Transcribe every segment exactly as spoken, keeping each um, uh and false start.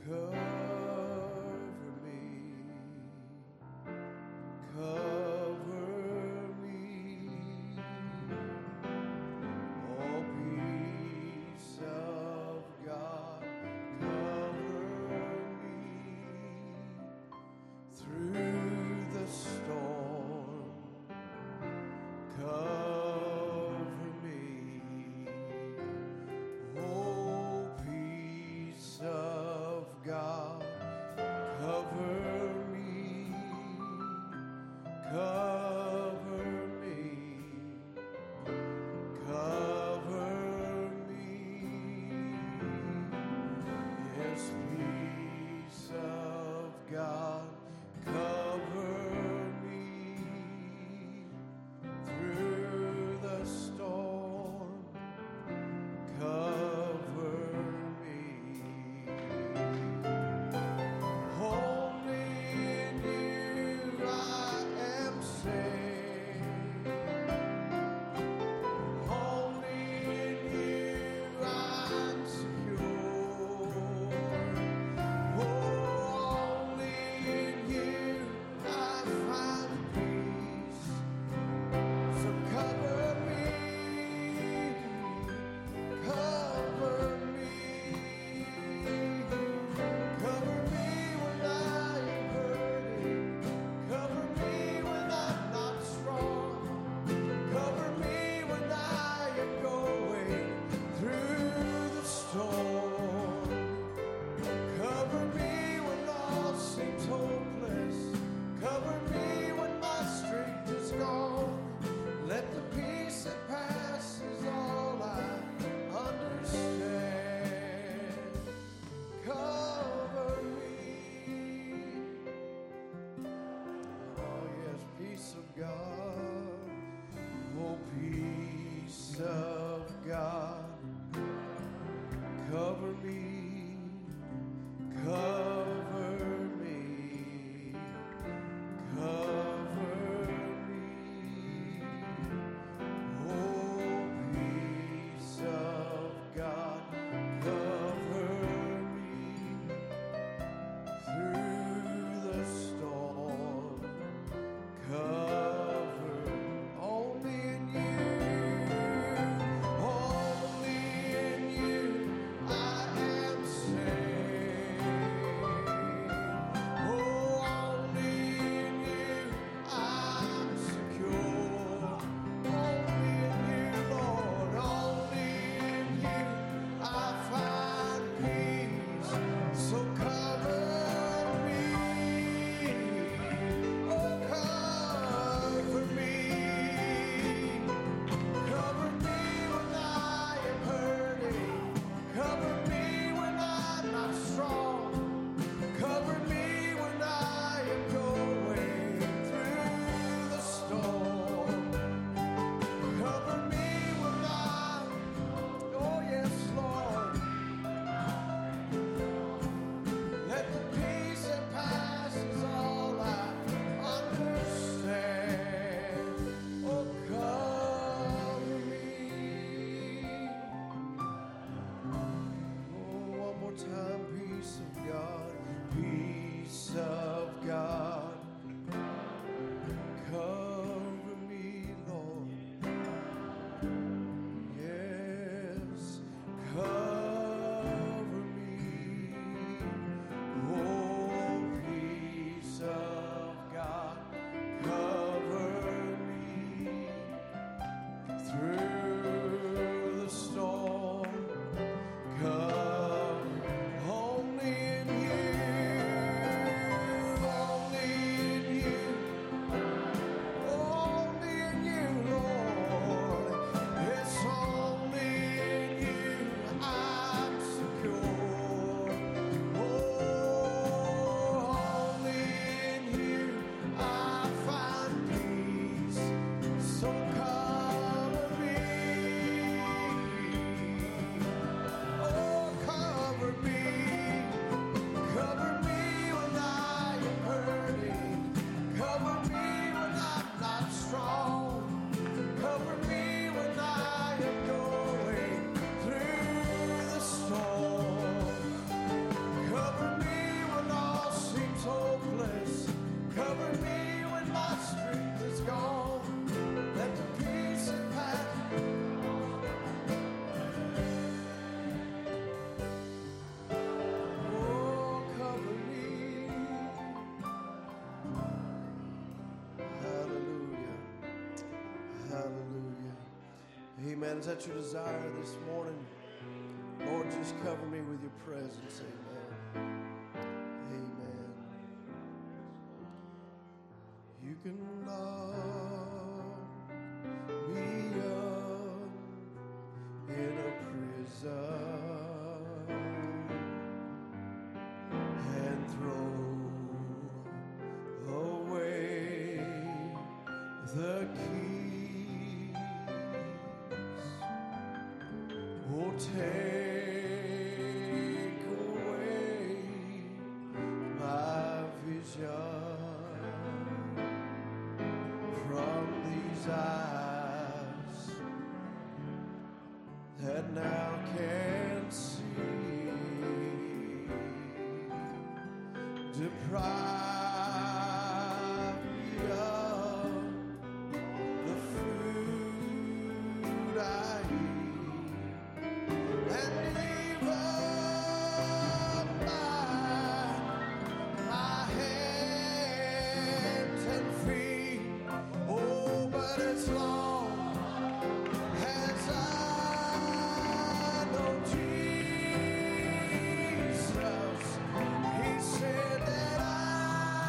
Cover me, cover me, oh peace of God, cover me through the storm, cover me, oh peace of God. Amen. Is that your desire this morning? Lord, just cover me with your presence. Amen. Amen. You can lock me up in a prison and throw away the keys. Oh, take away my vision from these eyes that now can see. Deprive me of the food I eat, and leave up my, my hands and feet. Oh, but as long as I know Jesus, He said that I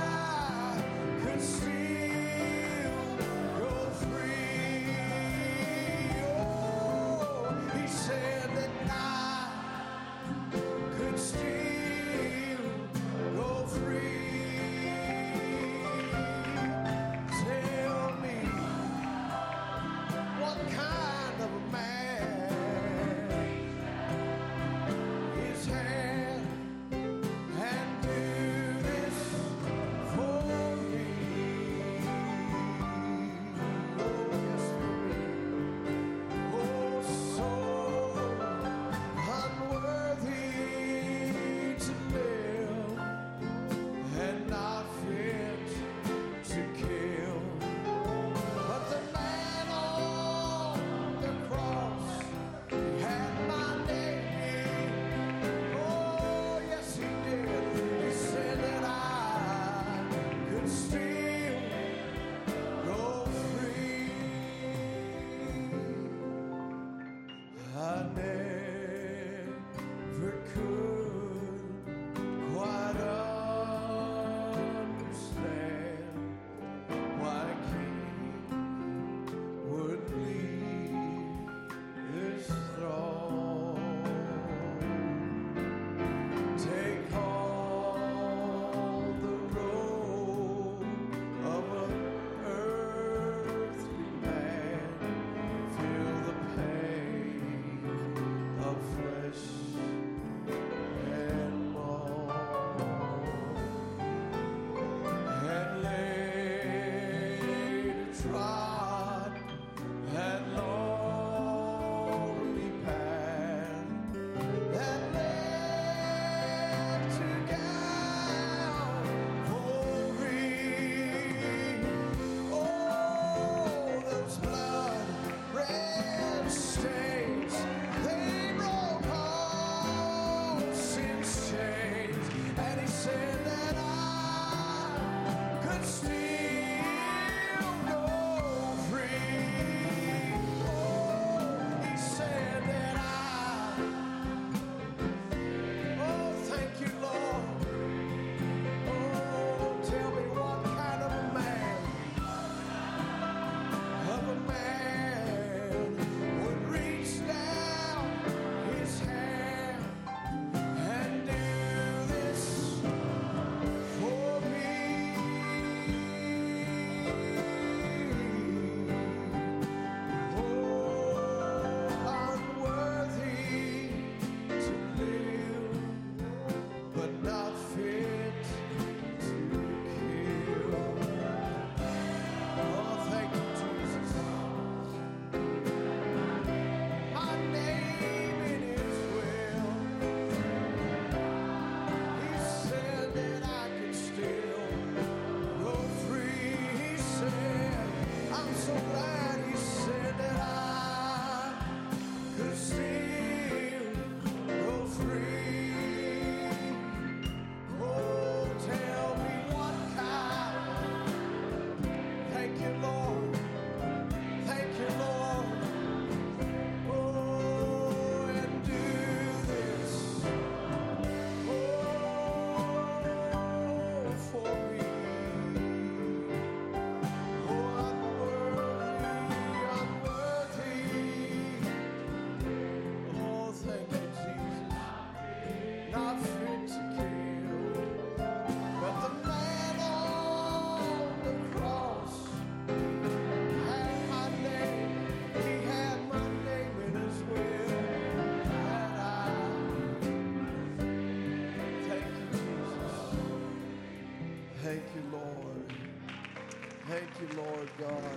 you, Lord God.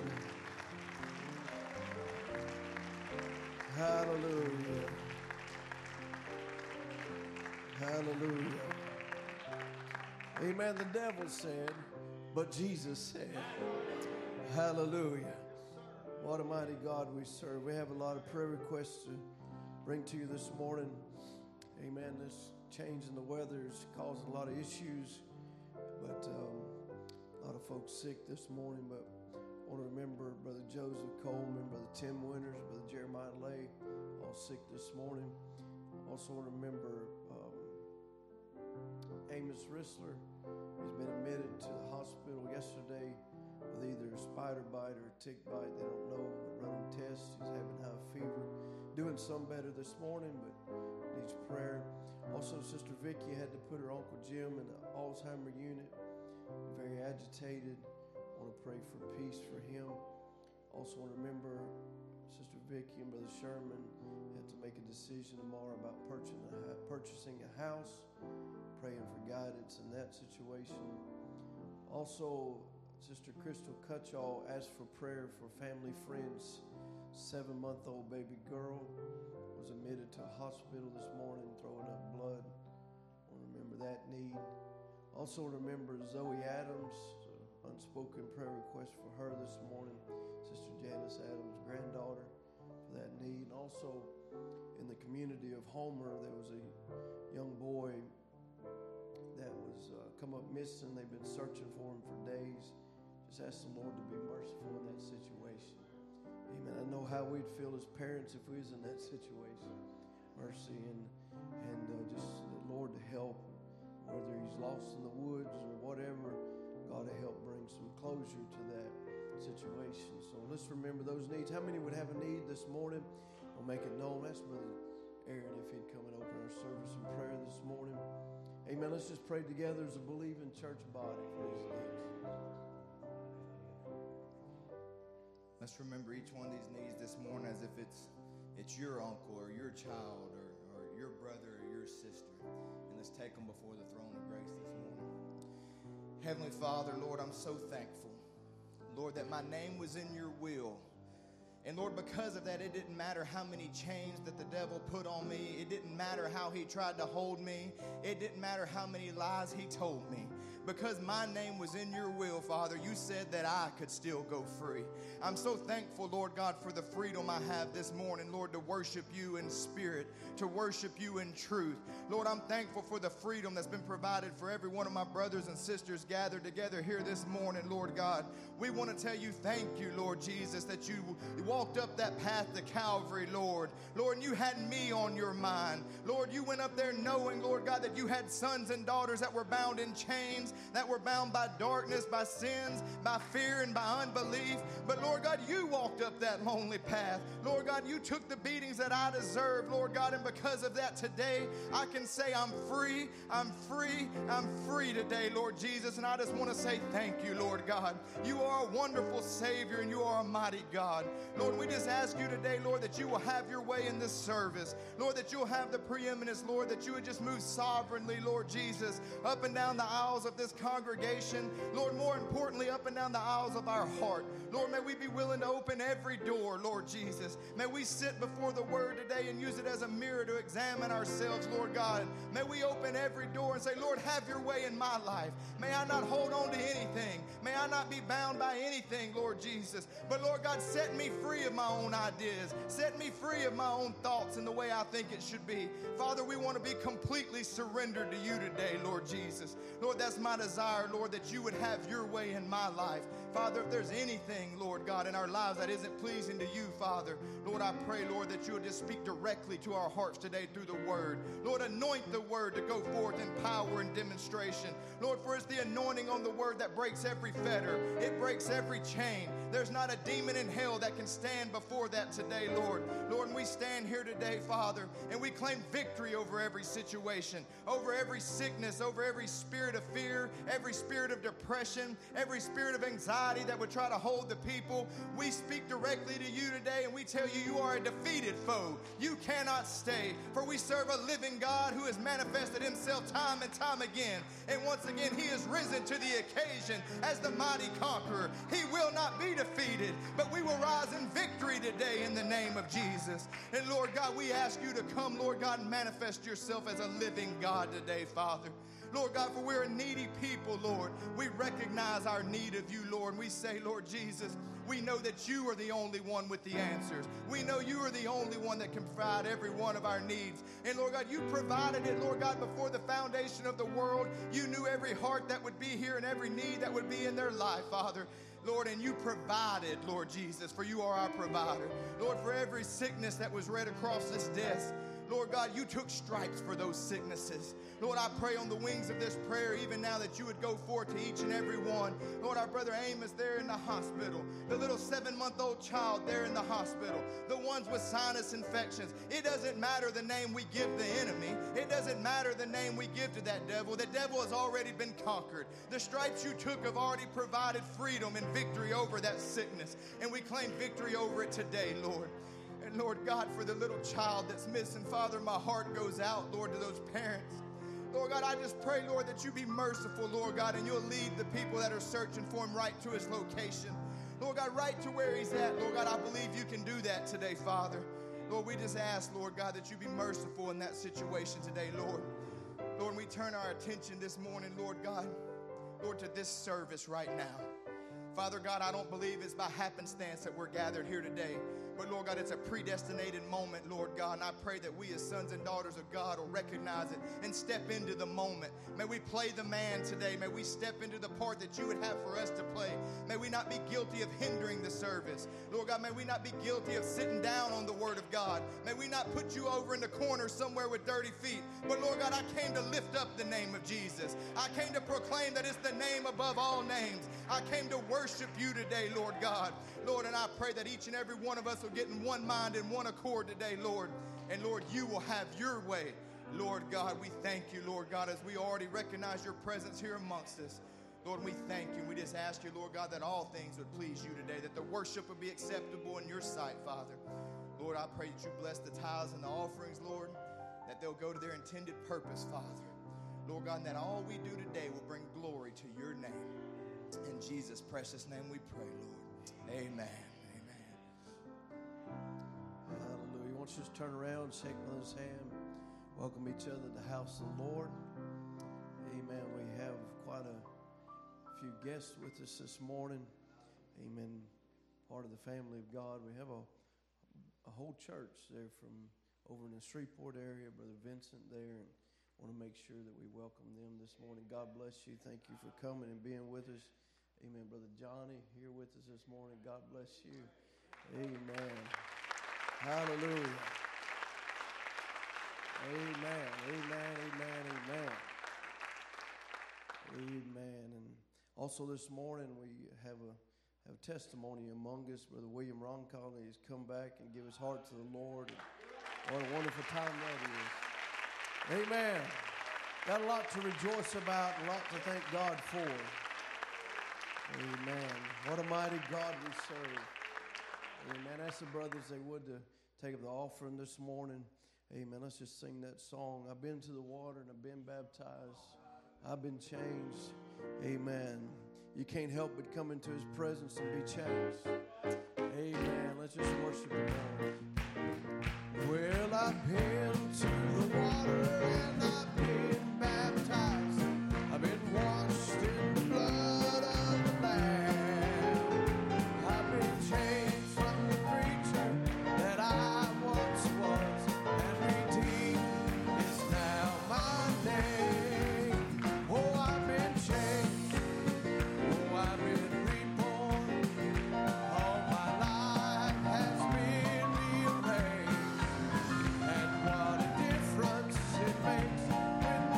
Hallelujah. Hallelujah. Amen. The devil said, but Jesus said, hallelujah. What a mighty God we serve. We have a lot of prayer requests to bring to you this morning. Amen. This change in the weather is causing a lot of issues, but um, a lot of folks sick this morning. But I want to remember Brother Joseph Coleman, Brother Tim Winters, Brother Jeremiah Lay, all sick this morning. Also want to remember um, Amos Rissler. He's been admitted to the hospital yesterday with either a spider bite or a tick bite. They don't know. They're running tests. He's having high fever. Doing some better this morning, but needs prayer. Also, Sister Vicky had to put her Uncle Jim in the Alzheimer unit. Very agitated. Want to pray for peace for him. Also want to remember Sister Vicky and Brother Sherman had to make a decision tomorrow about purchasing a, purchasing a house. Praying for guidance in that situation. Also, Sister Crystal Cutchall asked for prayer for family friends. Seven-month-old baby girl was admitted to a hospital this morning, throwing up blood. I want to remember that need. Also remember Zoe Adams, unspoken prayer request for her this morning. Sister Janice Adams' granddaughter, for that need. And also in the community of Homer, there was a young boy that was uh, come up missing. They've been searching for him for days. Just ask the Lord to be merciful in that situation. Amen. I know how we'd feel as parents if we was in that situation. Mercy and and uh, just the Lord to help, whether he's lost in the woods or whatever. God to help bring some closure to that situation. So let's remember those needs. How many would have a need this morning? We'll make it known. Ask Brother Aaron if he'd come and open our service in prayer this morning. Amen. Let's just pray together as a believing church body for these needs. Let's remember each one of these needs this morning as if it's it's your uncle or your child or, or your brother or your sister. And let's take them before the throne of grace this morning. Heavenly Father, Lord, I'm so thankful, Lord, that my name was in your will. And Lord, because of that, it didn't matter how many chains that the devil put on me. It didn't matter how he tried to hold me. It didn't matter how many lies he told me. Because my name was in your will, Father, you said that I could still go free. I'm so thankful, Lord God, for the freedom I have this morning, Lord, to worship you in spirit, to worship you in truth. Lord, I'm thankful for the freedom that's been provided for every one of my brothers and sisters gathered together here this morning, Lord God. We want to tell you thank you, Lord Jesus, that you walked up that path to Calvary, Lord. Lord, and you had me on your mind. Lord, you went up there knowing, Lord God, that you had sons and daughters that were bound in chains, that were bound by darkness, by sins, by fear, and by unbelief. But Lord God, you walked up that lonely path. Lord God, you took the beatings that I deserved, Lord God, and because of that today, I can say I'm free, I'm free, I'm free today, Lord Jesus. And I just want to say thank you, Lord God. You are a wonderful Savior and you are a mighty God. Lord, we just ask you today, Lord, that you will have your way in this service. Lord, that you'll have the preeminence, Lord, that you would just move sovereignly, Lord Jesus, up and down the aisles of this congregation. Lord, more importantly, up and down the aisles of our heart. Lord, may we be willing to open every door, Lord Jesus. May we sit before the word today and use it as a mirror to examine ourselves, Lord God. May we open every door and say, Lord, have your way in my life. May I not hold on to anything. May I not be bound by anything, Lord Jesus. But Lord God, set me free of my own ideas. Set me free of my own thoughts and the way I think it should be. Father, we want to be completely surrendered to you today, Lord Jesus. Lord, that's my desire, Lord, that you would have your way in my life. Father, if there's anything, Lord God, in our lives that isn't pleasing to you, Father, Lord, I pray, Lord, that you would just speak directly to our hearts today through the word. Lord, anoint the word to go forth in power and demonstration. Lord, for it's the anointing on the word that breaks every fetter. It breaks every chain. There's not a demon in hell that can stand before that today, Lord. Lord, and we stand here today, Father, and we claim victory over every situation, over every sickness, over every spirit of fear, every spirit of depression, every spirit of anxiety that would try to hold the people. We speak directly to you today, and we tell you you are a defeated foe. You cannot stay, for we serve a living God who has manifested himself time and time again. And once again, he is risen to the occasion as the mighty conqueror. He will not be defeated, but we will rise in victory today in the name of Jesus. And Lord God, we ask you to come, Lord God, and manifest yourself as a living God today, Father. Lord God, for we're a needy people, Lord. We recognize our need of you, Lord, and we say, Lord Jesus, we know that you are the only one with the answers. We know you are the only one that can provide every one of our needs. And Lord God, you provided it, Lord God, before the foundation of the world. You knew every heart that would be here and every need that would be in their life, Father. Lord, and you provided, Lord Jesus, for you are our provider. Lord, for every sickness that was read across this desk, Lord God, you took stripes for those sicknesses. Lord, I pray on the wings of this prayer even now that you would go forth to each and every one. Lord, our brother Amos there in the hospital, the little seven-month-old child there in the hospital, the ones with sinus infections. It doesn't matter the name we give the enemy. It doesn't matter the name we give to that devil. The devil has already been conquered. The stripes you took have already provided freedom and victory over that sickness, and we claim victory over it today, Lord. And Lord God, for the little child that's missing, Father, my heart goes out, Lord, to those parents. Lord God, I just pray, Lord, that you be merciful, Lord God, and you'll lead the people that are searching for him right to his location. Lord God, right to where he's at. Lord God, I believe you can do that today, Father. Lord, we just ask, Lord God, that you be merciful in that situation today, Lord. Lord, we turn our attention this morning, Lord God, Lord, to this service right now. Father God, I don't believe it's by happenstance that we're gathered here today. But Lord God, it's a predestinated moment, Lord God. And I pray that we as sons and daughters of God will recognize it and step into the moment. May we play the man today. May we step into the part that you would have for us to play. May we not be guilty of hindering the service. Lord God, may we not be guilty of sitting down on the word of God. May we not put you over in the corner somewhere with dirty feet. But Lord God, I came to lift up the name of Jesus. I came to proclaim that it's the name above all names. I came to worship you today, Lord God. Lord, and I pray that each and every one of us will get in one mind and one accord today, Lord. And Lord, you will have your way. Lord God, we thank you, Lord God, as we already recognize your presence here amongst us. Lord, we thank you. We just ask you, Lord God, that all things would please you today, that the worship would be acceptable in your sight, Father. Lord, I pray that you bless the tithes and the offerings, Lord, that they'll go to their intended purpose, Father. Lord God, and that all we do today will bring glory to your name. In Jesus' precious name we pray, Lord. Amen. Amen. Hallelujah. Why don't you just turn around, shake one's hand, welcome each other to the house of the Lord. Amen. We have quite a few guests with us this morning. Amen. Part of the family of God. We have a, a whole church there from over in the Shreveport area. Brother Vincent there. And want to make sure that we welcome them this morning. God bless you. Thank you for coming and being with us. Amen. Brother Johnny here with us this morning. God bless you. Amen. Hallelujah. Amen. Amen. Amen. Amen. Amen. And also this morning we have a have testimony among us. Brother William Roncalli has come back and give his heart to the Lord. What a wonderful time that is. Amen. Got a lot to rejoice about, a lot to thank God for. Amen. What a mighty God we serve. Amen. Ask the brothers they would to take up the offering this morning. Amen. Let's just sing that song. I've been to the water and I've been baptized. I've been changed. Amen. You can't help but come into his presence and be changed. Amen. Let's just worship him. Well, I've been to the water and I've been baptized. I've been washed in the blood of the Lamb. I've been changed from the creature that I once was, and redeemed is now my name. Oh, I've been changed. Oh, I've been reborn. All my life has been rearranged. And what a difference it makes when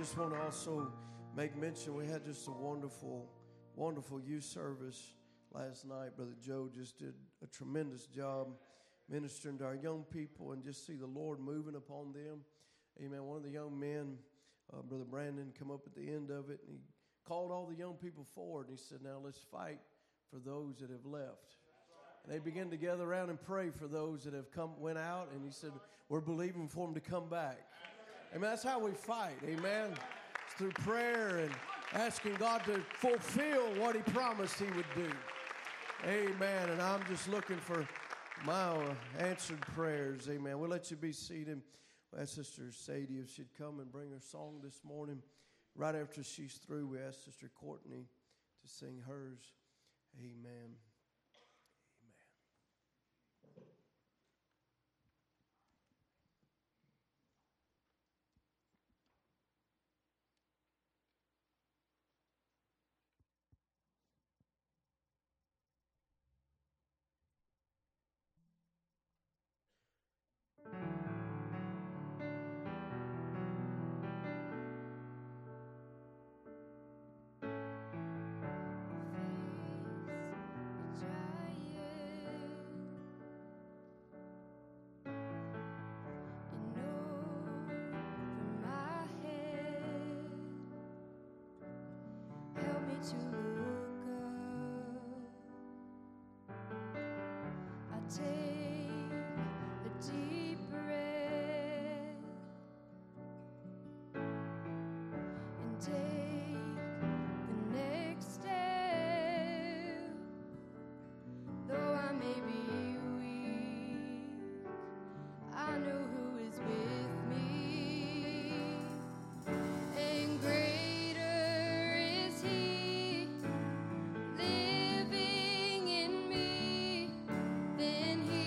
just want to also make mention, we had just a wonderful, wonderful youth service last night. Brother Joe just did a tremendous job ministering to our young people and just see the Lord moving upon them. Amen. One of the young men, uh, Brother Brandon, come up at the end of it, and he called all the young people forward, and he said, now let's fight for those that have left. And they began to gather around and pray for those that have come, went out, and he said, we're believing for them to come back. Amen. That's how we fight. Amen. It's through prayer and asking God to fulfill what he promised he would do. Amen. And I'm just looking for my answered prayers. Amen. We'll let you be seated. We'll ask Sister Sadie if she'd come and bring her song this morning. Right after she's through, we ask Sister Courtney to sing hers. Amen. To look up, I take a deep breath and take the next step. Though I may be weak, I know who is with me, and greater is He living in me than He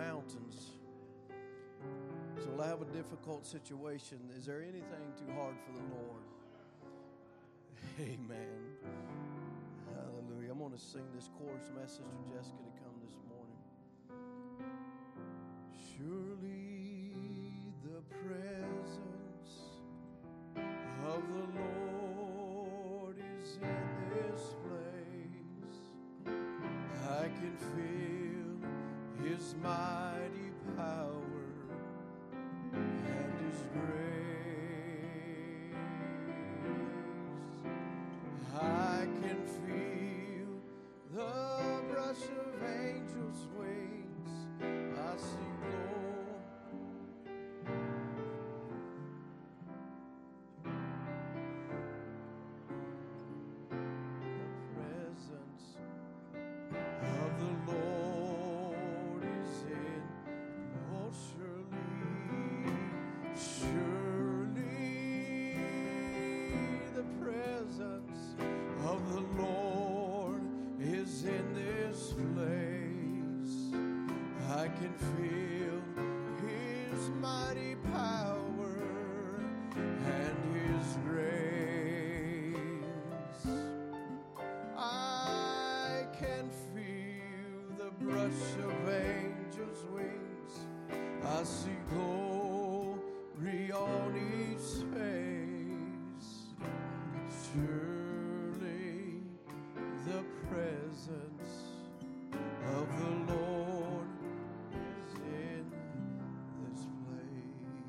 mountains. So we'll have a difficult situation. Is there anything too hard for the Lord? Amen. Hallelujah. I'm going to sing this chorus and ask Sister Jessica to come this morning. Surely the presence of the Lord is in this place. I can feel His mighty power and His grace. I can feel the brush of angels' wings. I see glory. The presence of the Lord is in. Oh, surely, surely the presence of the Lord is in this place. I can feel His mighty power and His grace. I can feel the brush of angels' wings. I see glory on each face. Surely the presence of the Lord is in this place.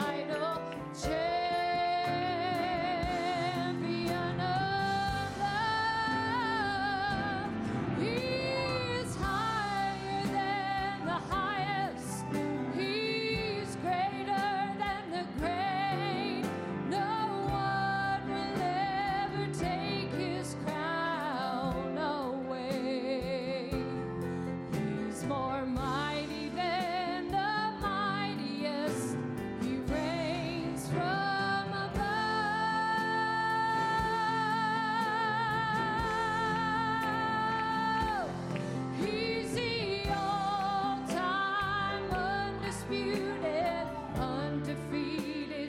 title, champion of love. He is higher than the highest. He's greater than the great. No one will ever take his crown away. He's more mighty than the mightiest. He reigns from above. He's the all-time undisputed, undefeated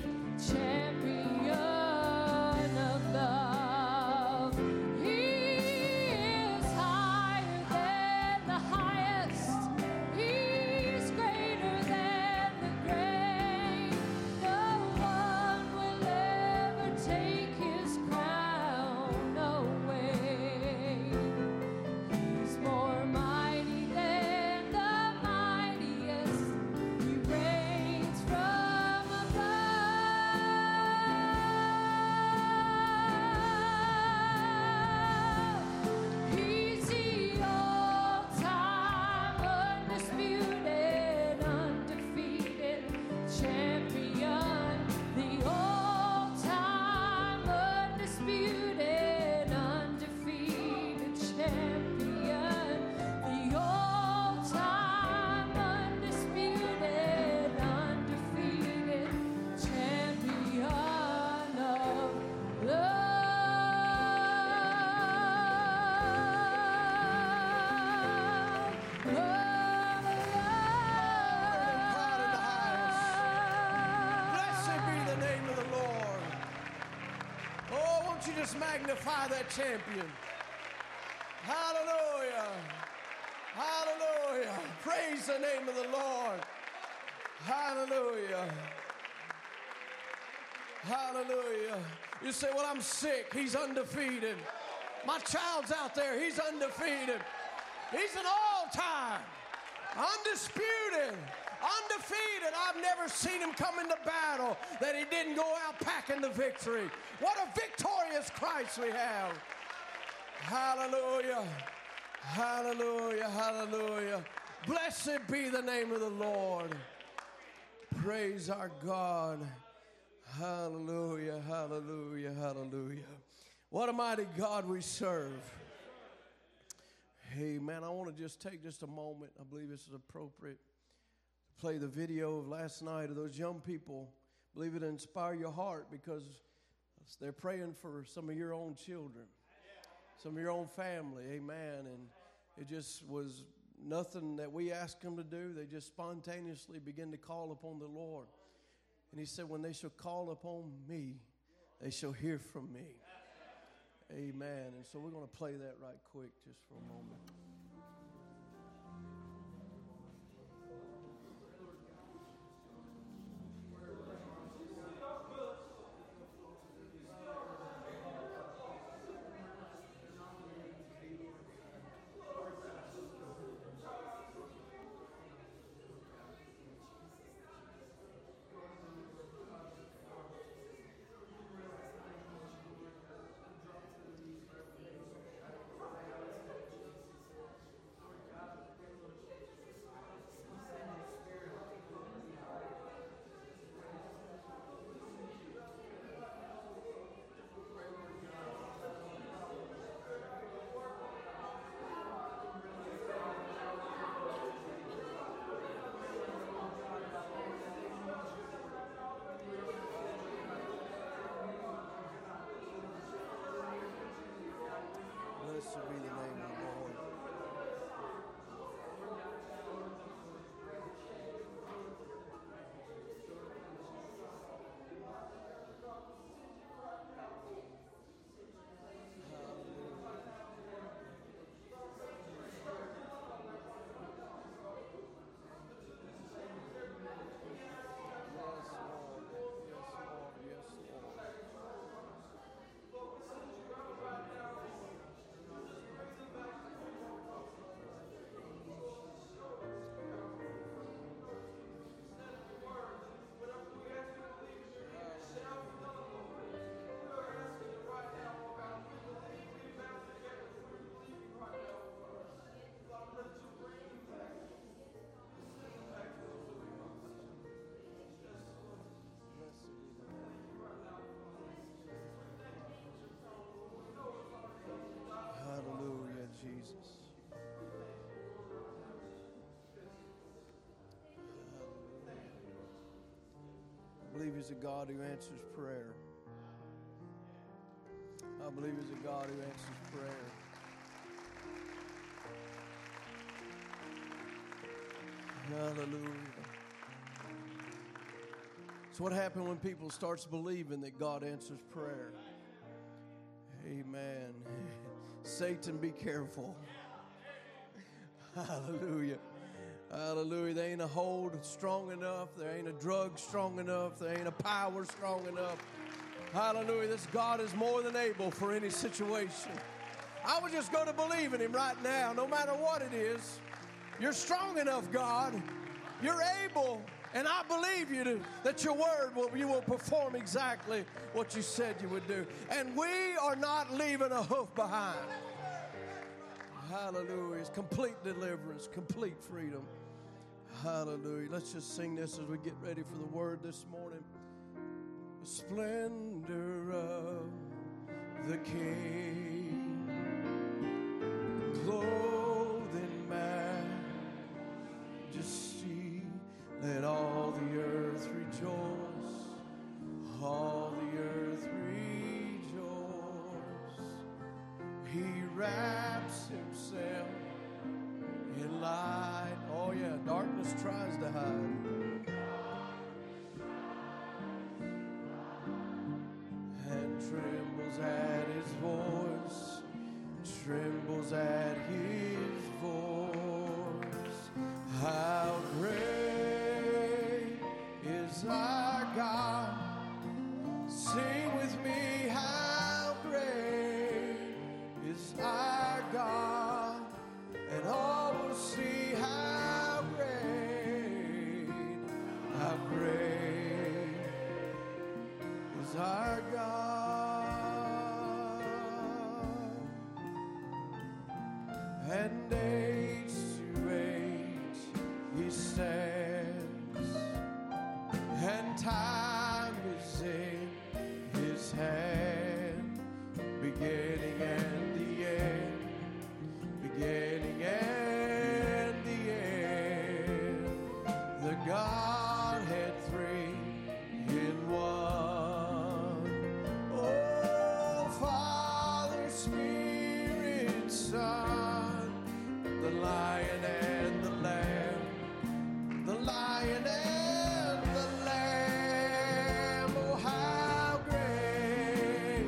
champion of love. He is higher than the highest. He's greater than the great. No one will ever take his crown away. He's more mighty than the mightiest. He reigns from above. He's the all-time undisputed, undefeated champion. The all-time undisputed, undefeated champion. The all-time undisputed, undefeated champion of Blessed be the name of the Lord. Oh, won't you just magnify that champion? Hallelujah. Hallelujah. Praise the name of the Lord. Hallelujah. Hallelujah. You say, well, I'm sick. He's undefeated. My child's out there. He's undefeated. He's an all-time, undisputed, undefeated. I've never seen him come into battle that he didn't go out packing the victory. What a victorious Christ we have. Hallelujah. Hallelujah. Hallelujah. Blessed be the name of the Lord. Praise our God. Hallelujah. Hallelujah. Hallelujah. What a mighty God we serve. Hey, man, I want to just take just a moment. I believe this is appropriate to play the video of last night of those young people. I believe it inspire your heart because they're praying for some of your own children, some of your own family. Amen. And it just was nothing that we asked them to do. They just spontaneously begin to call upon the Lord. And he said, when they shall call upon me, they shall hear from me. Amen. And so we're going to play that right quick just for a moment. believe He's a God who answers prayer. I believe He's a God who answers prayer. Hallelujah. It's what happens when people starts believing that God answers prayer. Amen. Satan, be careful. Hallelujah. Hallelujah. There ain't a hold strong enough. There ain't a drug strong enough. There ain't a power strong enough. Hallelujah. This God is more than able for any situation. I would just go to believe in Him right now, no matter what it is. You're strong enough, God. You're able. And I believe you to, that your word will, you will perform exactly what you said you would do. And we are not leaving a hoof behind. Hallelujah. It's complete deliverance, complete freedom. Hallelujah. Let's just sing this as we get ready for the word this morning. The splendor of the King, clothed in majesty, let all the earth rejoice, all the earth rejoice. He wraps Himself in light. Oh yeah, darkness tries to hide. And trembles at His voice, trembles at His voice. How great is our God. Sing with me, how great is our God. And all will see how great, how great is our God. And age to age He stands, and time is in His hand, beginning and the end, beginning and the end. The Godhead three in one. Oh, Father, Spirit, Son, the Lion and the Lamb, the Lion and the Lamb. Oh, how great.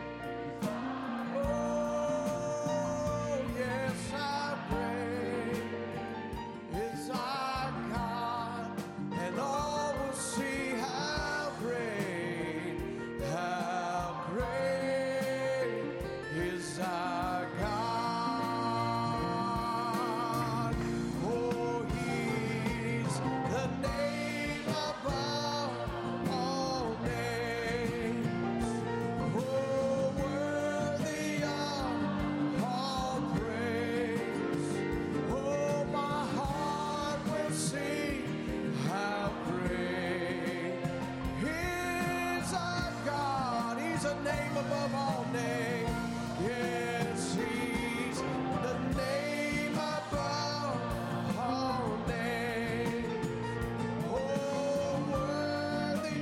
Oh, yes, how great is our God. And all will see how great, how great is our God. Oh, He's the name above all names. Oh, worthy of all praise. Oh, my heart will sing how great is our God. He's a name above all names. Yes, He's the name above all names. Oh, worthy.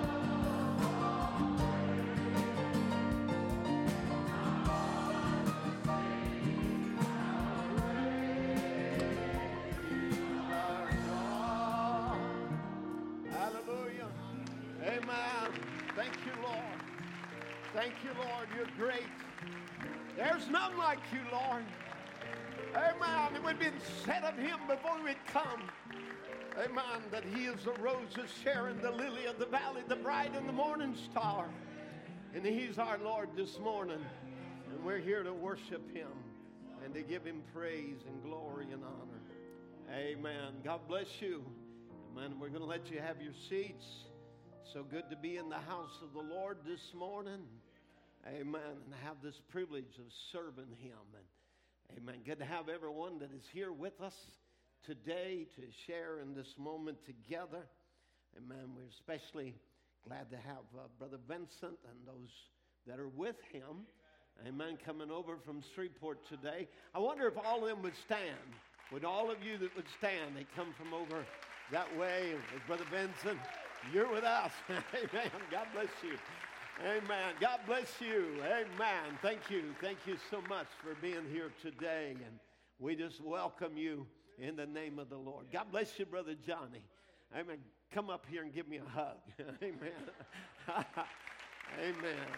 Hallelujah. Amen. Thank you, Lord. Thank you, Lord. You're great. There's none like you, Lord. Amen. It would have been said of Him before we'd come. Amen. That He is the rose of Sharon, the lily of the valley, the bright and the morning star. And He's our Lord this morning. And we're here to worship Him and to give Him praise and glory and honor. Amen. God bless you. Amen. We're going to let you have your seats. So good to be in the house of the Lord this morning. Amen. And have this privilege of serving Him. And amen. Good to have everyone that is here with us today to share in this moment together. Amen. We're especially glad to have uh, Brother Vincent and those that are with him. Amen. Coming over from Shreveport today. I wonder if all of them would stand. Would all of you that would stand, they come from over that way with Brother Vincent. You're with us. Amen. God bless you. Amen. God bless you. Amen. Thank you. Thank you so much for being here today. And we just welcome you in the name of the Lord. God bless you, Brother Johnny. Amen. Come up here and give me a hug. Amen. Amen.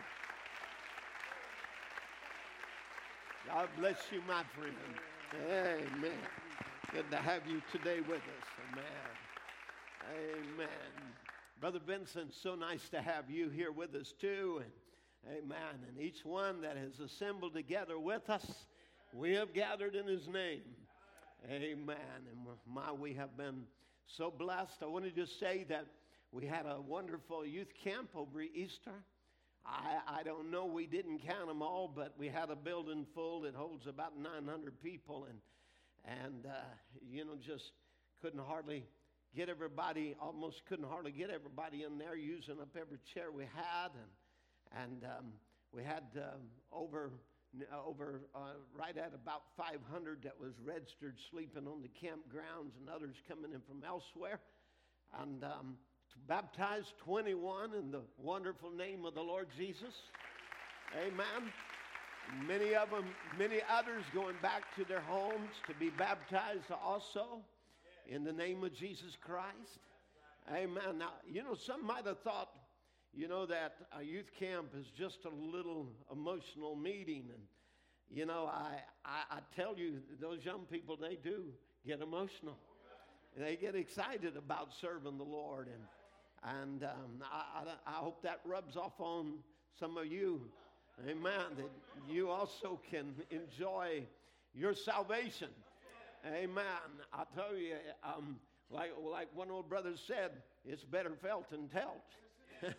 God bless you, my friend. Amen. Good to have you today with us. Amen. Amen. Brother Vincent, so nice to have you here with us too. And amen. And each one that has assembled together with us, we have gathered in his name. Amen. And my, we have been so blessed. I want to just say that we had a wonderful youth camp over Easter. I, I don't know, we didn't count them all, but we had a building full that holds about nine hundred people. And, and uh, you know, just couldn't hardly get everybody, almost couldn't hardly get everybody in there, using up every chair we had. And, and um, we had um, over, over uh, right at about five hundred that was registered sleeping on the campgrounds, and others coming in from elsewhere. And um, baptized twenty-one in the wonderful name of the Lord Jesus. Amen. Many of them, many others going back to their homes to be baptized also in the name of Jesus Christ. Amen. Now, you know, some might have thought, you know, that a youth camp is just a little emotional meeting. And, you know, I, I, I tell you, those young people, they do get emotional. They get excited about serving the Lord. And, and um, I, I, I hope that rubs off on some of you. Amen. That you also can enjoy your salvation. Amen. I tell you, um, like, like one old brother said, it's better felt than telt.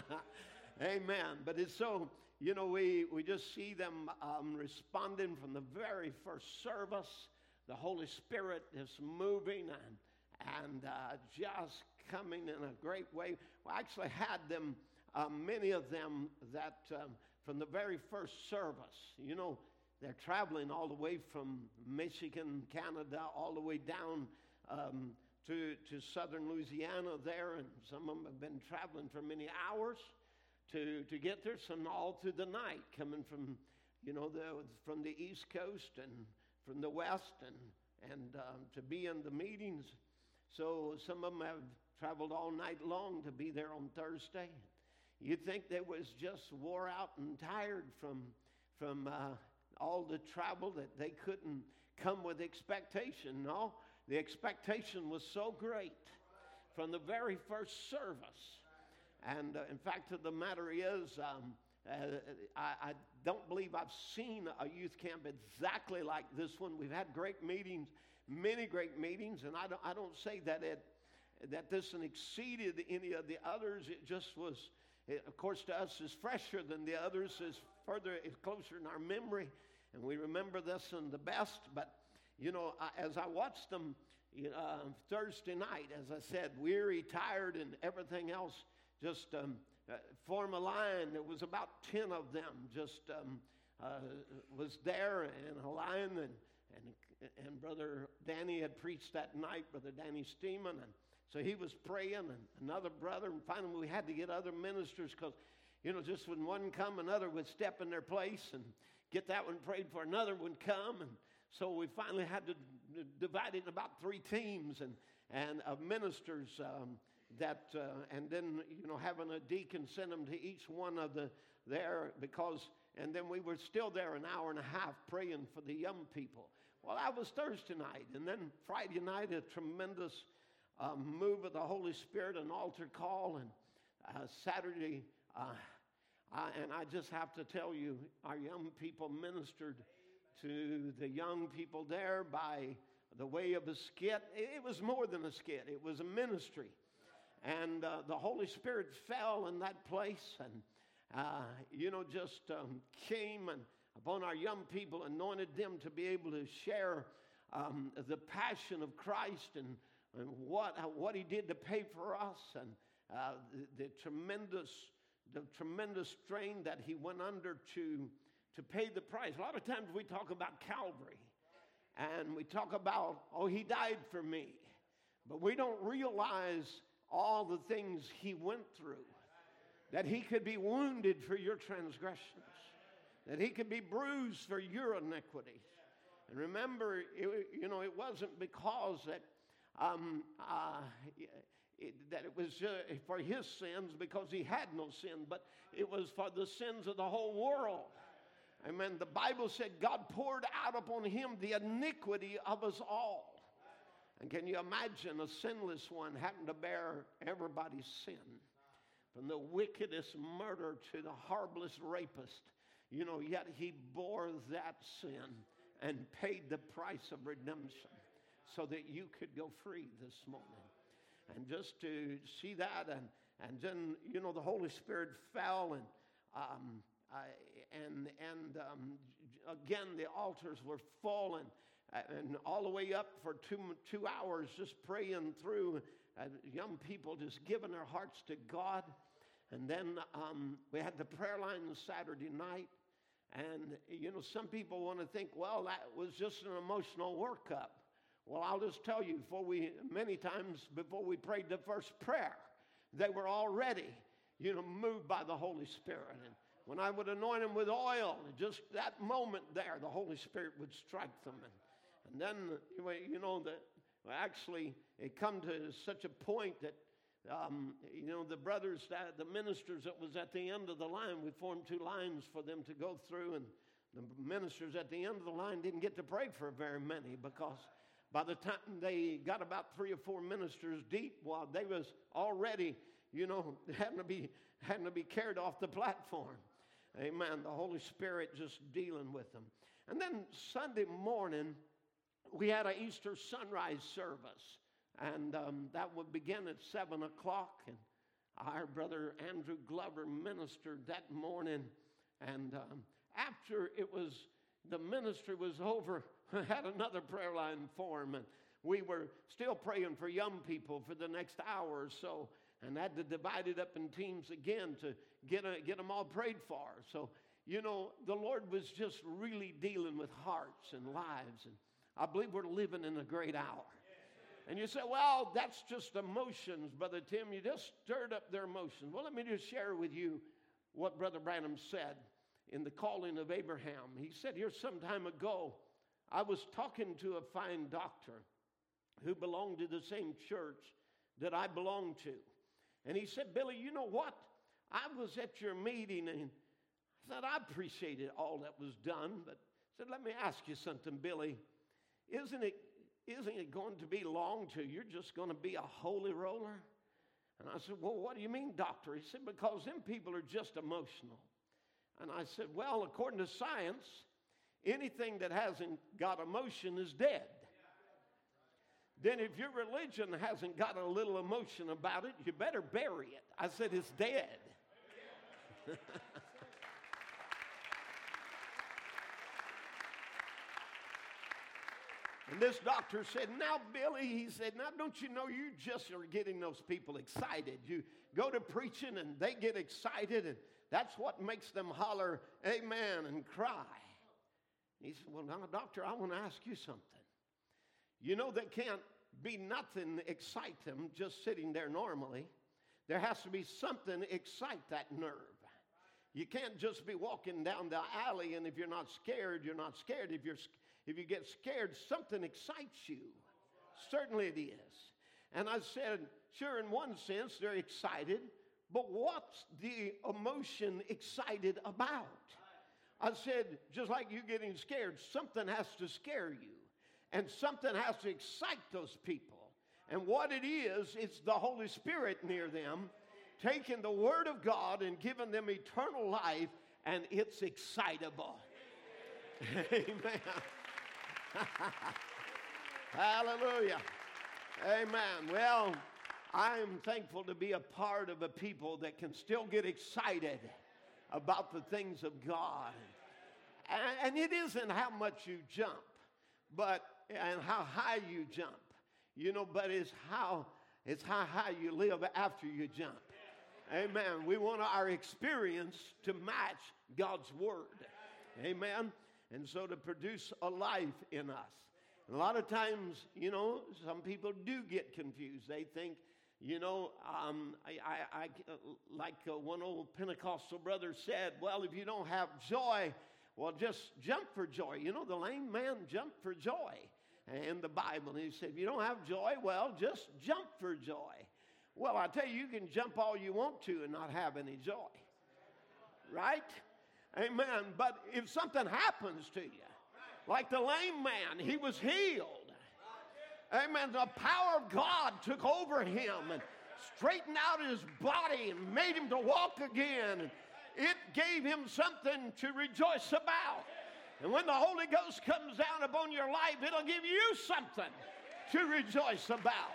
Amen. But it's so, you know, we, we just see them um, responding from the very first service. The Holy Spirit is moving and, and uh, just coming in a great way. We actually had them, uh, many of them that um, from the very first service, you know, they're traveling all the way from Michigan, Canada, all the way down um, to, to southern Louisiana there. And some of them have been traveling for many hours to, to get there. Some all through the night coming from, you know, the, from the East Coast and from the West and, and um, to be in the meetings. So some of them have traveled all night long to be there on Thursday. You'd think they was just wore out and tired from, from uh, all the travel, that they couldn't come with expectation. No, the expectation was so great from the very first service. And uh, in fact, the matter is, um, uh, I, I don't believe I've seen a youth camp exactly like this one. We've had great meetings, many great meetings, and I don't, I don't say that it that this one exceeded any of the others. It just was, it, of course, to us is fresher than the others, is further, is closer in our memory, and we remember this one the best. But, you know, I, as I watched them uh, Thursday night, as I said, weary, tired, and everything else, just um, uh, form a line. There was about ten of them just um, uh, was there in a line, and, and, and Brother Danny had preached that night, Brother Danny Steeman, and so he was praying, and another brother, and finally we had to get other ministers because, you know, just when one come, another would step in their place and get that one prayed for, another would come. And so we finally had to d- divide it in about three teams and, and of ministers um, that, uh, and then, you know, having a deacon send them to each one of the there because, and then we were still there an hour and a half praying for the young people. Well, that was Thursday night. And then Friday night, a tremendous Um, move of the Holy Spirit, an altar call, and uh, Saturday, uh, I, and I just have to tell you, our young people ministered to the young people there by the way of a skit. It was more than a skit. It was a ministry, and uh, the Holy Spirit fell in that place, and uh, you know, just um, came and upon our young people, anointed them to be able to share um, the passion of Christ and and what uh, what he did to pay for us, and uh, the, the tremendous the tremendous strain that he went under to to pay the price. A lot of times we talk about Calvary, and we talk about, oh, he died for me, but we don't realize all the things he went through, that he could be wounded for your transgressions, that he could be bruised for your iniquities. And remember, it, you know, it wasn't because that um, uh, it, that it was uh, for his sins, because he had no sin, but it was for the sins of the whole world. Amen. The Bible said God poured out upon him the iniquity of us all. And can you imagine a sinless one having to bear everybody's sin? From the wickedest murder to the horriblest rapist, you know, yet he bore that sin and paid the price of redemption so that you could go free this morning. And just to see that, and, and then, you know, the Holy Spirit fell, and um, I, and and um, again, the altars were full, and, and all the way up for two, two hours just praying through, uh, young people just giving their hearts to God. And then um, we had the prayer line Saturday night. And, you know, some people want to think, well, that was just an emotional workup. Well, I'll just tell you, before we, many times before we prayed the first prayer, they were already, you know, moved by the Holy Spirit. And when I would anoint them with oil, just that moment there, the Holy Spirit would strike them. And, and then, you know, the, actually, it come to such a point that, Um, you know, the brothers, that, the ministers that was at the end of the line, we formed two lines for them to go through, and the ministers at the end of the line didn't get to pray for very many, because by the time they got about three or four ministers deep, well, they was already, you know, having to be, having to be carried off the platform. Amen. The Holy Spirit just dealing with them. And then Sunday morning, we had an Easter sunrise service. And um, that would begin at seven o'clock. And our brother Andrew Glover ministered that morning. And um, after it was, the ministry was over, I had another prayer line form. And we were still praying for young people for the next hour or so. And had to divide it up in teams again to get, a, get them all prayed for. So, you know, the Lord was just really dealing with hearts and lives. And I believe we're living in a great hour. And you say, well, that's just emotions, Brother Tim. You just stirred up their emotions. Well, let me just share with you what Brother Branham said in the calling of Abraham. He said here some time ago, I was talking to a fine doctor who belonged to the same church that I belong to. And he said, Billy, you know what? I was at your meeting, and I said, I appreciated all that was done, but I said, let me ask you something, Billy. Isn't it Isn't it going to be long till you're just going to be a holy roller? And I said, well, what do you mean, doctor? He said, because them people are just emotional. And I said, well, according to science, anything that hasn't got emotion is dead. Then if your religion hasn't got a little emotion about it, you better bury it. I said, it's dead. And this doctor said, now, Billy, he said, now, don't you know you just are getting those people excited. You go to preaching and they get excited, and that's what makes them holler, amen, and cry. He said, well, now, doctor, I want to ask you something. You know, there can't be nothing excite them just sitting there normally. There has to be something excite that nerve. You can't just be walking down the alley, and if you're not scared, you're not scared. If you're If you get scared, something excites you. Certainly it is. And I said, sure, in one sense, they're excited, but what's the emotion excited about? I said, just like you getting scared, something has to scare you, and something has to excite those people. And what it is, it's the Holy Spirit near them, taking the Word of God and giving them eternal life, and it's excitable. Amen. Hallelujah. Amen. Well, I'm thankful to be a part of a people that can still get excited about the things of God. And, and it isn't how much you jump, but and how high you jump, you know, but it's how it's how high you live after you jump. Amen. We want our experience to match God's word. Amen. And so to produce a life in us. And a lot of times, you know, some people do get confused. They think You know, um, I, I, I, like uh, one old Pentecostal brother said, well, if you don't have joy, well, just jump for joy. You know, the lame man jumped for joy in the Bible. And he said, if you don't have joy, well, just jump for joy. Well, I tell you, you can jump all you want to and not have any joy. Right? Amen. But if something happens to you, like the lame man, he was healed. Amen. The power of God took over him and straightened out his body and made him to walk again. It gave him something to rejoice about. And when the Holy Ghost comes down upon your life, it'll give you something to rejoice about.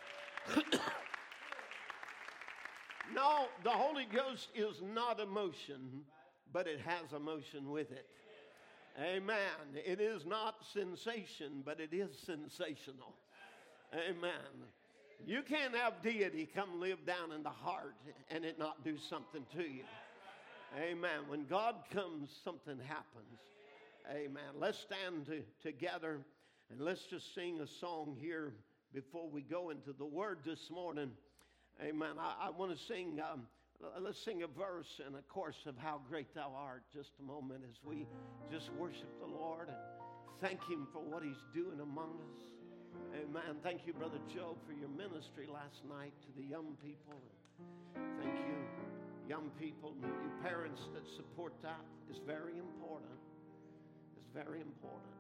No, the Holy Ghost is not emotion, but it has emotion with it. Amen. It is not sensation, but it is sensational. Amen. You can't have deity come live down in the heart and it not do something to you. Amen. When God comes, something happens. Amen. Let's stand to, together and let's just sing a song here before we go into the Word this morning. Amen. I, I want to sing, um, let's sing a verse and a chorus of How Great Thou Art just a moment as we just worship the Lord and thank Him for what He's doing among us. Amen. Thank you, Brother Joe, for your ministry last night to the young people. Thank you, young people, and you parents that support that. It's very important. It's very important.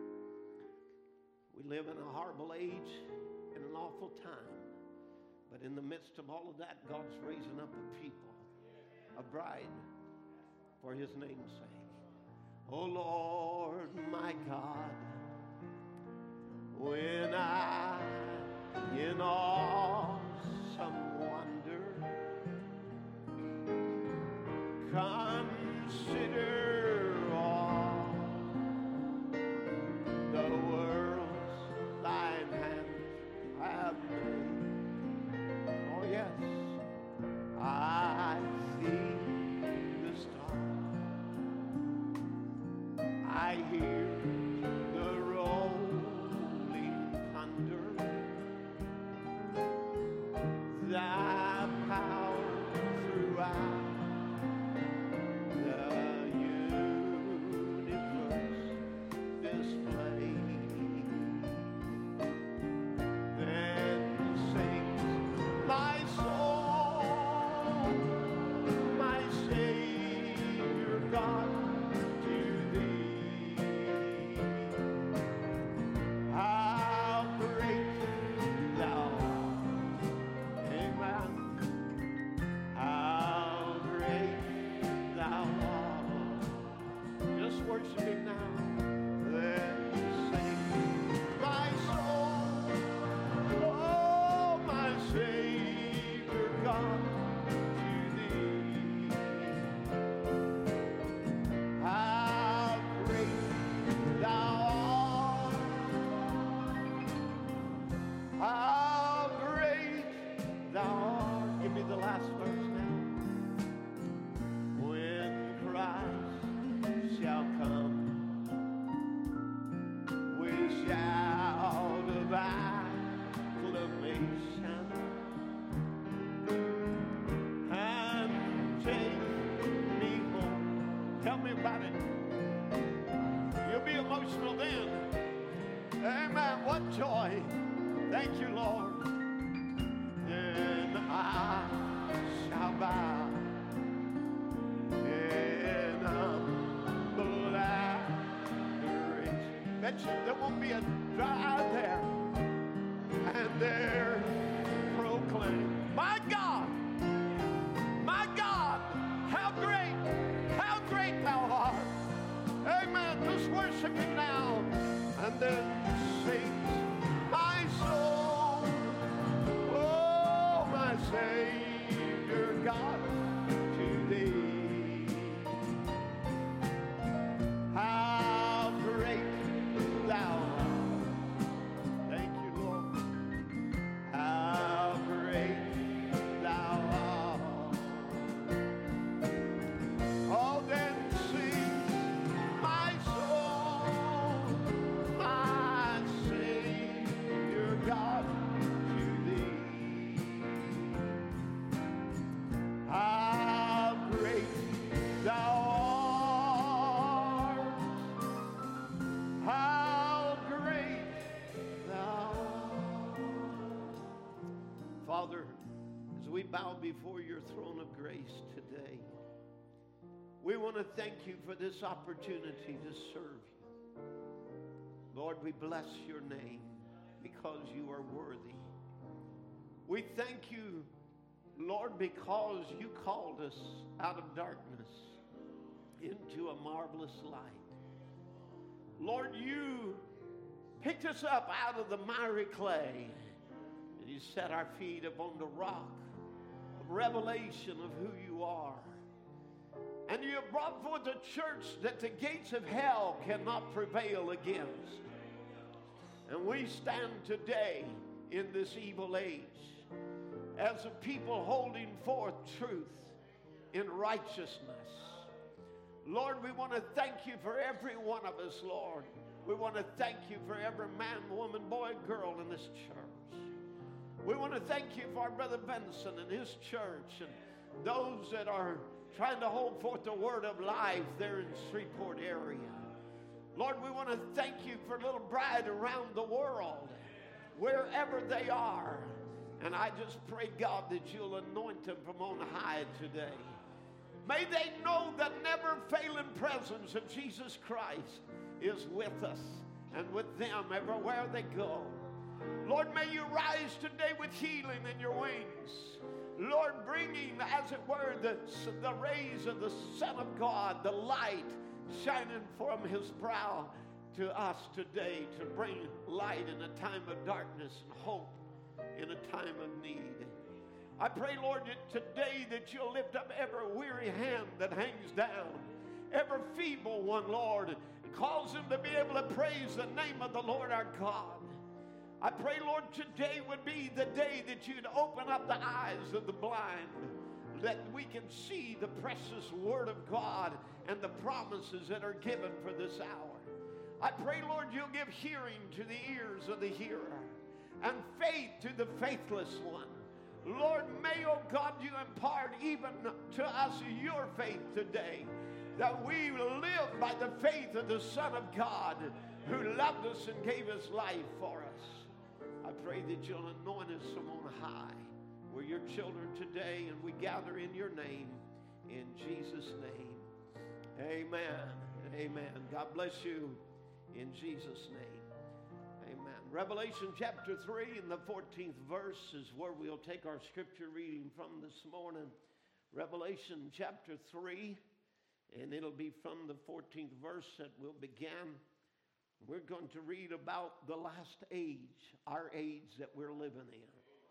We live in a horrible age, in an awful time. But in the midst of all of that, God's raising up a people, a bride for His name's sake. Oh, Lord, my God, when I in awesome wonder consider all the worlds thine hands have made. Oh yes, I see the stars, I hear the rolling thunder, thy power throughout the universe display. Then sings my soul, my Savior God, to thee. How great thou art. Amen. How great thou art. Just worship Him now. Then sing my soul, oh my Savior God, to thee. How great thou art. How great thou art. Give me the last verse now. When Christ shall come with shout of acclamation and take me home. Tell me about it. You'll be emotional then. Amen. What joy. Thank you, Lord. Then I shall bow in humble adoration. Bet you there won't be a dry eye there. And there proclaim, my God, my God, how great, how great thou art. Amen. Just worship Him now. And then sings my soul, oh my Savior God, to thee. How great thou art. Thank you, Lord. bow before your throne of grace today. We want to thank you for this opportunity to serve you. Lord, we bless your name because you are worthy. We thank you, Lord, because you called us out of darkness into a marvelous light. Lord, you picked us up out of the miry clay, and you set our feet upon the rock of revelation of who you are. And you have brought forth a church that the gates of hell cannot prevail against. And we stand today in this evil age as a people holding forth truth in righteousness. Lord, we want to thank you for every one of us, Lord. We want to thank you for every man, woman, boy, girl in this church. We want to thank you for our brother Benson and his church and those that are trying to hold forth the word of life there in Shreveport area. Lord, we want to thank you for little bride around the world, wherever they are. And I just pray, God, that you'll anoint them from on high today. May they know the never-failing presence of Jesus Christ is with us and with them everywhere they go. Lord, may you rise today with healing in your wings. Lord, bringing, as it were, the, the rays of the Son of God, the light shining from his brow to us today to bring light in a time of darkness and hope in a time of need. I pray, Lord, that today that you'll lift up every weary hand that hangs down, every feeble one, Lord, and cause them to be able to praise the name of the Lord our God. I pray, Lord, today would be the day that you'd open up the eyes of the blind, that we can see the precious word of God and the promises that are given for this hour. I pray, Lord, you'll give hearing to the ears of the hearer and faith to the faithless one. Lord, may, oh God, you impart even to us your faith today, that we will live by the faith of the Son of God who loved us and gave his life for us. I pray that you'll anoint us from on high. We're your children today, and we gather in your name, in Jesus' name. Amen. Amen. God bless you in Jesus' name. Amen. Revelation chapter three and the fourteenth verse is where we'll take our scripture reading from this morning. Revelation chapter three, and it'll be from the fourteenth verse that we'll begin. We're going to read about the last age, our age that we're living in.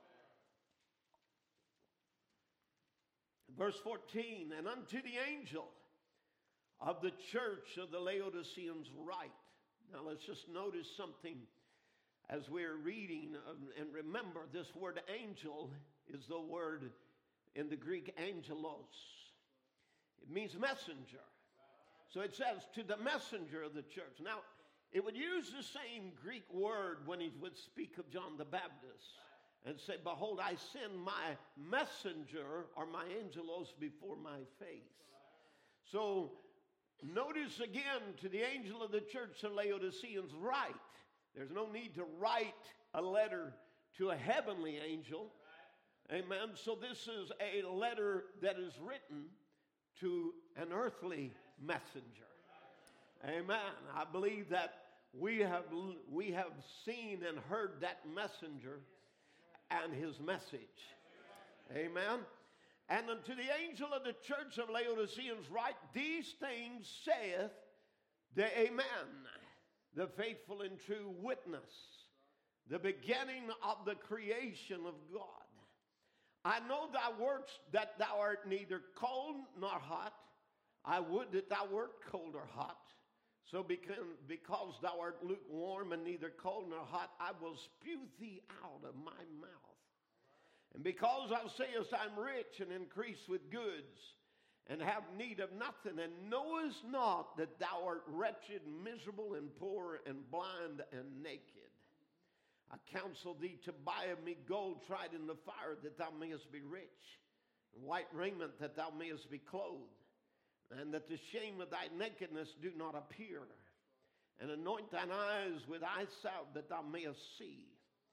Verse fourteen, and unto the angel of the church of the Laodiceans write. Now let's just notice something as we're reading, and remember this word angel is the word in the Greek angelos. It means messenger. So it says to the messenger of the church. Now, it would use the same Greek word when he would speak of John the Baptist and say, behold, I send my messenger or my angelos before my face. So notice again, to the angel of the church of Laodiceans write. There's no need to write a letter to a heavenly angel. Amen. So this is a letter that is written to an earthly messenger. Amen. I believe that we have we have seen and heard that messenger and his message. Amen. And unto the angel of the church of Laodiceans write, these things saith the Amen, the faithful and true witness, the beginning of the creation of God. I know thy works, that thou art neither cold nor hot. I would that thou wert cold or hot. So because, because thou art lukewarm and neither cold nor hot, I will spew thee out of my mouth. And because thou sayest, I'm rich and increase with goods, and have need of nothing, and knowest not that thou art wretched, miserable, and poor, and blind, and naked. I counsel thee to buy of me gold tried in the fire, that thou mayest be rich, and white raiment, that thou mayest be clothed, and that the shame of thy nakedness do not appear. And anoint thine eyes with eye salve, that thou mayest see.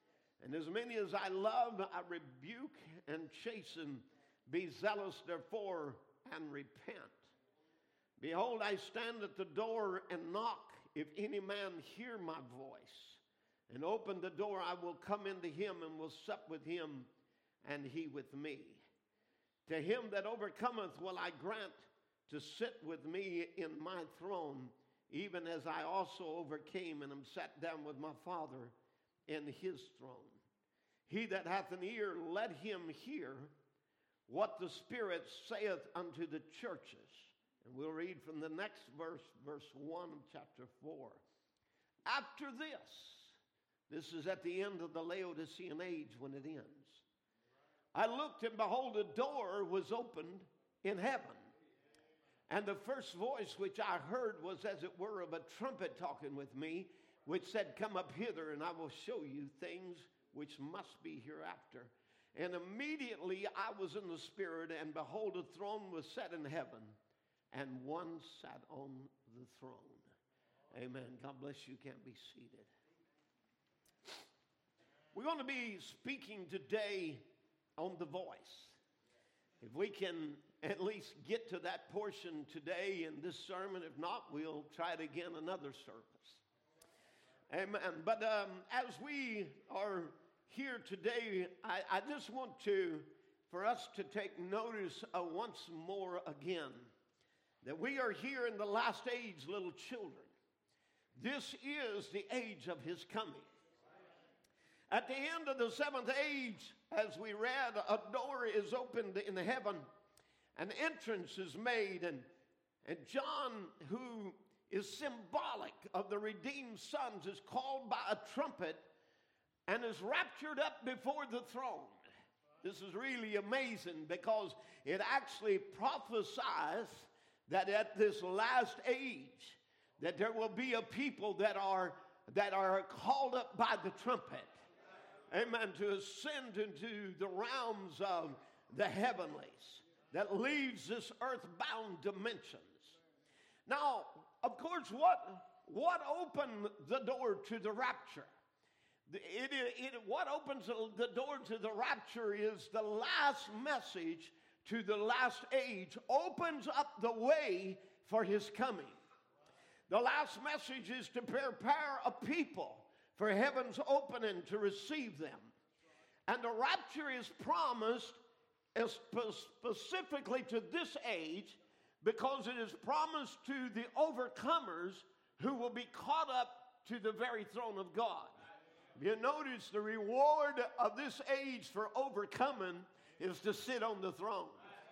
And as many as I love, I rebuke and chasten. Be zealous, therefore, and repent. Behold, I stand at the door and knock. If any man hear my voice and open the door, I will come into him and will sup with him and he with me. To him that overcometh will I grant to sit with me in my throne, even as I also overcame and am sat down with my Father in his throne. He that hath an ear, let him hear what the Spirit saith unto the churches. And we'll read from the next verse, verse one of chapter four. After this, this is at the end of the Laodicean age when it ends. I looked, and behold, a door was opened in heaven. And the first voice which I heard was as it were of a trumpet talking with me, which said, Come up hither, and I will show you things which must be hereafter. And immediately I was in the Spirit, and behold, a throne was set in heaven, and one sat on the throne. Amen. God bless you. You can be seated. We're going to be speaking today on the voice. If we can at least get to that portion today in this sermon, if not, we'll try it again another service. Amen. But um, as we are here today, I, I just want to, for us to take notice uh, once more again, that we are here in the last age, little children. This is the age of his coming. At the end of the seventh age, as we read, a door is opened in heaven, an entrance is made, and, and John, who is symbolic of the redeemed sons, is called by a trumpet and is raptured up before the throne. This is really amazing because it actually prophesies that at this last age that there will be a people that are that are called up by the trumpet. Amen. To ascend into the realms of the heavenlies that leaves this earthbound dimensions. Now, of course, what what opened the door to the rapture? It, it, it, what opens the door to the rapture is the last message to the last age, opens up the way for his coming. The last message is to prepare a people for heaven's opening to receive them. And the rapture is promised specifically to this age because it is promised to the overcomers who will be caught up to the very throne of God. You notice the reward of this age for overcoming is to sit on the throne.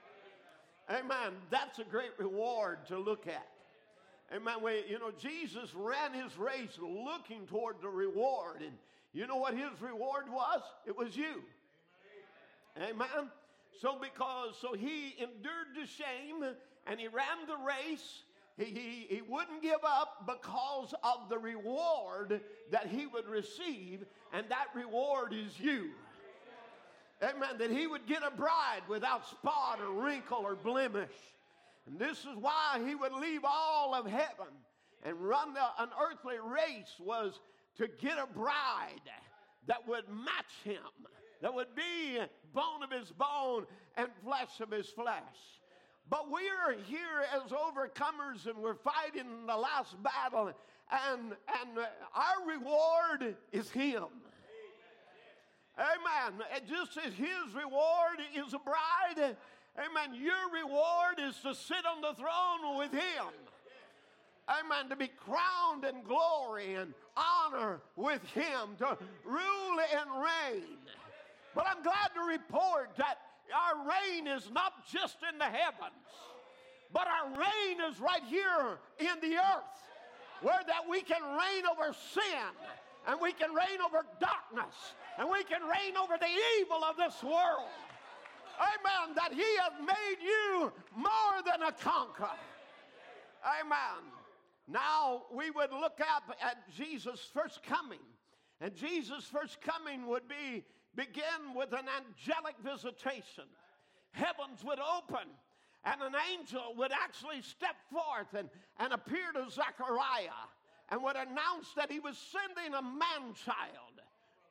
Amen. That's a great reward to look at. Amen. You know, Jesus ran his race looking toward the reward. And you know what his reward was? It was you. Amen. Amen. So because, so he endured the shame and he ran the race. He, he, he wouldn't give up because of the reward that he would receive, and that reward is you. Amen. That he would get a bride without spot or wrinkle or blemish. And this is why he would leave all of heaven and run the, an earthly race, was to get a bride that would match him, that would be bone of his bone and flesh of his flesh. But we are here as overcomers, and we're fighting the last battle, and, and our reward is him. Amen. And just as his reward is a bride, amen, your reward is to sit on the throne with him. Amen. To be crowned in glory and honor with him, to rule and reign. But I'm glad to report that our reign is not just in the heavens, but our reign is right here in the earth, where that we can reign over sin, and we can reign over darkness, and we can reign over the evil of this world. Amen. That he has made you more than a conqueror. Amen. Now we would look up at Jesus' first coming, and Jesus' first coming would be begin with an angelic visitation. Heavens would open, and an angel would actually step forth and, and appear to Zechariah and would announce that he was sending a man-child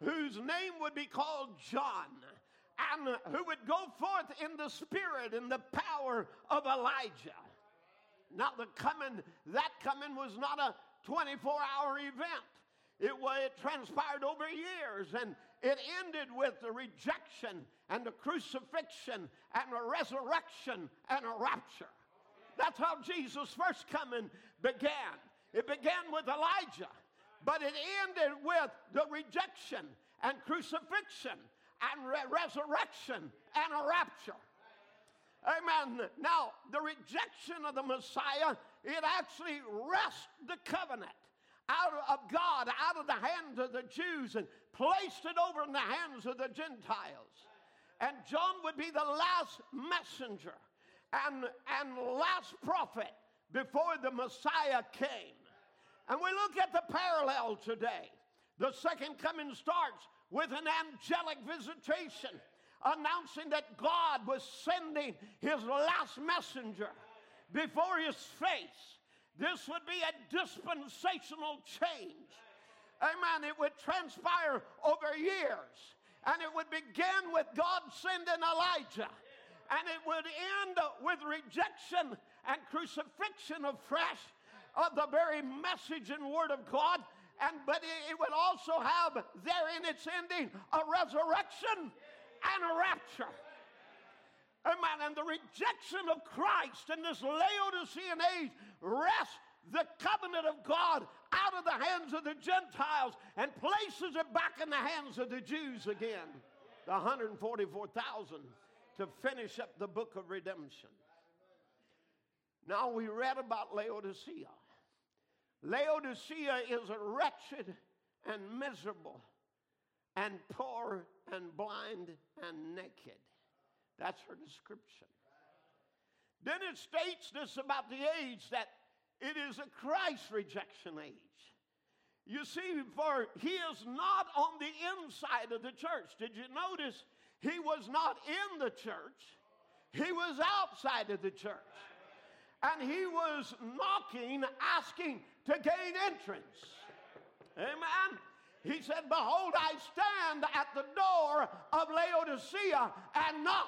whose name would be called John, and who would go forth in the spirit and the power of Elijah. Now the coming, that coming was not a twenty-four hour event. It, was, it transpired over years, and it ended with the rejection and the crucifixion and a resurrection and a rapture. That's how Jesus' first coming began. It began with Elijah, but it ended with the rejection and crucifixion and re- resurrection and a rapture. Amen. Now, the rejection of the Messiah, it actually wrest the covenant out of God, out of the hands of the Jews, and placed it over in the hands of the Gentiles. And John would be the last messenger and, and last prophet before the Messiah came. And we look at the parallel today. The second coming starts with an angelic visitation, announcing that God was sending his last messenger before his face. This would be a dispensational change. Amen. It would transpire over years. And it would begin with God sending Elijah. And it would end with rejection and crucifixion afresh of the very message and word of God. And but it, it would also have there in its ending a resurrection and a rapture. Amen. And the rejection of Christ in this Laodicean age rests the covenant of God out of the hands of the Gentiles and places it back in the hands of the Jews again. The one hundred forty-four thousand to finish up the book of redemption. Now we read about Laodicea. Laodicea is a wretched and miserable and poor and blind and naked. That's her description. Then it states this about the age, that it is a Christ rejection age. You see, for he is not on the inside of the church. Did you notice he was not in the church? He was outside of the church. And he was knocking, asking to gain entrance. Amen. He said, behold, I stand at the door of Laodicea and knock.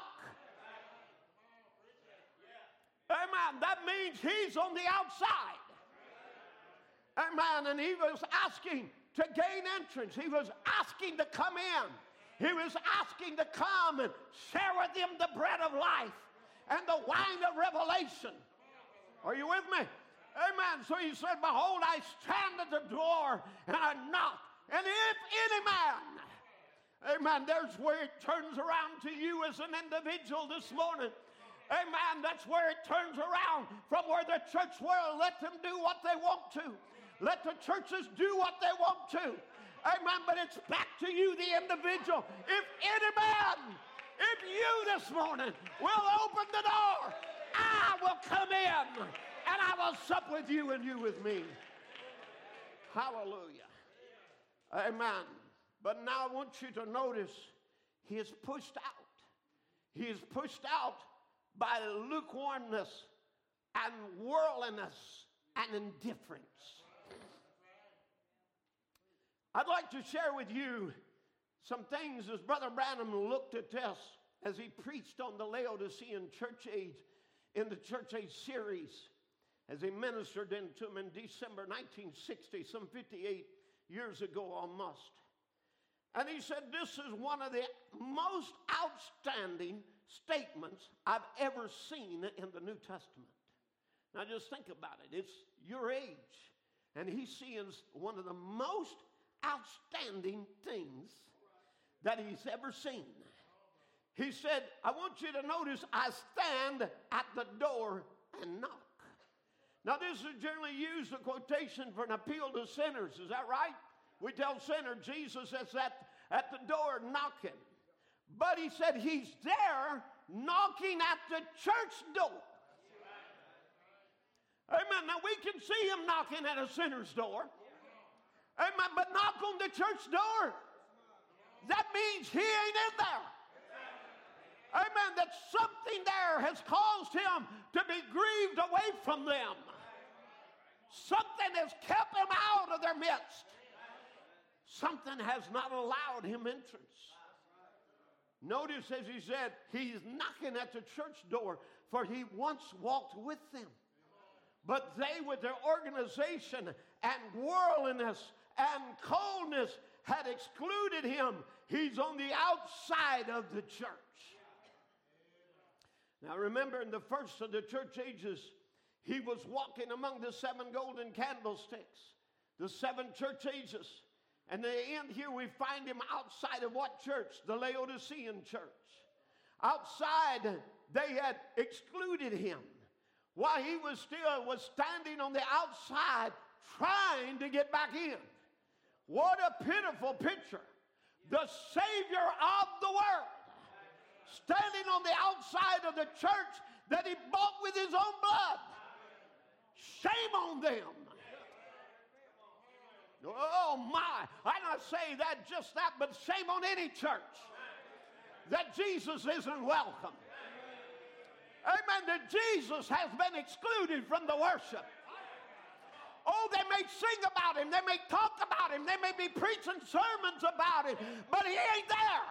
Amen. That means he's on the outside. Amen. And he was asking to gain entrance. He was asking to come in. He was asking to come and share with them the bread of life and the wine of revelation. Are you with me? Amen. So he said, behold, I stand at the door and I knock. And if any man, amen, there's where it turns around to you as an individual this morning. Amen. That's where it turns around from where the church world let them do what they want to. Let the churches do what they want to. Amen. But it's back to you, the individual. If any man, if you this morning will open the door, I will come in and I will sup with you and you with me. Hallelujah. Amen. But now I want you to notice he is pushed out. He is pushed out by lukewarmness and worldliness and indifference. I'd like to share with you some things as Brother Branham looked at this as he preached on the Laodicean church age in the church age series, as he ministered into them in December nineteen sixty, some fifty-eight years ago almost. And he said, this is one of the most outstanding statements I've ever seen in the New Testament. Now just think about it. It's your age. And he's seeing one of the most outstanding things that he's ever seen. He said, I want you to notice I stand at the door and knock. Now this is generally used a quotation for an appeal to sinners. Is that right? We tell sinners, Jesus is at, at the door knocking. But he said he's there knocking at the church door. Amen. Now we can see him knocking at a sinner's door. Amen. But knock on the church door. That means he ain't in there. Amen. That something there has caused him to be grieved away from them. Something has kept him out of their midst. Something has not allowed him entrance. Notice as he said, he's knocking at the church door, for he once walked with them. But they, with their organization and worldliness and coldness, had excluded him. He's on the outside of the church. Now remember, in the first of the church ages, he was walking among the seven golden candlesticks, the seven church ages. And in the end here we find him outside of what church? The Laodicean church. Outside, they had excluded him. While he was still was standing on the outside trying to get back in. What a pitiful picture. The Savior of the world standing on the outside of the church that he bought with his own blood. Shame on them. Oh my, I not say that just that, but shame on any church that Jesus isn't welcome. Amen, that Jesus has been excluded from the worship. Oh, they may sing about him, they may talk about him, they may be preaching sermons about him, but he ain't there.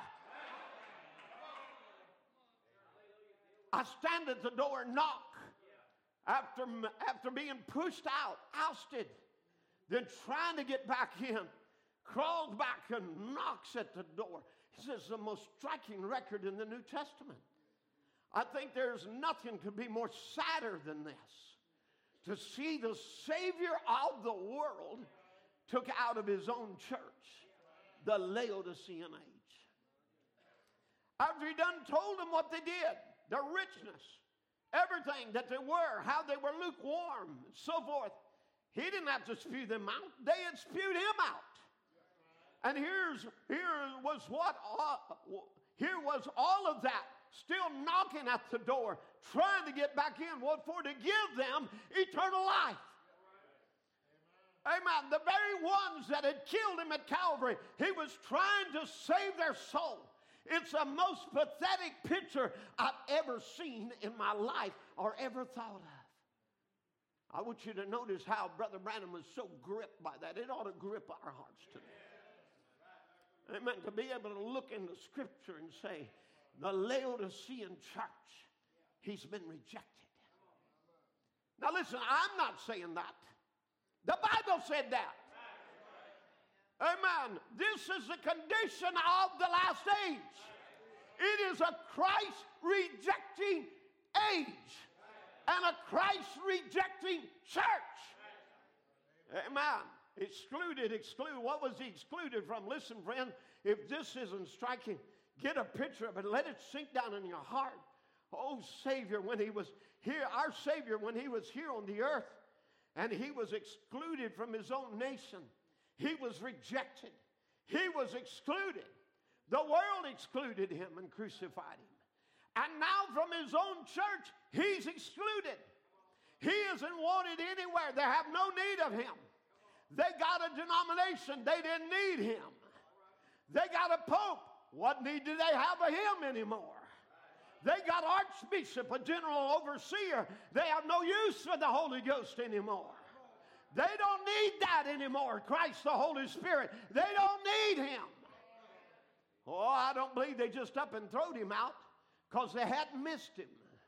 I stand at the door and knock. After, after being pushed out, ousted, then trying to get back in, crawls back and knocks at the door. This is the most striking record in the New Testament. I think there's nothing to be more sadder than this. To see the Savior of the world took out of his own church, the Laodicean age. After he done told them what they did, their richness, everything that they were, how they were lukewarm, and so forth, he didn't have to spew them out. They had spewed him out. And here's here was what all, here was all of that still knocking at the door, trying to get back in. What for? To give them eternal life. Amen. The very ones that had killed him at Calvary, he was trying to save their soul. It's the most pathetic picture I've ever seen in my life or ever thought of. I want you to notice how Brother Branham was so gripped by that. It ought to grip our hearts today. Amen. To be able to look in the Scripture and say, the Laodicean church, he's been rejected. Now listen, I'm not saying that. The Bible said that. Amen. This is the condition of the last age. It is a Christ-rejecting age and a Christ-rejecting church. Amen. Excluded, exclude. What was he excluded from? Listen, friend, if this isn't striking, get a picture of it. Let it sink down in your heart. Oh, Savior, when he was here, our Savior, when he was here on the earth, and he was excluded from his own nation, he was rejected. He was excluded. The world excluded him and crucified him. And now from his own church, he's excluded. He isn't wanted anywhere. They have no need of him. They got a denomination. They didn't need him. They got a pope. What need do they have of him anymore? They got archbishop, a general overseer. They have no use for the Holy Ghost anymore. They don't need that anymore. Christ the Holy Spirit. They don't need him. Oh, I don't believe they just up and throwed him out because they hadn't missed him.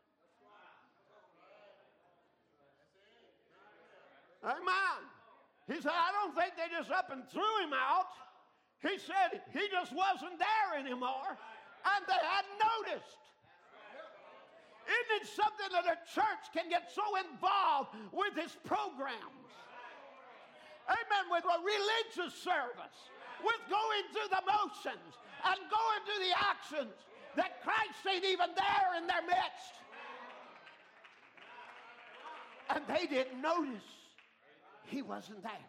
Amen. He said, I don't think they just up and threw him out. He said he just wasn't there anymore, and they hadn't noticed. Isn't it something that a church can get so involved with its programs? Amen. With a religious service, with going through the motions and going through the actions, that Christ ain't even there in their midst. And they didn't notice he wasn't there.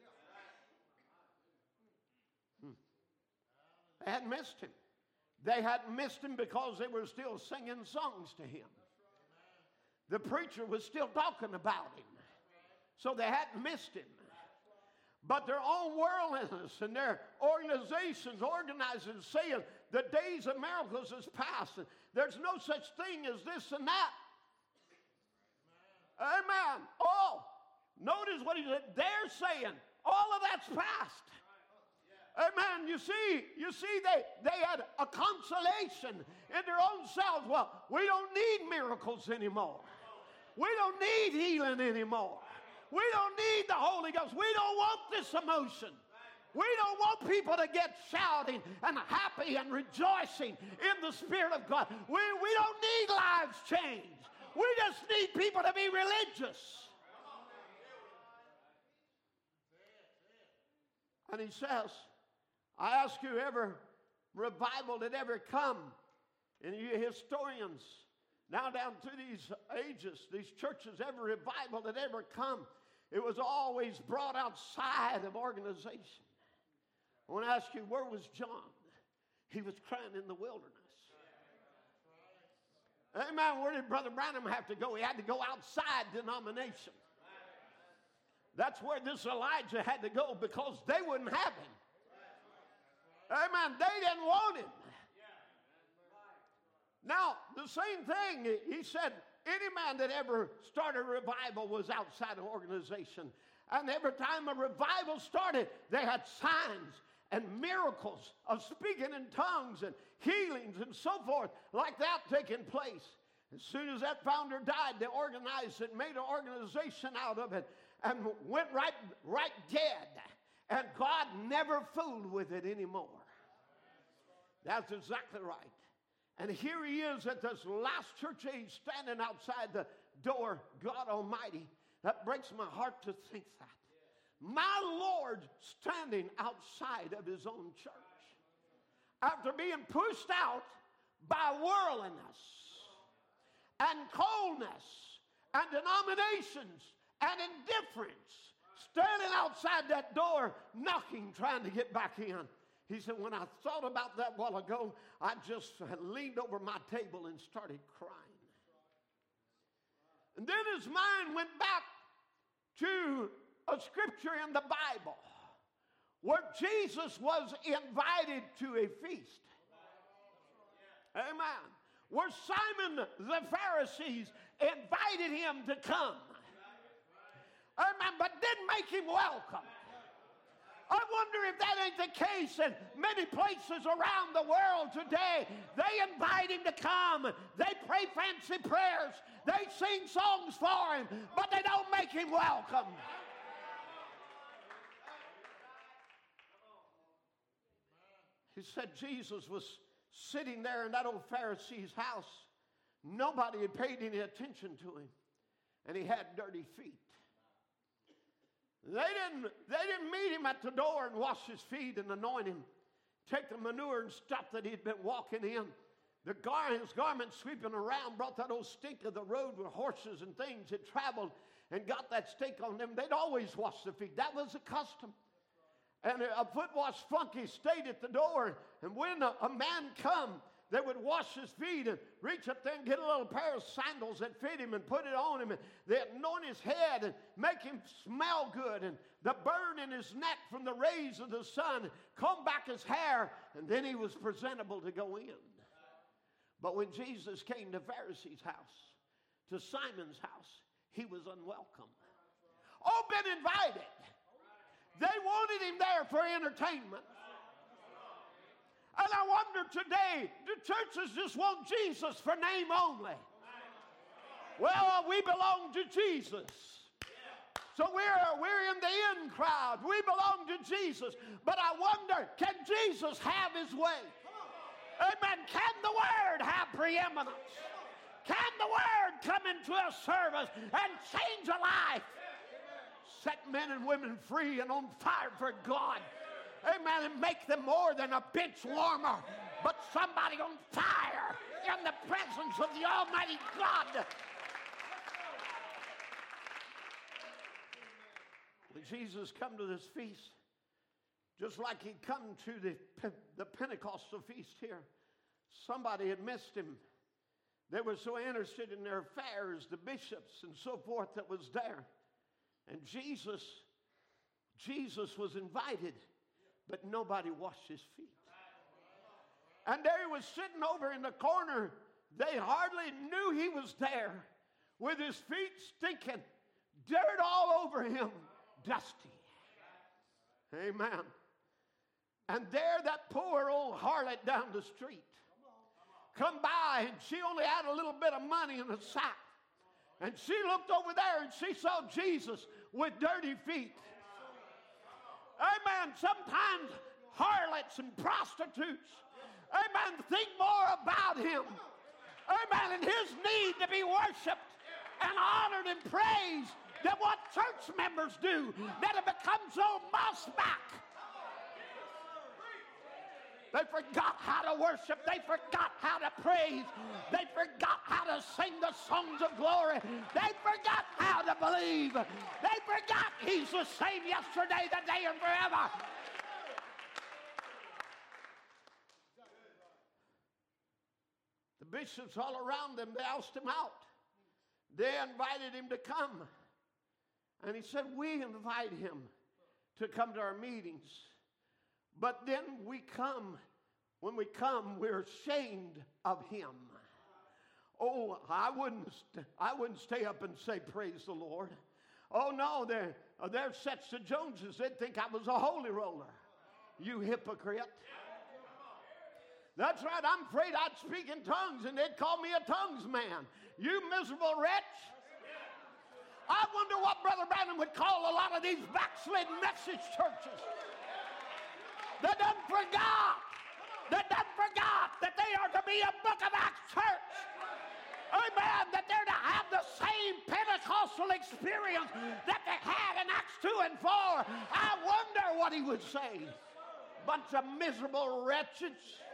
Hmm. They hadn't missed him. They hadn't missed him because they were still singing songs to him. The preacher was still talking about him. So they hadn't missed him. But their own worldliness and their organizations, organizers saying the days of miracles is past. And there's no such thing as this and that. Amen. Oh, notice what he said. They're saying all of that's past. Amen. You see, you see, they, they had a consolation in their own selves. Well, we don't need miracles anymore. We don't need healing anymore. We don't need the Holy Ghost. We don't want this emotion. We don't want people to get shouting and happy and rejoicing in the Spirit of God. We, we don't need lives changed. We just need people to be religious. And he says, I ask you, ever revival that ever come, and you historians now down through these ages, these churches, every revival that ever come, it was always brought outside of organization. I want to ask you, where was John? He was crying in the wilderness. Amen. Where did Brother Branham have to go? He had to go outside denomination. That's where this Elijah had to go because they wouldn't have him. Amen. They didn't want him. Now, the same thing, he said, any man that ever started a revival was outside of organization. And every time a revival started, they had signs and miracles of speaking in tongues and healings and so forth like that taking place. As soon as that founder died, they organized it, made an organization out of it, and went right, right dead. And God never fooled with it anymore. That's exactly right. And here he is at this last church age standing outside the door, God Almighty. That breaks my heart to think that. My Lord standing outside of his own church after being pushed out by worldliness and coldness and denominations and indifference, standing outside that door, knocking, trying to get back in. He said, when I thought about that a while ago, I just leaned over my table and started crying. And then his mind went back to a scripture in the Bible where Jesus was invited to a feast. Amen. Where Simon the Pharisees invited him to come. Amen. But didn't make him welcome. I wonder if that ain't the case in many places around the world today. They invite him to come. They pray fancy prayers. They sing songs for him, but they don't make him welcome. He said Jesus was sitting there in that old Pharisee's house. Nobody had paid any attention to him, and he had dirty feet. They didn't, they didn't meet him at the door and wash his feet and anoint him, take the manure and stuff that he'd been walking in. The gar- his garment sweeping around brought that old stink of the road where horses and things had traveled and got that stink on them. They'd always wash their feet. That was a custom. And a foot wash flunky stayed at the door. And when a, a man come, they would wash his feet and reach up there and get a little pair of sandals that fit him and put it on him. And they'd anoint his head and make him smell good. And the burn in his neck from the rays of the sun, comb back his hair, and then he was presentable to go in. But when Jesus came to Pharisee's house, to Simon's house, he was unwelcome. Oh, been invited. They wanted him there for entertainment. And I wonder today, do churches just want Jesus for name only? Well, we belong to Jesus. So we're, we're in the in crowd. We belong to Jesus. But I wonder, can Jesus have his way? Amen. Can the Word have preeminence? Can the Word come into a service and change a life? Set men and women free and on fire for God. Amen. And make them more than a bench warmer, but somebody on fire in the presence of the Almighty God. When Jesus come to this feast, just like he'd come to the, the Pentecostal feast here, somebody had missed him. They were so interested in their affairs, the bishops and so forth that was there. And Jesus, Jesus was invited, but nobody washed his feet. And there he was sitting over in the corner. They hardly knew he was there with his feet stinking, dirt all over him, dusty. Amen. And there that poor old harlot down the street come by, and she only had a little bit of money in the sack. And she looked over there and she saw Jesus with dirty feet. Amen. Sometimes harlots and prostitutes, amen, think more about him, amen, and his need to be worshiped and honored and praised than what church members do, that have become so mouse-back. They forgot how to worship. They forgot how to praise. They forgot how to sing the songs of glory. They forgot how to believe. They forgot he's the same yesterday, today, and forever. The bishops all around them, they asked him out. They invited him to come. And he said, we invite him to come to our meetings. But then we come, when we come, we're ashamed of him. Oh, I wouldn't, st- I wouldn't stay up and say, praise the Lord. Oh, no, they're, they're sets to Joneses. They'd think I was a holy roller. You hypocrite. That's right, I'm afraid I'd speak in tongues and they'd call me a tongues man. You miserable wretch. I wonder what Brother Branham would call a lot of these backslidden message churches that done forgot, that done forgot that they are to be a Book of Acts church. Amen. That they're to have the same Pentecostal experience that they had in Acts two and four. I wonder what he would say. Bunch of miserable wretches.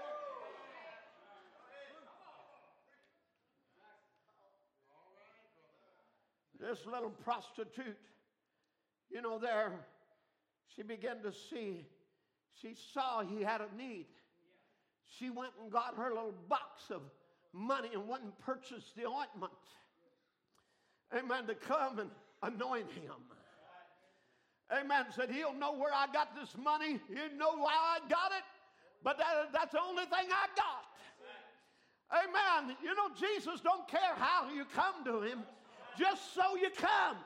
This little prostitute, you know, there, she began to see. She saw he had a need. She went and got her little box of money and went and purchased the ointment. Amen. To come and anoint him. Amen. Said, he'll know where I got this money. He'll know why I got it. But that, that's the only thing I got. Amen. You know, Jesus don't care how you come to him. Just so you come.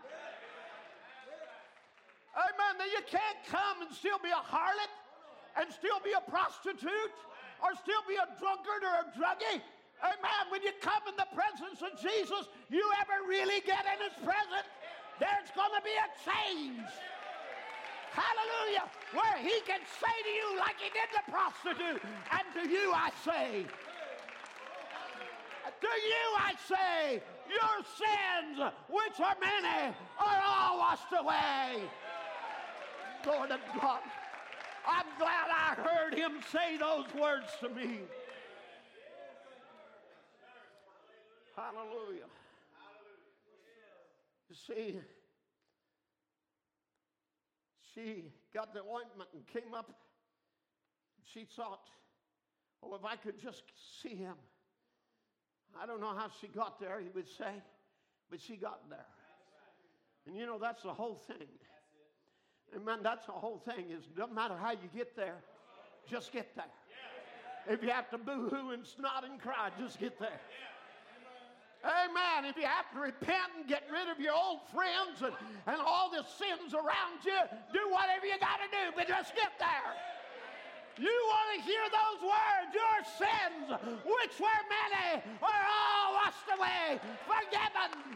Amen. That you can't come and still be a harlot and still be a prostitute or still be a drunkard or a druggie. Amen. When you come in the presence of Jesus, you ever really get in his presence, there's going to be a change. Hallelujah. Where he can say to you like he did the prostitute, and to you I say, to you I say, your sins, which are many, are all washed away. Lord of God, I'm glad I heard him say those words to me. Hallelujah. You see, she got the ointment and came up. She thought, oh, if I could just see him. I don't know how she got there, he would say, but she got there. And you know, that's the whole thing. Amen. That's the whole thing. It doesn't matter how you get there, just get there. If you have to boo-hoo and snot and cry, just get there. Amen. If you have to repent and get rid of your old friends and, and all the sins around you, do whatever you got to do, but just get there. You want to hear those words, your sins, which were many, are all washed away, forgiven.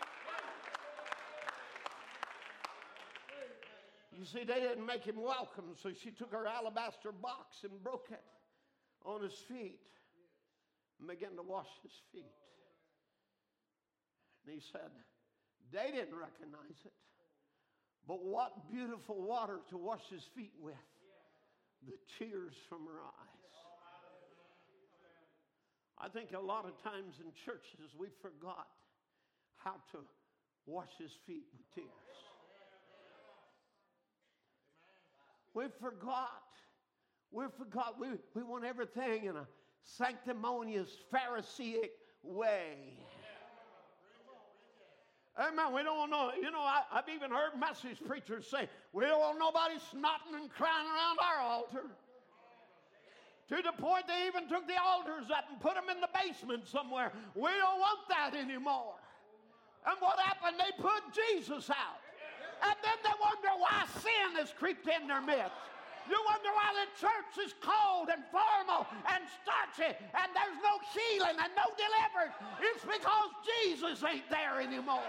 You see, they didn't make him welcome, so she took her alabaster box and broke it on his feet and began to wash his feet. And he said, they didn't recognize it, but what beautiful water to wash his feet with. The tears from her eyes. I think a lot of times in churches we forgot how to wash his feet with tears. We forgot. We forgot. We, we want everything in a sanctimonious, Pharisaic way. Amen. We don't know. You know, I, I've even heard message preachers say, we don't want nobody snotting and crying around our altar. To the point they even took the altars up and put them in the basement somewhere. We don't want that anymore. And what happened? They put Jesus out. And then they wonder why sin has creeped in their midst. You wonder why the church is cold and formal and starchy and there's no healing and no deliverance. It's because Jesus ain't there anymore.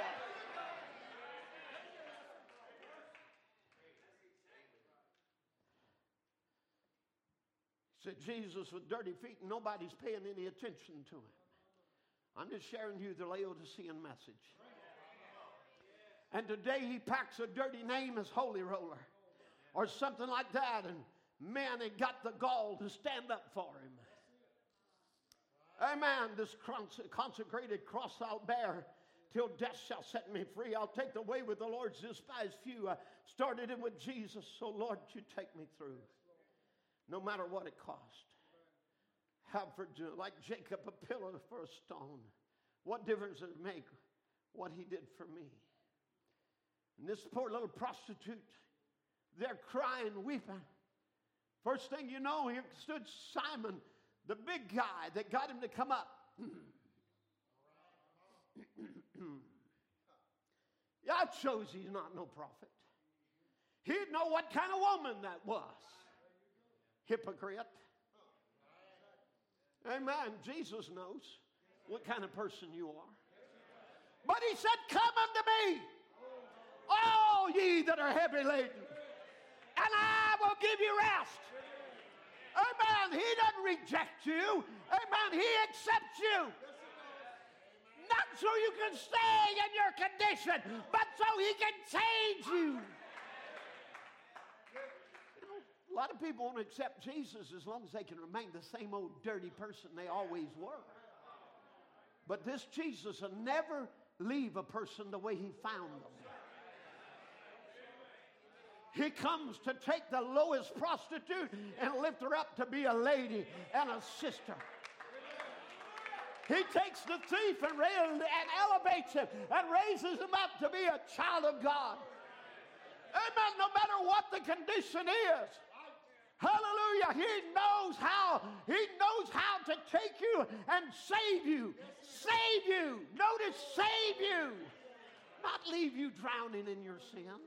Said Jesus with dirty feet and nobody's paying any attention to him. I'm just sharing you the Laodicean message. And today he packs a dirty name as Holy Roller or something like that, and men had got the gall to stand up for him. Amen. This consecrated cross I'll bear till death shall set me free. I'll take the way with the Lord's despised few. I started it with Jesus, so Lord, you take me through. No matter what it cost. Have for, like Jacob, a pillar for a stone. What difference does it make what he did for me? And this poor little prostitute, they're crying, weeping. First thing you know, here stood Simon, the big guy that got him to come up. Yeah, it shows he's not no prophet. He'd know what kind of woman that was. Hypocrite. Amen. Jesus knows what kind of person you are. But he said, come unto me, all ye that are heavy laden, and I will give you rest. Amen. He doesn't reject you. Amen. He accepts you. Not so you can stay in your condition, but so he can change you. A lot of people won't accept Jesus as long as they can remain the same old dirty person they always were. But this Jesus will never leave a person the way he found them. He comes to take the lowest prostitute and lift her up to be a lady and a sister. He takes the thief and, and elevates him and raises him up to be a child of God. Amen. No matter what the condition is. Hallelujah. He knows how. He knows how to take you and save you. Save you. Notice, save you. Not leave you drowning in your sins.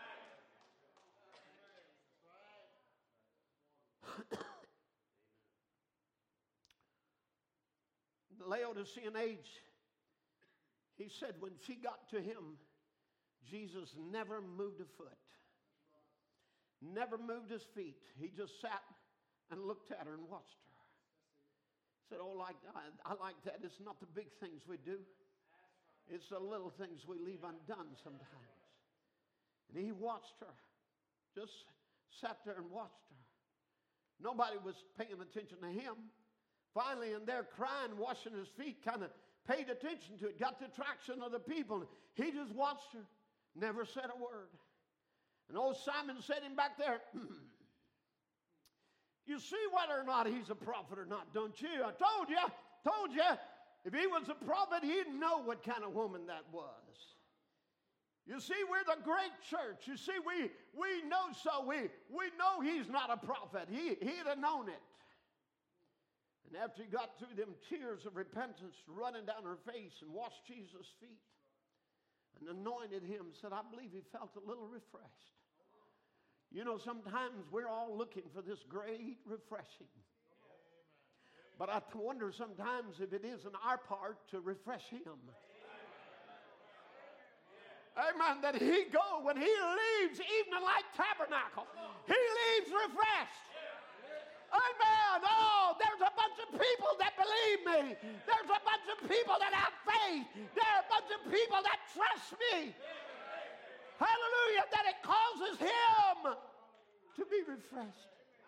The Laodicean age, he said when she got to him, Jesus never moved a foot. Never moved his feet. He just sat and looked at her and watched her. Said, oh, like, I, I like that. It's not the big things we do. It's the little things we leave undone sometimes. And he watched her. Just sat there and watched her. Nobody was paying attention to him. Finally, in there crying, washing his feet, kind of paid attention to it, got the attraction of the people. He just watched her, never said a word. And old Simon said him back there, you see whether or not he's a prophet or not, don't you? I told you, told you, if he was a prophet, he'd know what kind of woman that was. You see, we're the great church. You see, we, we know so. We, we know he's not a prophet. He, he'd have known it. And after he got through them tears of repentance running down her face and washed Jesus' feet and anointed him, said, I believe he felt a little refreshed. You know, sometimes we're all looking for this great refreshing. But I wonder sometimes if it isn't our part to refresh him. Amen. That he go, when he leaves Evening Light Tabernacle, he leaves refreshed. Amen. Oh, there's a bunch of people that believe me. There's a bunch of people that have faith. There are a bunch of people that trust me. Hallelujah. That it causes him to be refreshed.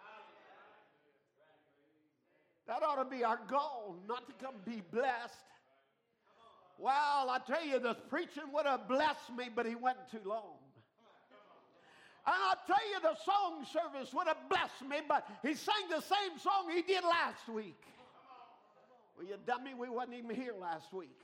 That ought to be our goal, not to come be blessed. Well, I tell you, the preaching would have blessed me, but he went too long. And I'll tell you, the song service would have blessed me, but he sang the same song he did last week. Well, you dummy, we wasn't even here last week.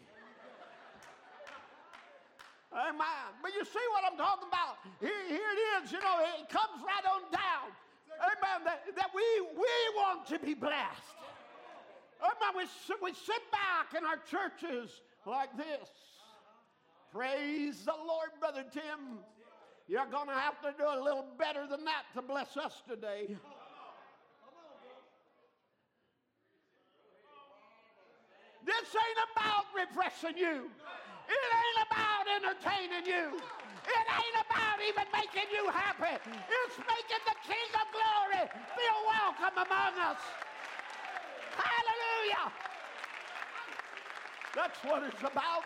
Amen. But you see what I'm talking about? Here, here it is, you know, it comes right on down. Amen. That, that we, we want to be blessed. Amen. We, we sit back in our churches like this. Praise the Lord, Brother Tim. You're going to have to do a little better than that to bless us today. This ain't about refreshing you. It ain't about entertaining you. It ain't about even making you happy. It's making the King of Glory feel welcome among us. Hallelujah. That's what it's about.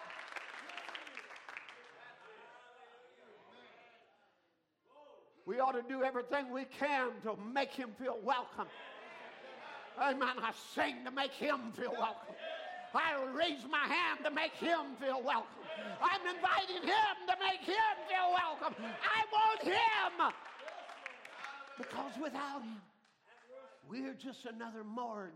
We ought to do everything we can to make him feel welcome. Amen. I sing to make him feel welcome. I raise my hand to make him feel welcome. I'm inviting him to make him feel welcome. I want him. Because without him, we're just another morgue.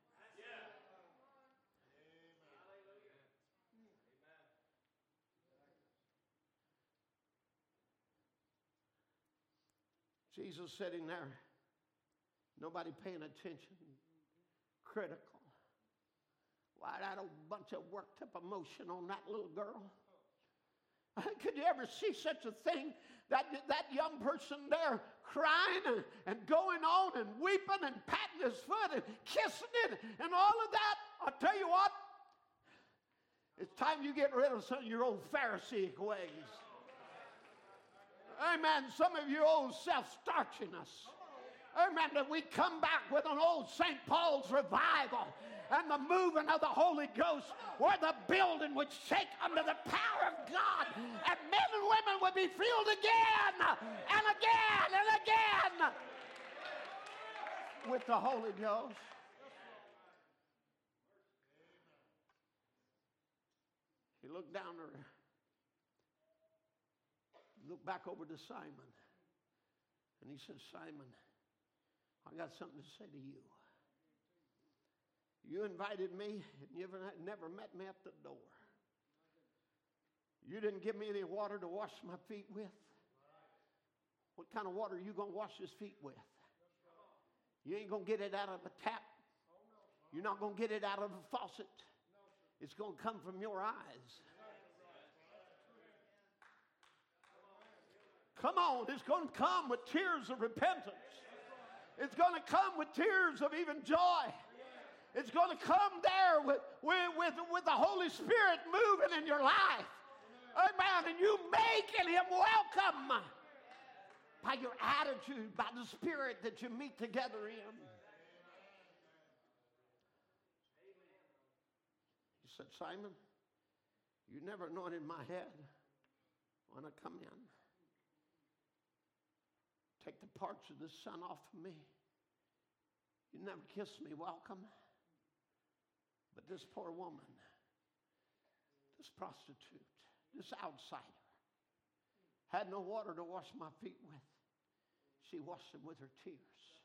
Jesus sitting there, nobody paying attention, critical. Why, that old bunch of worked up emotion on that little girl. Could you ever see such a thing? That, that young person there crying and, and going on and weeping and patting his foot and kissing it and all of that. I'll tell you what, it's time you get rid of some of your old Pharisaic ways. Amen. Some of your old self-starchiness. Amen. That we come back with an old Saint Paul's revival and the moving of the Holy Ghost, where the building would shake under the power of God, and men and women would be filled again and again and again with the Holy Ghost. He looked down there, looked back over to Simon, and he said, Simon, I got something to say to you. You invited me, and you never, never met me at the door. You didn't give me any water to wash my feet with. What kind of water are you going to wash his feet with? You ain't going to get it out of a tap. You're not going to get it out of a faucet. It's going to come from your eyes. Come on, it's going to come with tears of repentance. It's going to come with tears of even joy. It's going to come there with, with, with, with the Holy Spirit moving in your life. Amen. And you making him welcome by your attitude, by the Spirit that you meet together in. He said, Simon, you never anointed my head when I come in. Take the parts of the sun off of me. You never kissed me welcome. But this poor woman, this prostitute, this outsider, had no water to wash my feet with. She washed them with her tears.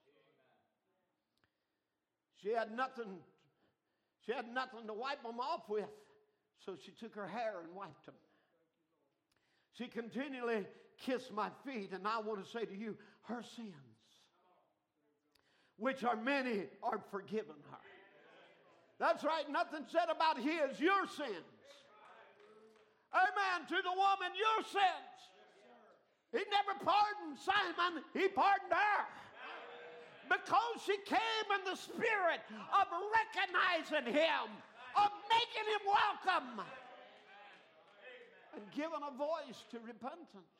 She had nothing, she had nothing to wipe them off with, so she took her hair and wiped them. She continually kissed my feet, and I want to say to you, her sins, which are many, are forgiven her. That's right, nothing said about his, your sins. Amen. To the woman, your sins. He never pardoned Simon, he pardoned her. Because she came in the spirit of recognizing him, of making him welcome, and giving a voice to repentance.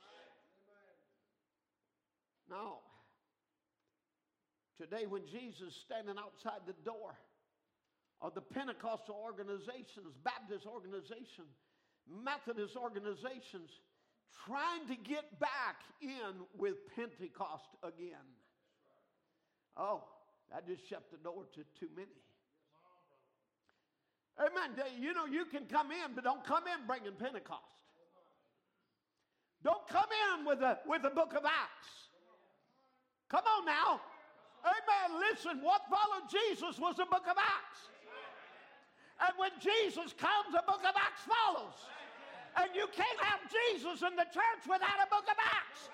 Now, today when Jesus is standing outside the door of the Pentecostal organizations, Baptist organizations, Methodist organizations, trying to get back in with Pentecost again. Oh, that just shut the door to too many. Amen. You know, you can come in, but don't come in bringing Pentecost. Don't come in with the, with the book of Acts. Come on now. Amen. Listen, what followed Jesus was the book of Acts. And when Jesus comes, the book of Acts follows. And you can't have Jesus in the church without a book of Acts.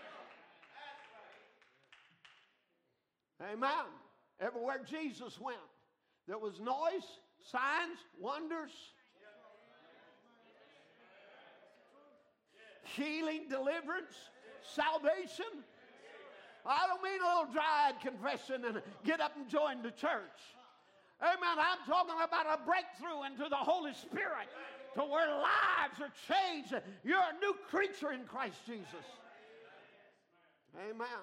Amen. Everywhere Jesus went, there was noise, signs, wonders, healing, deliverance, salvation. I don't mean a little dry-eyed confession and get up and join the church. Amen. I'm talking about a breakthrough into the Holy Spirit to where lives are changed. You're a new creature in Christ Jesus. Amen.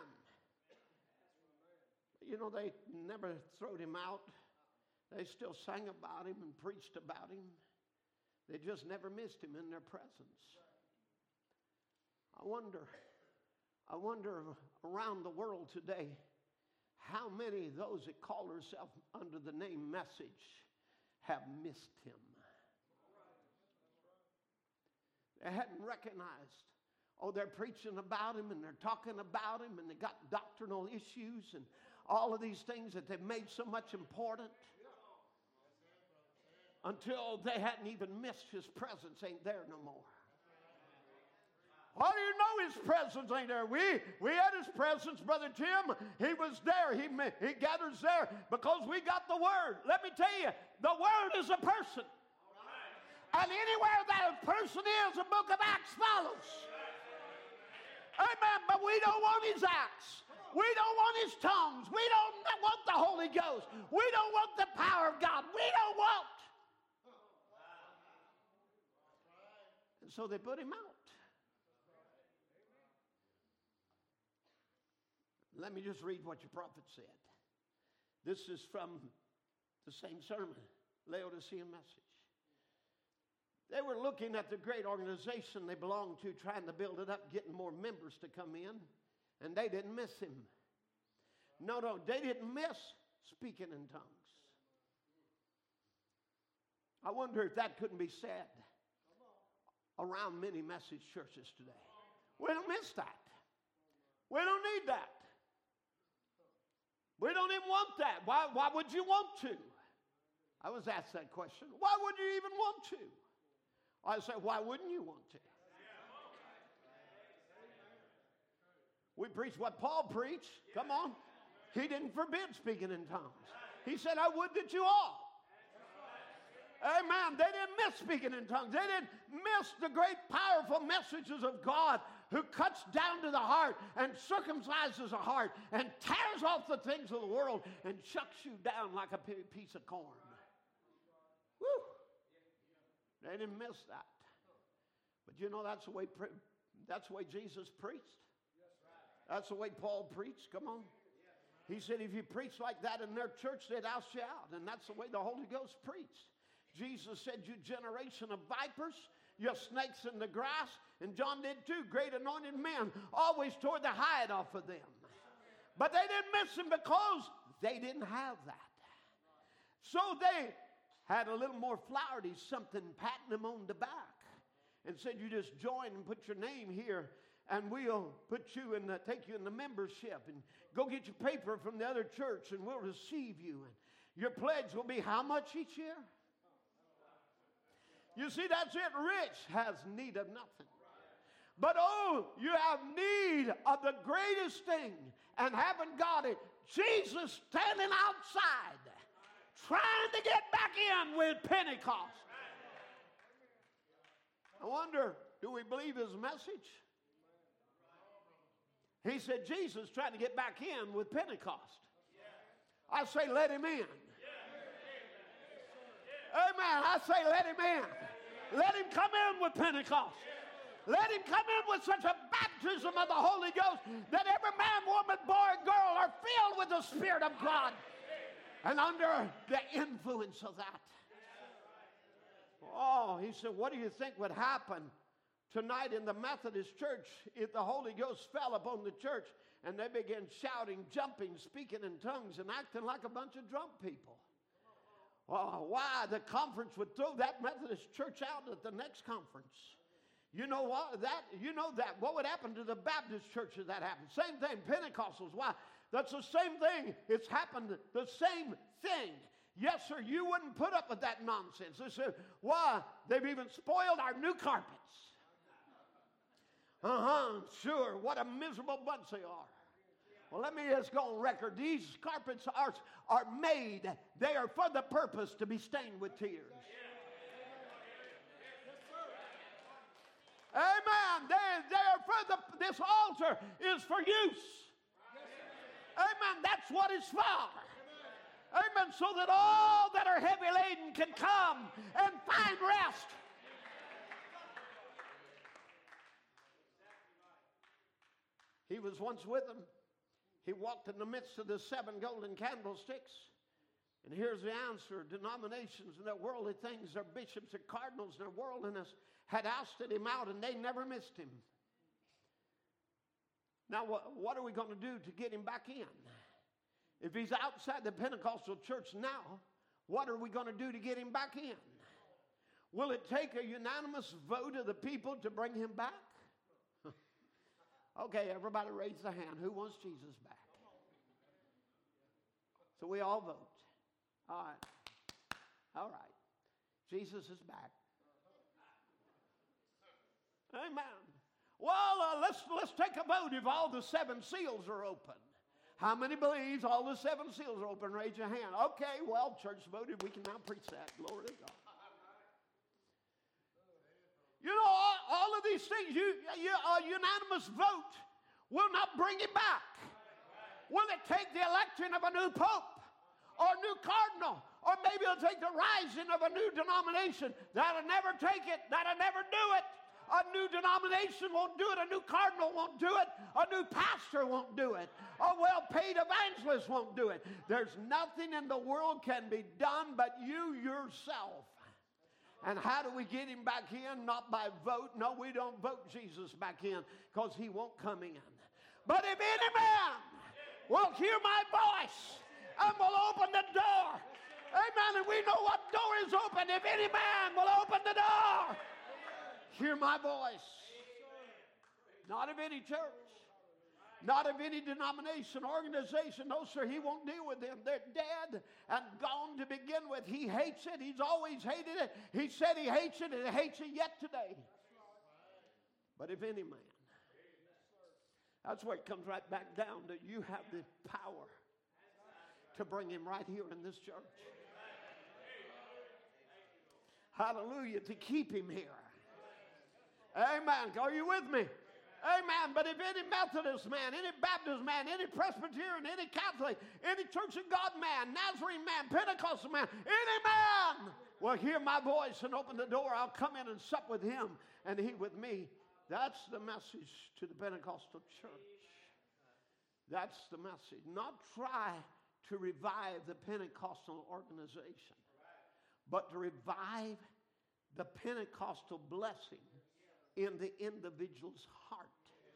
You know, they never throwed him out. They still sang about him and preached about him. They just never missed him in their presence. I wonder, I wonder around the world today, how many of those that call themselves under the name Message have missed him? They hadn't recognized, oh, they're preaching about him and they're talking about him and they got doctrinal issues and all of these things that they've made so much important until they hadn't even missed his presence ain't there no more. How do you know his presence ain't there? We, we had his presence, Brother Tim. He was there. He, he gathers there because we got the Word. Let me tell you, the Word is a person. And anywhere that a person is, the book of Acts follows. Amen. But we don't want his acts. We don't want his tongues. We don't want the Holy Ghost. We don't want the power of God. We don't want. And so they put him out. Let me just read what your prophet said. This is from the same sermon, Laodicean Message. They were looking at the great organization they belonged to, trying to build it up, getting more members to come in, and they didn't miss him. No, no, they didn't miss speaking in tongues. I wonder if that couldn't be said around many message churches today. We don't miss that. We don't need that. We don't even want that. Why, why would you want to? I was asked that question. Why would you even want to? I said, why wouldn't you want to? We preach what Paul preached. Come on. He didn't forbid speaking in tongues. He said, I would that you all. Amen. They didn't miss speaking in tongues. They didn't miss the great powerful messages of God who cuts down to the heart and circumcises the heart and tears off the things of the world and chucks you down like a piece of corn. Woo! They didn't miss that. But you know, that's the way, that's the way Jesus preached. That's the way Paul preached. Come on. He said, if you preach like that in their church, they'd out you out. And that's the way the Holy Ghost preached. Jesus said, you generation of vipers, you snakes in the grass. And John did too. Great anointed men always tore the hide off of them. But they didn't miss him because they didn't have that. So they had a little more Flaherty, something patting them on the back. And said, you just join and put your name here. And we'll put you in the, take you in the membership and go get your paper from the other church and we'll receive you. And your pledge will be how much each year? You see, that's it. Rich has need of nothing. But oh, you have need of the greatest thing and haven't got it. Jesus standing outside trying to get back in with Pentecost. I wonder, do we believe his message? He said, Jesus trying to get back in with Pentecost. I say, let him in. Amen. I say, let him in. Let him come in with Pentecost. Let him come in with such a baptism of the Holy Ghost that every man, woman, boy, girl are filled with the Spirit of God and under the influence of that. Oh, he said, what do you think would happen tonight in the Methodist church if the Holy Ghost fell upon the church and they began shouting, jumping, speaking in tongues and acting like a bunch of drunk people? Oh, why? The conference would throw that Methodist church out at the next conference. You know what? That you know that. What would happen to the Baptist church if that happened? Same thing. Pentecostals. Why? That's the same thing. It's happened the same thing. Yes, sir, you wouldn't put up with that nonsense. They said, why? They've even spoiled our new carpets. Uh-huh, sure. What a miserable bunch they are. Well, let me just go on record. These carpets are, are made. They are for the purpose to be stained with tears. Amen. They, they are for the, this altar is for use. Amen. That's what it's for. Amen. So that all that are heavy laden can come and find rest. He was once with them. He walked in the midst of the seven golden candlesticks. And here's the answer. Denominations and their worldly things, their bishops and cardinals and their worldliness had ousted him out, and they never missed him. Now, what, what are we going to do to get him back in? If he's outside the Pentecostal church now, what are we going to do to get him back in? Will it take a unanimous vote of the people to bring him back? Okay, everybody raise their hand. Who wants Jesus back? So we all vote. All right. All right. Jesus is back. Amen. Well, uh, let's, let's take a vote if all the seven seals are open. How many believes all the seven seals are open? Raise your hand. Okay, well, church voted. We can now preach that. Glory to God. You know, all, all of these things, you, you, a unanimous vote will not bring him back. Will it take the election of a new pope or a new cardinal? Or maybe it'll take the rising of a new denomination. That'll never take it. That'll never do it. A new denomination won't do it. A new cardinal won't do it. A new pastor won't do it. A well-paid evangelist won't do it. There's nothing in the world can be done but you yourself. And how do we get him back in? Not by vote. No, we don't vote Jesus back in because he won't come in. But if any man will hear my voice and will open the door, amen, and we know what door is open. If any man will open the door, hear my voice. Not of any church. Not of any denomination, organization. No, sir, he won't deal with them. They're dead and gone to begin with. He hates it. He's always hated it. He said he hates it, and he hates it yet today. But if any man, that's where it comes right back down to you have the power to bring him right here in this church. Hallelujah, to keep him here. Amen. Are you with me? Amen. But if any Methodist man, any Baptist man, any Presbyterian, any Catholic, any Church of God man, Nazarene man, Pentecostal man, any man will hear my voice and open the door, I'll come in and sup with him and he with me. That's the message to the Pentecostal church. That's the message. Not try to revive the Pentecostal organization, but to revive the Pentecostal blessing in the individual's heart.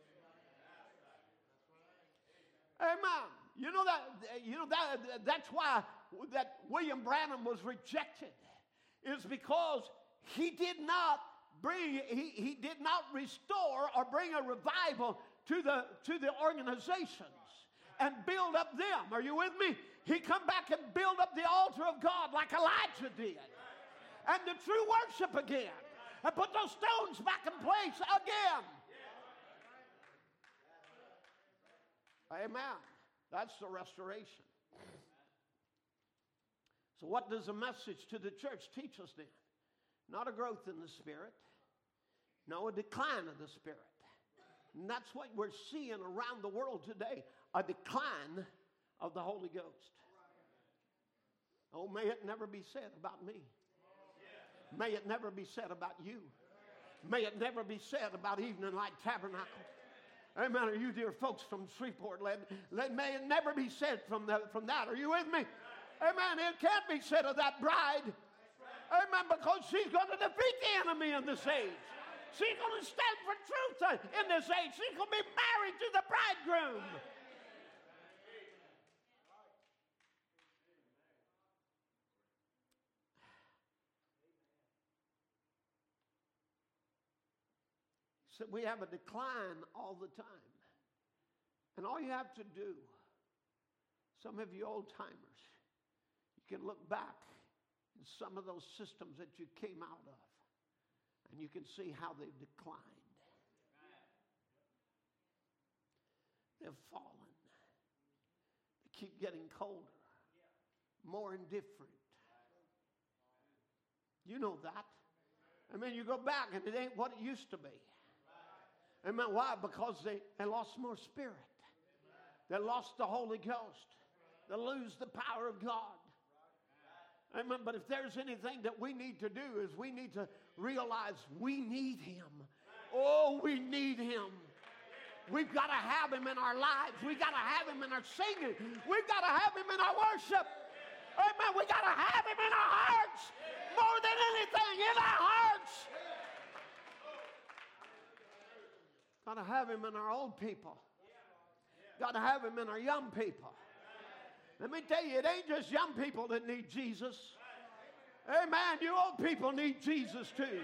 Amen. You know that. You know that. That's why that William Branham was rejected. Is because he did not bring. He, he did not restore or bring a revival to the to the organizations and build up them. Are you with me? He come back and build up the altar of God like Elijah did, and the true worship again. And put those stones back in place again. Amen. That's the restoration. So what does the message to the church teach us then? Not a growth in the Spirit. No, a decline of the Spirit. And that's what we're seeing around the world today. A decline of the Holy Ghost. Oh, may it never be said about me. May it never be said about you. May it never be said about Evening Light Tabernacle. Amen. Are you dear folks from Shreveport? Let, let, may it never be said from, the, from that. Are you with me? Amen. It can't be said of that bride. Amen. Because she's going to defeat the enemy in this age. She's going to stand for truth in this age. She's going to be married to the bridegroom. So we have a decline all the time. And all you have to do, some of you old timers, you can look back in some of those systems that you came out of, and you can see how they've declined. They've fallen. They keep getting colder, more indifferent. You know that. I mean, you go back and it ain't what it used to be. Amen. Why? Because they, they lost more spirit. They lost the Holy Ghost. They lose the power of God. Amen. But if there's anything that we need to do is we need to realize we need Him. Oh, we need Him. We've got to have Him in our lives. We've got to have Him in our singing. We've got to have Him in our worship. Amen. We've got to have Him in our hearts. More than anything, in our hearts. Got to have Him in our old people. Got to have Him in our young people. Let me tell you, it ain't just young people that need Jesus. Amen. You old people need Jesus too.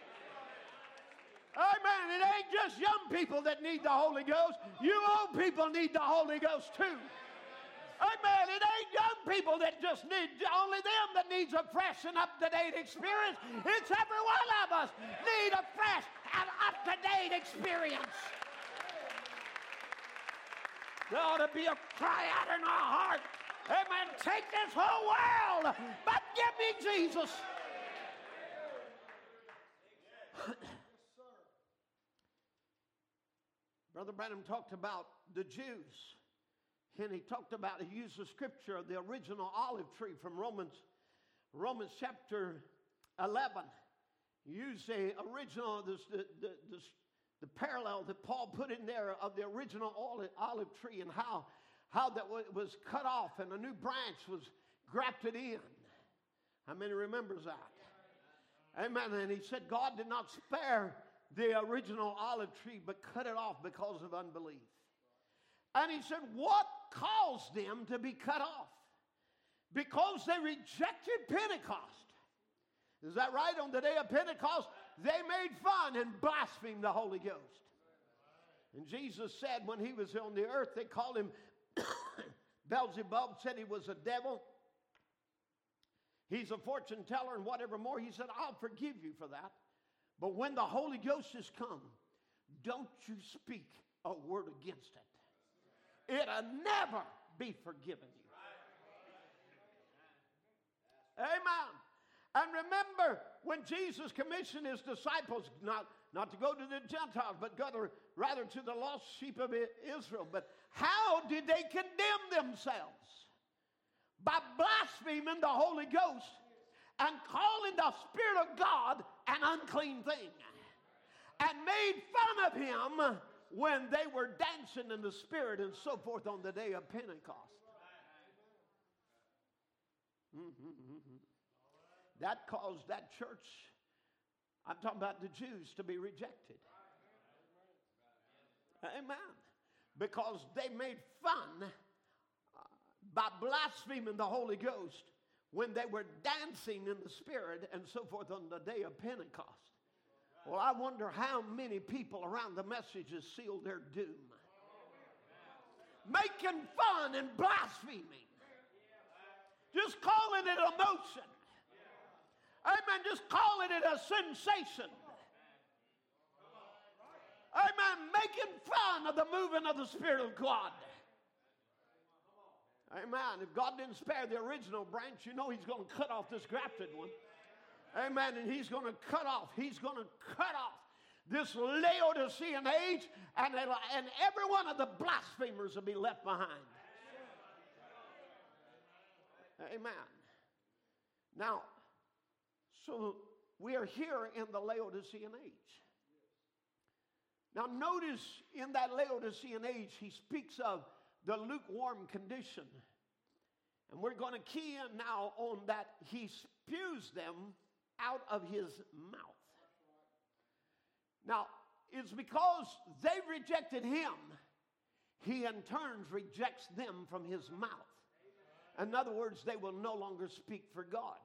Amen. It ain't just young people that need the Holy Ghost. You old people need the Holy Ghost too. Amen. It ain't young people that just need, only them that needs a fresh and up-to-date experience. It's every one of us need a fresh and up-to-date experience. There ought to be a cry out in our heart. Amen. Take this whole world, but give me Jesus. Brother Branham talked about the Jews. And he talked about, he used the scripture of the original olive tree from Romans, Romans chapter eleven. He used the original, this, the, the, the, the parallel that Paul put in there of the original olive, olive tree and how, how that was cut off and a new branch was grafted in. How many remembers that? Amen. And he said God did not spare the original olive tree but cut it off because of unbelief. And he said, what caused them to be cut off? Because they rejected Pentecost. Is that right? On the day of Pentecost, they made fun and blasphemed the Holy Ghost. And Jesus said when he was on the earth, they called him Beelzebub, said he was a devil. He's a fortune teller and whatever more. He said, I'll forgive you for that. But when the Holy Ghost has come, don't you speak a word against it. It'll never be forgiven you. Amen. And remember, when Jesus commissioned his disciples not, not to go to the Gentiles, but go to, rather to the lost sheep of Israel. But how did they condemn themselves? By blaspheming the Holy Ghost and calling the Spirit of God an unclean thing. And made fun of him when they were dancing in the Spirit and so forth on the day of Pentecost. Mm-hmm, mm-hmm. That caused that church, I'm talking about the Jews, to be rejected. Amen. Because they made fun uh, by blaspheming the Holy Ghost when they were dancing in the Spirit and so forth on the day of Pentecost. Well, I wonder how many people around the messages sealed their doom. Making fun and blaspheming. Just calling it emotion. Amen. Just calling it a sensation. Amen. Making fun of the moving of the Spirit of God. Amen. If God didn't spare the original branch, you know he's going to cut off this grafted one. Amen. And he's going to cut off. He's going to cut off this Laodicean age, and, and every one of the blasphemers will be left behind. Amen. Now, so we are here in the Laodicean age. Now, notice in that Laodicean age, he speaks of the lukewarm condition. And we're going to key in now on that he spews them out of his mouth. Now, it's because they rejected him, he in turn rejects them from his mouth. In other words, they will no longer speak for God.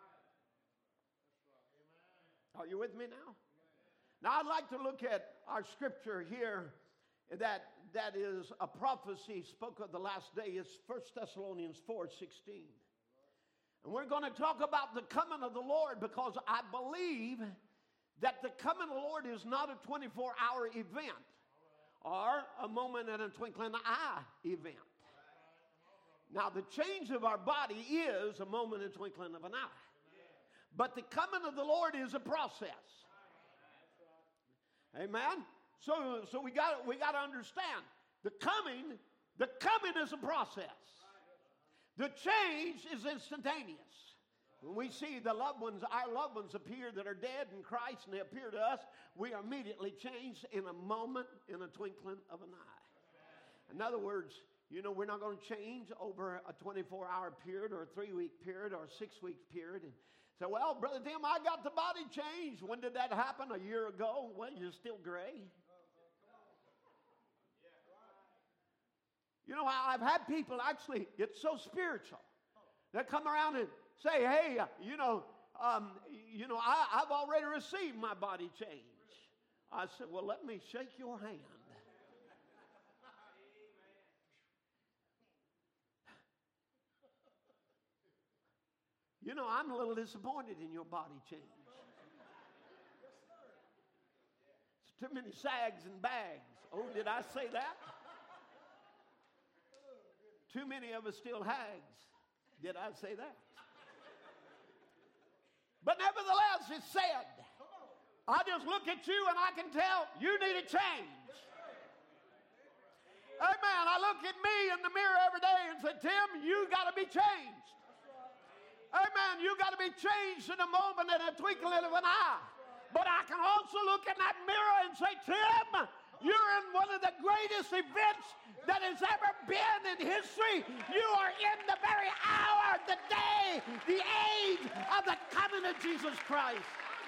Are you with me now? Now, I'd like to look at our scripture here that, that is a prophecy spoke of the last day. It's First Thessalonians four sixteen. And we're going to talk about the coming of the Lord because I believe that the coming of the Lord is not a twenty-four hour event or a moment and a twinkling of an eye event. Now, the change of our body is a moment and twinkling of an eye. But the coming of the Lord is a process. Amen? So, so we got we got to understand the coming, the coming is a process. The change is instantaneous. When we see the loved ones, our loved ones appear that are dead in Christ, and they appear to us, we are immediately changed in a moment, in a twinkling of an eye. In other words, you know, we're not going to change over a twenty-four hour period or a three-week period or a six-week period. And say, well, Brother Tim, I got the body changed. When did that happen? A year ago? Well, you're still gray. You know, I've had people actually get so spiritual. They come around and say, hey, uh, you know, um, you know, I, I've already received my body change. I said, well, let me shake your hand. You know, I'm a little disappointed in your body change. It's too many sags and bags. Oh, did I say that? Too many of us still hags. Did I say that? But nevertheless, it's said. I just look at you and I can tell you need a change. Amen. I look at me in the mirror every day and say, Tim, you got to be changed. Amen. You got to be changed in a moment, in a twinkling of an eye. But I can also look in that mirror and say, Tim, you're in one of the greatest events that has ever been in history. You are in the very hour, the day, the age of the coming of Jesus Christ.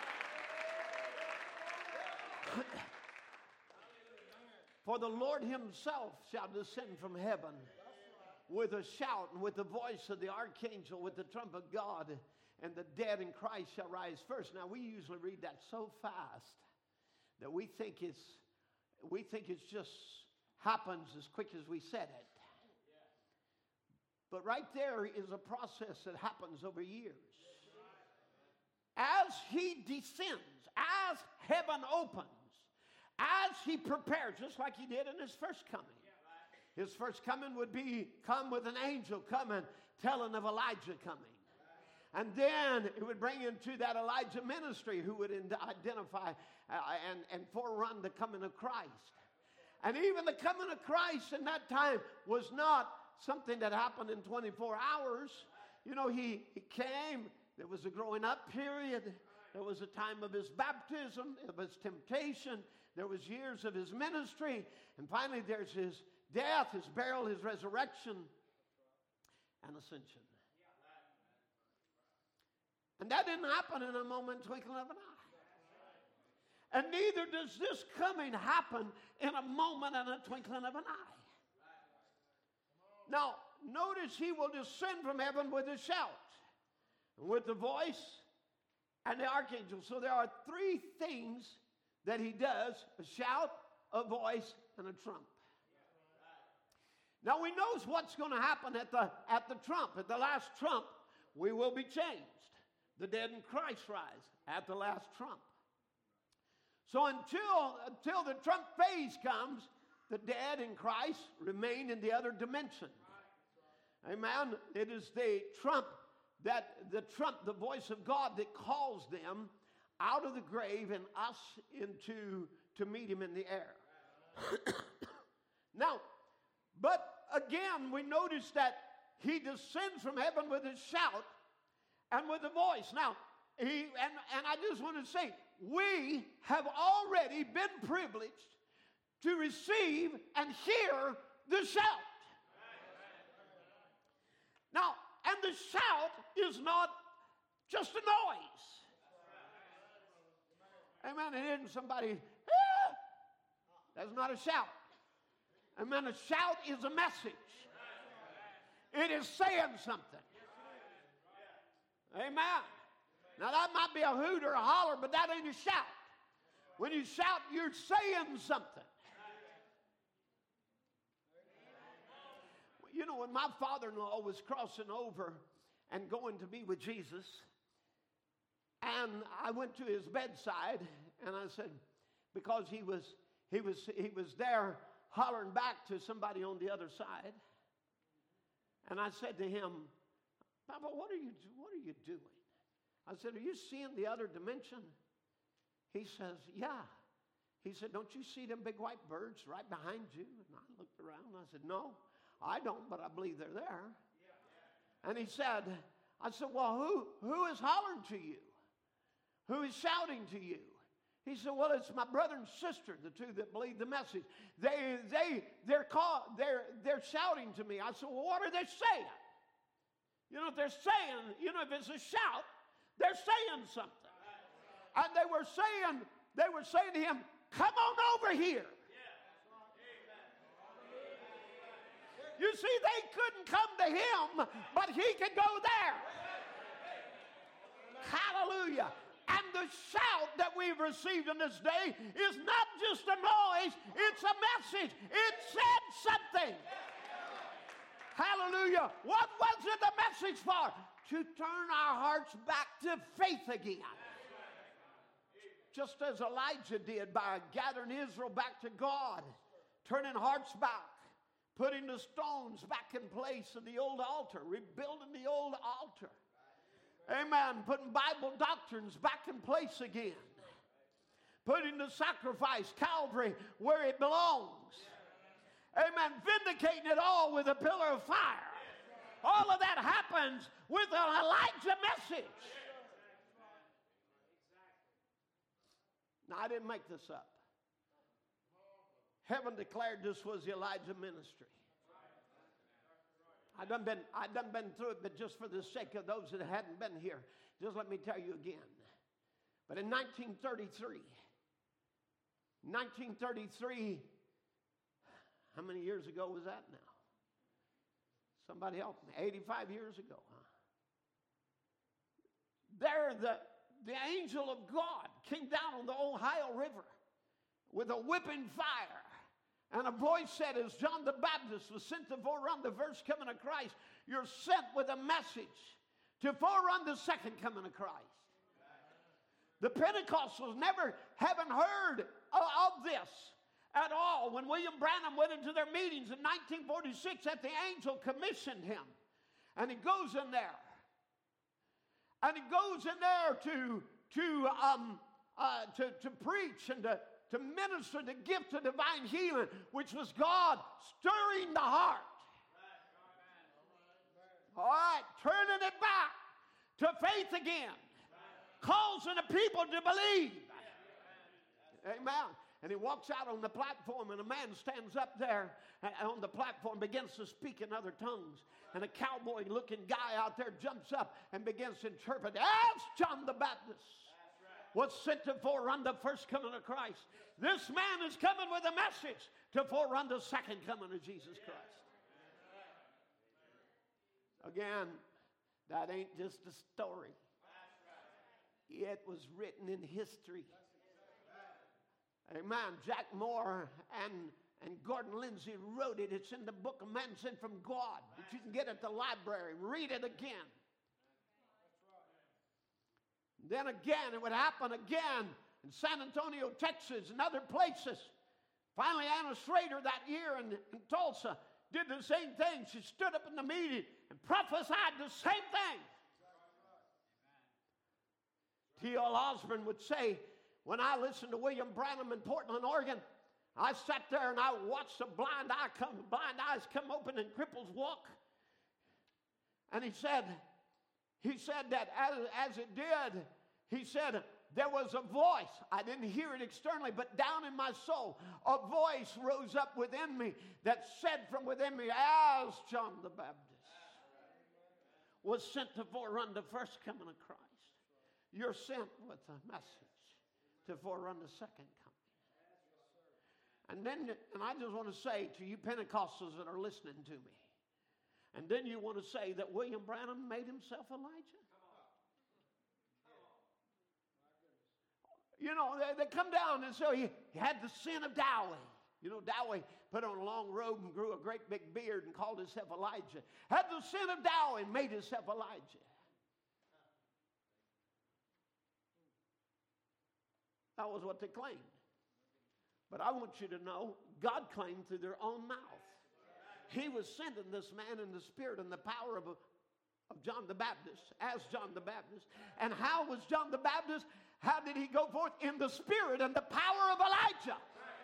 For the Lord himself shall descend from heaven with a shout and with the voice of the archangel, with the trump of God, and the dead in Christ shall rise first. Now, we usually read that so fast that we think it's we think it's just happens as quick as we said it. But right there is a process that happens over years. As he descends, as heaven opens, as he prepares, just like he did in his first coming. His first coming would be come with an angel coming, telling of Elijah coming. And then it would bring into that Elijah ministry who would identify uh, and, and forerun the coming of Christ. And even the coming of Christ in that time was not something that happened in twenty-four hours. You know, he, he came, there was a growing up period, there was a time of his baptism, of his temptation, there was years of his ministry, and finally there's his death, his burial, his resurrection, and ascension. And that didn't happen in a moment, twinkling of an eye. And neither does this coming happen in a moment and a twinkling of an eye. Now, notice he will descend from heaven with a shout, with the voice and the archangel. So there are three things that he does: a shout, a voice, and a trump. Now we know what's going to happen at the, at the trump. At the last trump, we will be changed. The dead in Christ rise at the last trump. So until, until the trump phase comes, the dead in Christ remain in the other dimension. Amen. It is the trump that the trump, the voice of God, that calls them out of the grave and us into to meet him in the air. Now, but again, we notice that he descends from heaven with a shout and with a voice. Now, he and, and I just want to say, we have already been privileged to receive and hear the shout. Now, and the shout is not just a noise. Amen. It isn't somebody, ah! That's not a shout. Amen. A shout is a message. It is saying something. Amen. Now that might be a hoot or a holler, but that ain't a shout. When you shout, you're saying something. You know, when my father-in-law was crossing over and going to be with Jesus, and I went to his bedside, and I said, because he was he was he was there hollering back to somebody on the other side, and I said to him, Papa, what are you what are you doing? I said, are you seeing the other dimension? He says, yeah. He said, don't you see them big white birds right behind you? And I looked around and I said, no, I don't, but I believe they're there. And he said, I said, well, who, who is hollering to you? Who is shouting to you? He said, well, it's my brother and sister, the two that believe the message. They, they, they're, call, they're, they're shouting to me. I said, well, what are they saying? You know, if they're saying, you know, if it's a shout, they're saying something. And they were saying, they were saying to him, come on over here. You see, they couldn't come to him, but he could go there. Hallelujah. And the shout that we've received in this day is not just a noise, it's a message. It said something. Hallelujah. What was it the message for? To turn our hearts back to faith again. Just as Elijah did by gathering Israel back to God, turning hearts back, putting the stones back in place of the old altar, rebuilding the old altar. Amen. Putting Bible doctrines back in place again. Putting the sacrifice, Calvary, where it belongs. Amen. Vindicating it all with a pillar of fire. All of that happens with an Elijah message. Now, I didn't make this up. Heaven declared this was the Elijah ministry. I done been, I done been through it, but just for the sake of those that hadn't been here, just let me tell you again. But in nineteen thirty-three, nineteen thirty-three, how many years ago was that now? Somebody help me. eighty-five years ago, huh? There, the, the angel of God came down on the Ohio River with a whipping fire. And a voice said, as John the Baptist was sent to forerun the first coming of Christ, you're sent with a message to forerun the second coming of Christ. The Pentecostals never haven't heard of, of this at all. When William Branham went into their meetings in nineteen forty-six, that the angel commissioned him. And he goes in there. And he goes in there to, to, um, uh, to, to preach and to to minister the gift of divine healing, which was God stirring the heart. All right, turning it back to faith again, causing the people to believe. Amen. And he walks out on the platform, and a man stands up there on the platform, begins to speak in other tongues. And a cowboy-looking guy out there jumps up and begins to interpret, as John the Baptist was sent to forerun the first coming of Christ. This man is coming with a message to forerun the second coming of Jesus Christ. Again, that ain't just a story. It was written in history. Amen. Jack Moore and, and Gordon Lindsay wrote it. It's in the book of Man Sent from God that you can get at the library. Read it again. Then again, it would happen again in San Antonio, Texas, and other places. Finally, Anna Schrader that year in, in Tulsa did the same thing. She stood up in the meeting and prophesied the same thing. T L Osborne would say, when I listened to William Branham in Portland, Oregon, I sat there and I watched a blind eye come, blind eyes come open and cripples walk. And he said, he said that as, as it did, he said, there was a voice. I didn't hear it externally, but down in my soul, a voice rose up within me that said from within me, as John the Baptist was sent to forerun the first coming of Christ, you're sent with a message to forerun the second coming. And then, and I just want to say to you Pentecostals that are listening to me, and then you want to say that William Branham made himself Elijah? You know, they, they come down and so he, he had the sin of Dowie. You know, Dowie put on a long robe and grew a great big beard and called himself Elijah. Had the sin of Dowie and made himself Elijah. That was what they claimed. But I want you to know, God claimed through their own mouth. He was sending this man in the spirit and the power of, a, of John the Baptist, as John the Baptist. And how was John the Baptist? How did he go forth? In the spirit and the power power of Elijah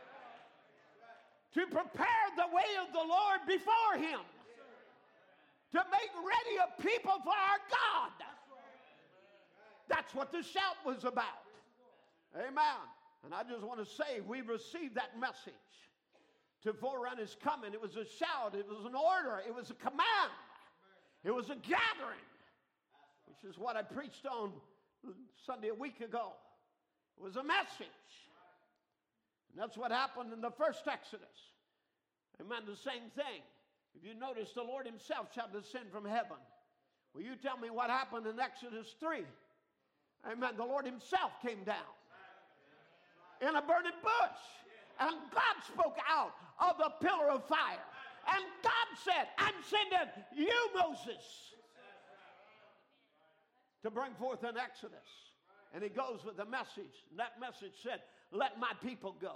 to prepare the way of the Lord before him, to make ready a people for our God. That's what the shout was about. Amen. And I just want to say, we've received that message to forerun his coming. It was a shout. It was an order. It was a command. It was a gathering, which is what I preached on Sunday a week ago. It was a message. And that's what happened in the first Exodus. Amen. The same thing. If you notice, the Lord himself shall descend from heaven. Will you tell me what happened in Exodus three? Amen. The Lord himself came down in a burning bush. And God spoke out of the pillar of fire. And God said, I'm sending you, Moses, to bring forth an Exodus. And he goes with the message. And that message said, let my people go.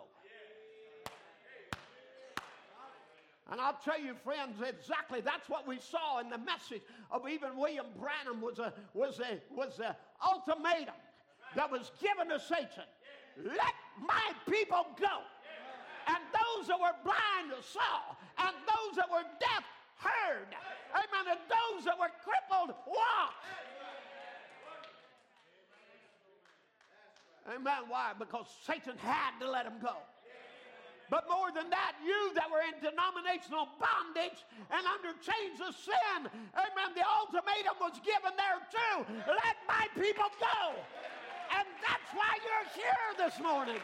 And I'll tell you, friends, exactly that's what we saw in the message of even William Branham was a was a was a ultimatum that was given to Satan. Let my people go. And those that were blind saw, and those that were deaf heard. Amen. And those that were crippled walked. Amen. Why? Because Satan had to let them go. But more than that, you that were in denominational bondage and under chains of sin, amen, the ultimatum was given there too. Let my people go. And that's why you're here this morning.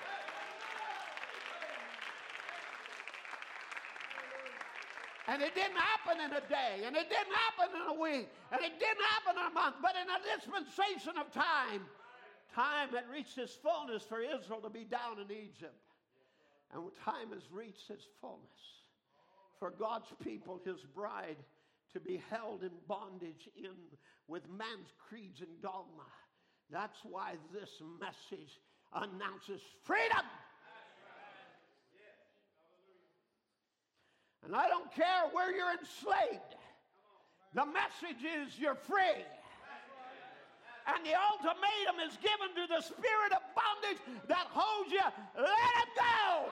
And it didn't happen in a day, and it didn't happen in a week, and it didn't happen in a month, but in a dispensation of time, time had reached its fullness for Israel to be down in Egypt. And time has reached its fullness for God's people, his bride, to be held in bondage in with man's creeds and dogma. That's why this message announces freedom. And I don't care where you're enslaved. The message is you're free. And the ultimatum is given to the spirit of bondage that holds you. Let it go.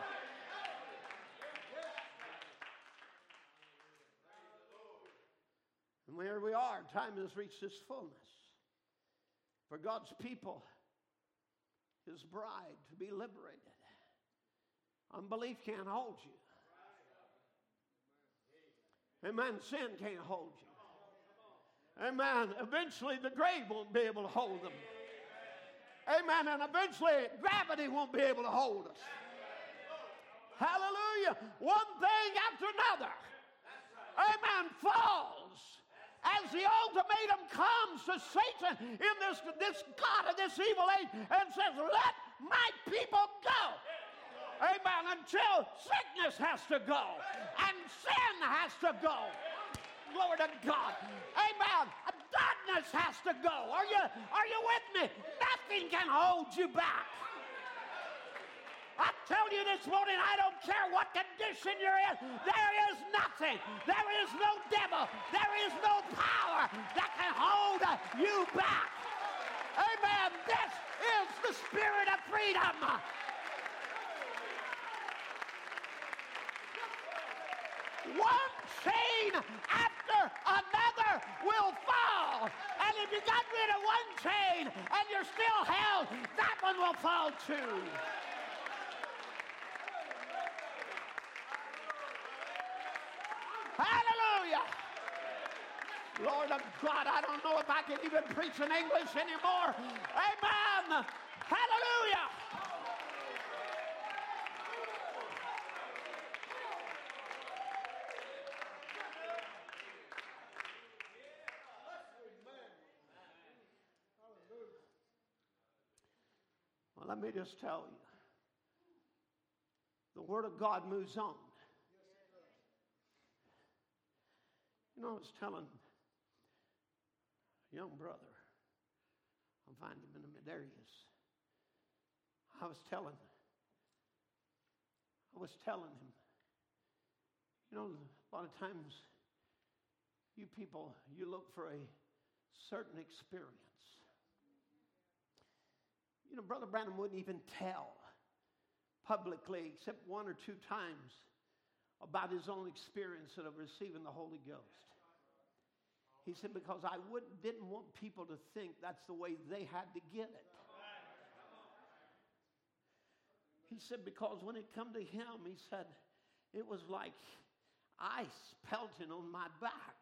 And where we are, time has reached its fullness for God's people, his bride, to be liberated. Unbelief can't hold you. Amen. Sin can't hold you. Amen. Eventually the grave won't be able to hold them. Amen. And eventually gravity won't be able to hold us. Hallelujah. One thing after another. Amen. Falls. As the ultimatum comes to Satan in this, this God of this evil age and says, let my people go. Amen. Until sickness has to go and sin has to go. Glory to God. Amen. Darkness has to go. Are you, are you with me? Nothing can hold you back. I tell you this morning, I don't care what condition you're in. There is nothing. There is no devil. There is no power that can hold you back. Amen. This is the spirit of freedom. One chain after another will fall. And if you got rid of one chain and you're still held, that one will fall too. Hallelujah. Lord of God, I don't know if I can even preach in English anymore. Amen. Hallelujah. Well, let me just tell you. The Word of God moves on. You know, I was telling a young brother, I'll find him in the mid areas. I was telling, I was telling him, you know, a lot of times you people, you look for a certain experience. You know, Brother Branham wouldn't even tell publicly, except one or two times, about his own experience of receiving the Holy Ghost. He said, because I wouldn't, didn't want people to think that's the way they had to get it. He said, because when it come to him, he said, it was like ice pelting on my back.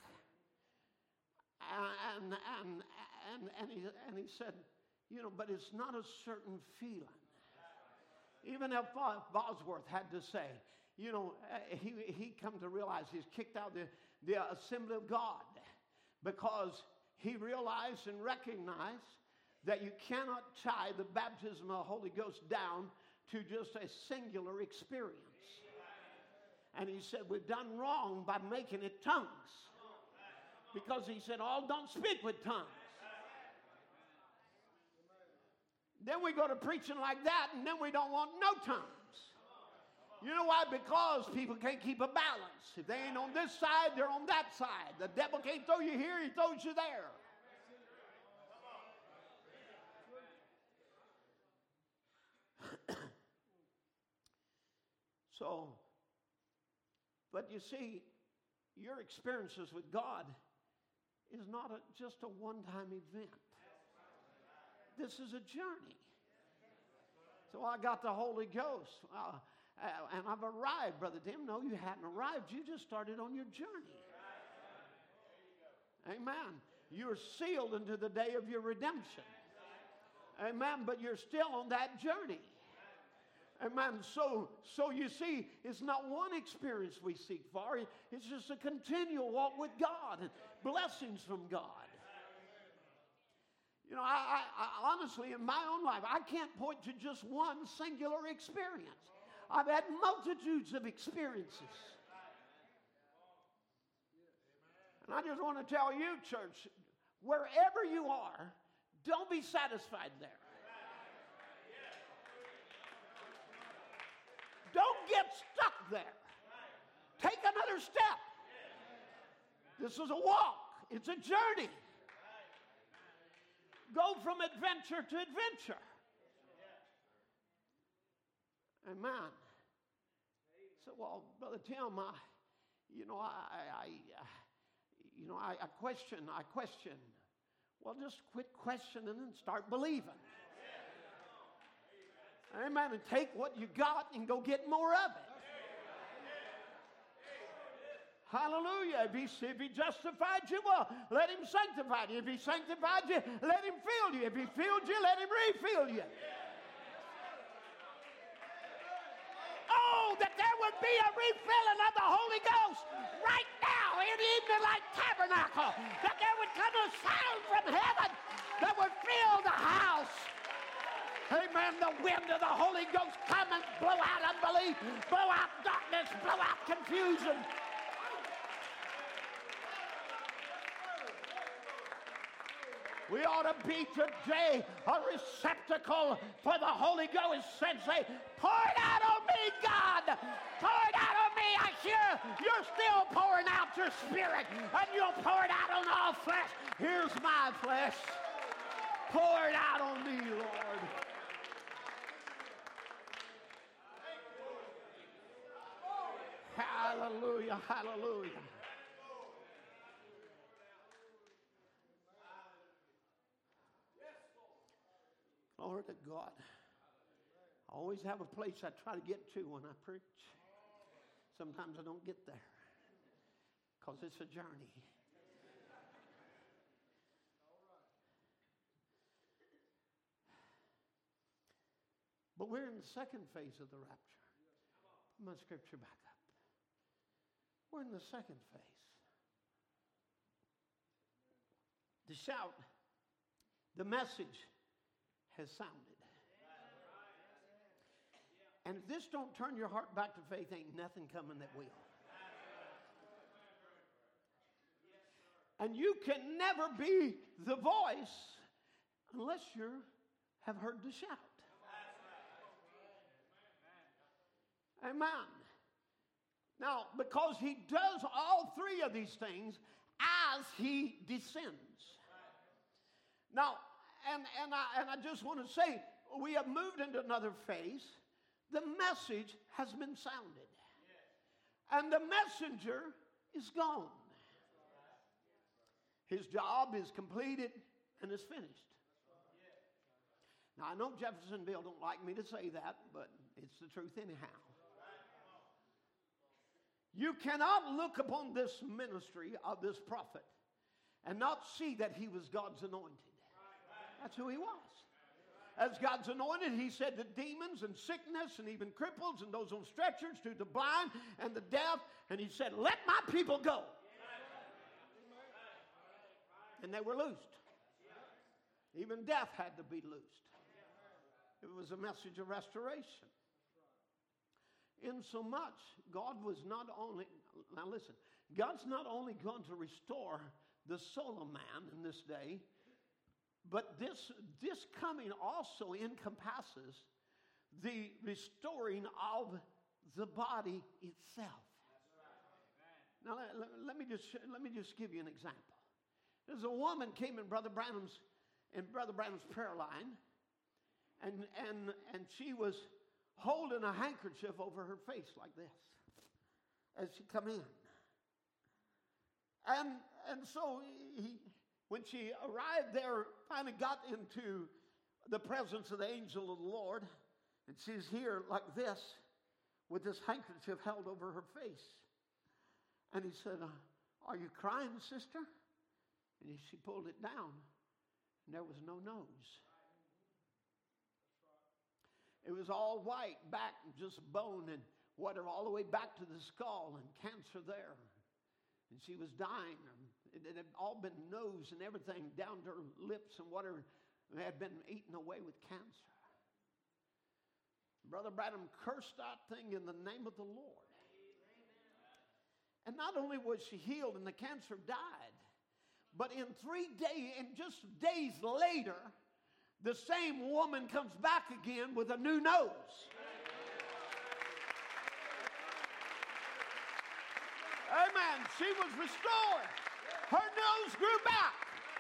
And, and, and, and, he, and he said, you know, but it's not a certain feeling. Even if Bosworth had to say, you know, he, he come to realize he's kicked out the, the Assembly of God because he realized and recognized that you cannot tie the baptism of the Holy Ghost down to just a singular experience. And he said, we've done wrong by making it tongues. Because he said, all don't speak with tongues. Then we go to preaching like that, and then we don't want no tongues. You know why? Because people can't keep a balance. If they ain't on this side, they're on that side. The devil can't throw you here, he throws you there. So, but you see, your experiences with God is not a, just a one-time event. This is a journey. So I got the Holy Ghost, uh, uh, and I've arrived, Brother Tim. No, you hadn't arrived. You just started on your journey. Amen. You're sealed into the day of your redemption. Amen. But you're still on that journey. Amen. So, so you see, it's not one experience we seek for. It's just a continual walk with God and blessings from God. You know, I, I, I honestly, in my own life, I can't point to just one singular experience. I've had multitudes of experiences. And I just want to tell you, church, wherever you are, don't be satisfied there. Don't get stuck there. Take another step. This is a walk. It's a journey. Go from adventure to adventure. Amen. So, well, Brother Tim, I, you know, I, I, you know, I, I question, I question. Well, just quit questioning and start believing. Amen. And take what you got and go get more of it. Hallelujah. If he, if he justified you, well, let him sanctify you. If he sanctified you, let him fill you. If he filled you, let him refill you. Oh, that there would be a refilling of the Holy Ghost right now in the evening light tabernacle. That there would come a sound from heaven that would fill the house. Amen. The wind of the Holy Ghost come and blow out unbelief, blow out darkness, blow out confusion. We ought to be today a receptacle for the Holy Ghost and say, pour it out on me, God. Pour it out on me. I hear you're still pouring out your spirit, and you'll pour it out on all flesh. Here's my flesh. Pour it out on me, Lord. Hallelujah, hallelujah. Glory to God. I always have a place I try to get to when I preach. Sometimes I don't get there because it's a journey. But we're in the second phase of the rapture. Put my scripture back up. We're in the second phase. The shout, the message has sounded. And if this don't turn your heart back to faith, ain't nothing coming that will. And you can never be the voice unless you have heard the shout. Amen. Now, because he does all three of these things as he descends. Now, and, and, I, and I just want to say, we have moved into another phase the message has been sounded. And the messenger is gone. His job is completed and is finished. Now, I know Jeffersonville don't like me to say that, but it's the truth anyhow. You cannot look upon this ministry of this prophet and not see that he was God's anointed. That's who he was. As God's anointed, he said to demons and sickness and even cripples and those on stretchers, to the blind and the deaf, and he said, let my people go. And they were loosed. Even death had to be loosed. It was a message of restoration. Insomuch, God was not only, now listen, God's not only going to restore the soul of man in this day, but this, this coming also encompasses the restoring of the body itself. Now, let, let, let me just, let me just give you an example. There's a woman came in Brother Branham's, in Brother Branham's prayer line, and, and, and she was holding a handkerchief over her face like this as she come in. And, and so he, when she arrived there, finally got into the presence of the angel of the Lord, and she's here like this with this handkerchief held over her face. And he said, uh, are you crying, sister? And she pulled it down, and there was no nose. It was all white, back, just bone and whatever, all the way back to the skull, and cancer there. And she was dying. It had all been nose and everything down to her lips and whatever had been eaten away with cancer. Brother Branham cursed that thing in the name of the Lord. And not only was she healed and the cancer died, but in three days, and just days later, the same woman comes back again with a new nose. Amen. She was restored. Her nose grew back.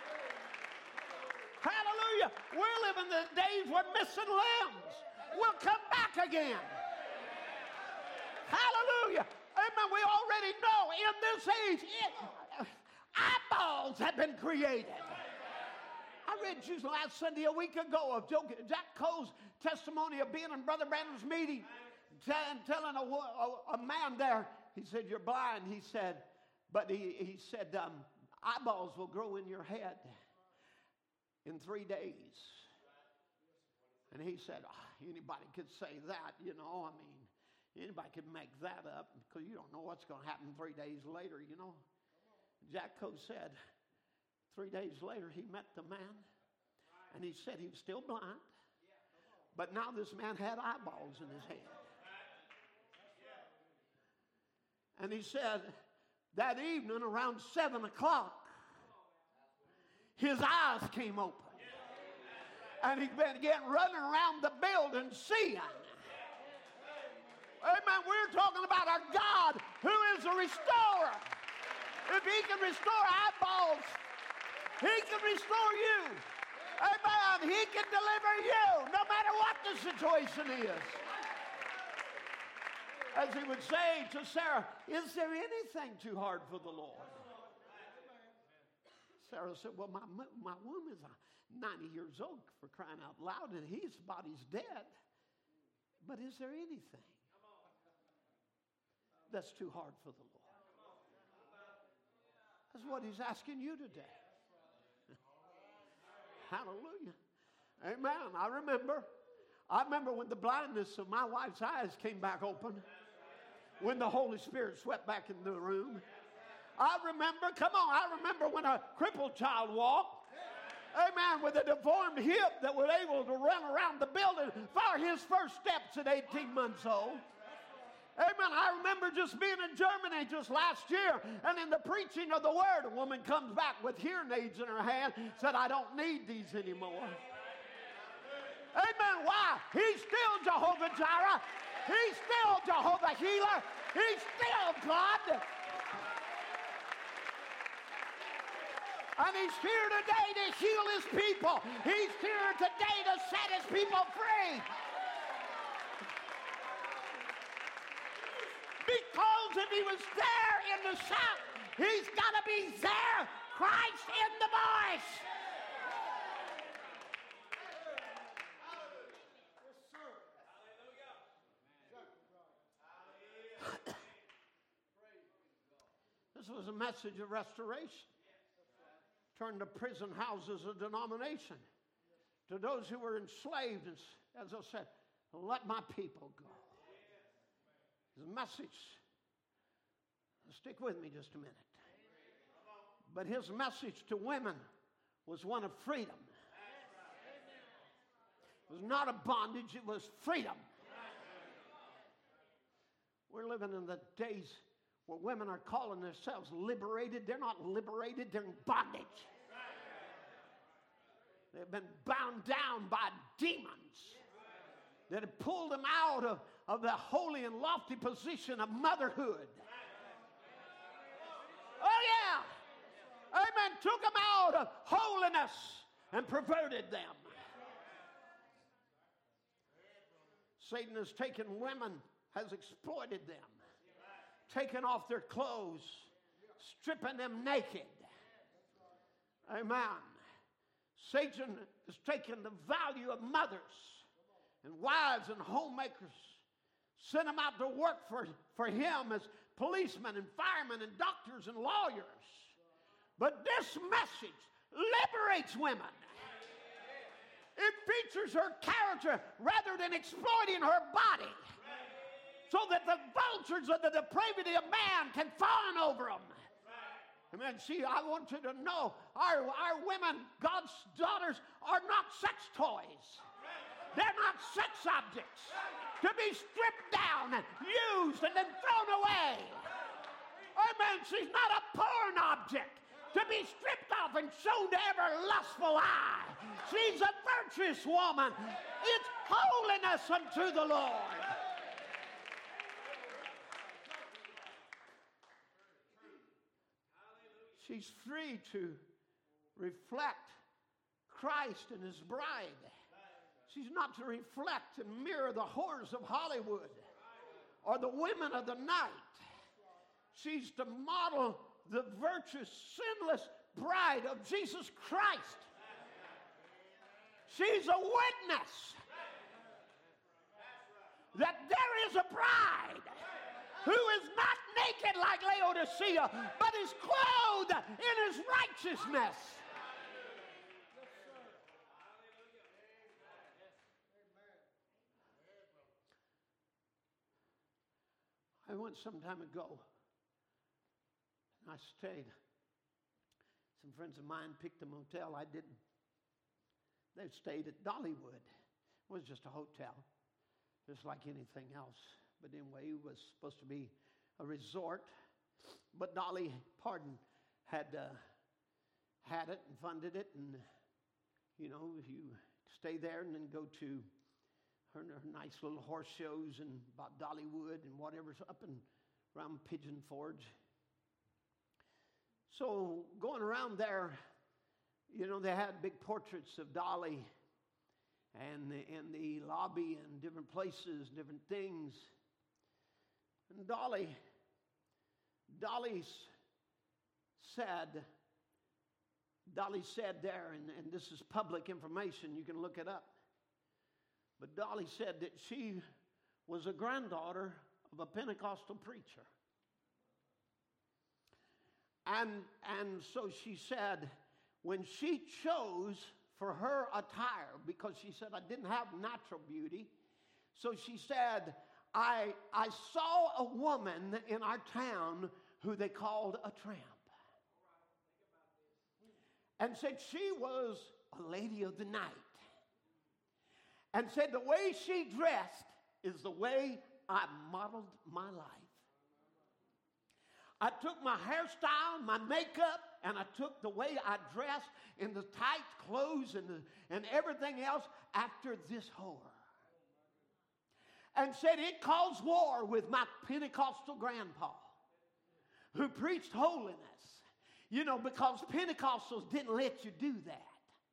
Hallelujah. We're living the days where missing limbs will come back again. Hallelujah. Amen. We already know in this age, it, eyeballs have been created. I read you last Sunday, a week ago, of Jack Coe's testimony of being in Brother Branham's meeting, and telling a, a, a man there, he said, you're blind. He said, but he, he said, um, eyeballs will grow in your head in three days. And he said, oh, anybody could say that, you know, I mean, anybody could make that up because you don't know what's going to happen three days later, you know. Jack Coe said, three days later, he met the man, and he said he was still blind, but now this man had eyeballs in his head. And he said that evening around seven o'clock, his eyes came open, and he began running around the building seeing. Amen. We're talking about our God who is a restorer. If he can restore eyeballs, he can restore you. Amen. He can deliver you no matter what the situation is. As he would say to Sarah, is there anything too hard for the Lord? Sarah said, well, my, my womb is ninety years old, for crying out loud, and his body's dead. But is there anything that's too hard for the Lord? That's what he's asking you today. Hallelujah. Amen. I remember. I remember when the blindness of my wife's eyes came back open. When the Holy Spirit swept back into the room. I remember, come on, I remember when a crippled child walked. Amen. With a deformed hip that was able to run around the building for his first steps at eighteen months old. Amen. I remember just being in Germany just last year, and in the preaching of the word, a woman comes back with hearing aids in her hand, said, I don't need these anymore. Amen. Why? He's still Jehovah Jireh. He's still Jehovah Healer. He's still God. And he's here today to heal his people. He's here today to set his people free. if he was there in the South, he's got to be there, Christ in the voice. This was a message of restoration. Turned the prison houses a denomination. To those who were enslaved, as I said, let my people go. His message, stick with me just a minute. But his message to women was one of freedom. It was not a bondage, it was freedom. We're living in the days where women are calling themselves liberated. They're not liberated, they're in bondage. They've been bound down by demons that have pulled them out of, of the holy and lofty position of motherhood. Oh, yeah. Amen. Took them out of holiness and perverted them. Satan has taken women, has exploited them, taken off their clothes, stripping them naked. Amen. Satan has taken the value of mothers and wives and homemakers, sent them out to work for, for him as policemen and firemen and doctors and lawyers. But this message liberates women. It features her character rather than exploiting her body, so that the vultures of the depravity of man can fawn over them. Amen. See, I want you to know our, our women, God's daughters, are not sex toys. They're not sex objects to be stripped down and used and then thrown away. Amen. She's not a porn object to be stripped off and shown to every lustful eye. She's a virtuous woman. It's holiness unto the Lord. She's free to reflect Christ and his bride. She's not to reflect and mirror the whores of Hollywood or the women of the night. She's to model the virtuous, sinless bride of Jesus Christ. She's a witness that there is a bride who is not naked like Laodicea, but is clothed in his righteousness. I went some time ago, and I stayed. Some friends of mine picked a motel. I didn't. They stayed at Dollywood. It was just a hotel, just like anything else. But anyway, it was supposed to be a resort. But Dolly Parton had uh, had it and funded it. And, you know, you stay there and then go to her, her nice little horse shows and about Dollywood and whatever's up and around Pigeon Forge. So going around there, you know, they had big portraits of Dolly and in the lobby and different places, different things. And Dolly, Dolly said, Dolly said there, and, and this is public information, you can look it up. But Dolly said that she was a granddaughter of a Pentecostal preacher. And, and so she said, when she chose for her attire, because she said, I didn't have natural beauty, so she said, I, I saw a woman in our town who they called a tramp. And said she was a lady of the night. And said the way she dressed is the way I modeled my life. I took my hairstyle, my makeup, and I took the way I dressed in the tight clothes and, the, and everything else after this whore. And said it caused war with my Pentecostal grandpa who preached holiness. You know, because Pentecostals didn't let you do that.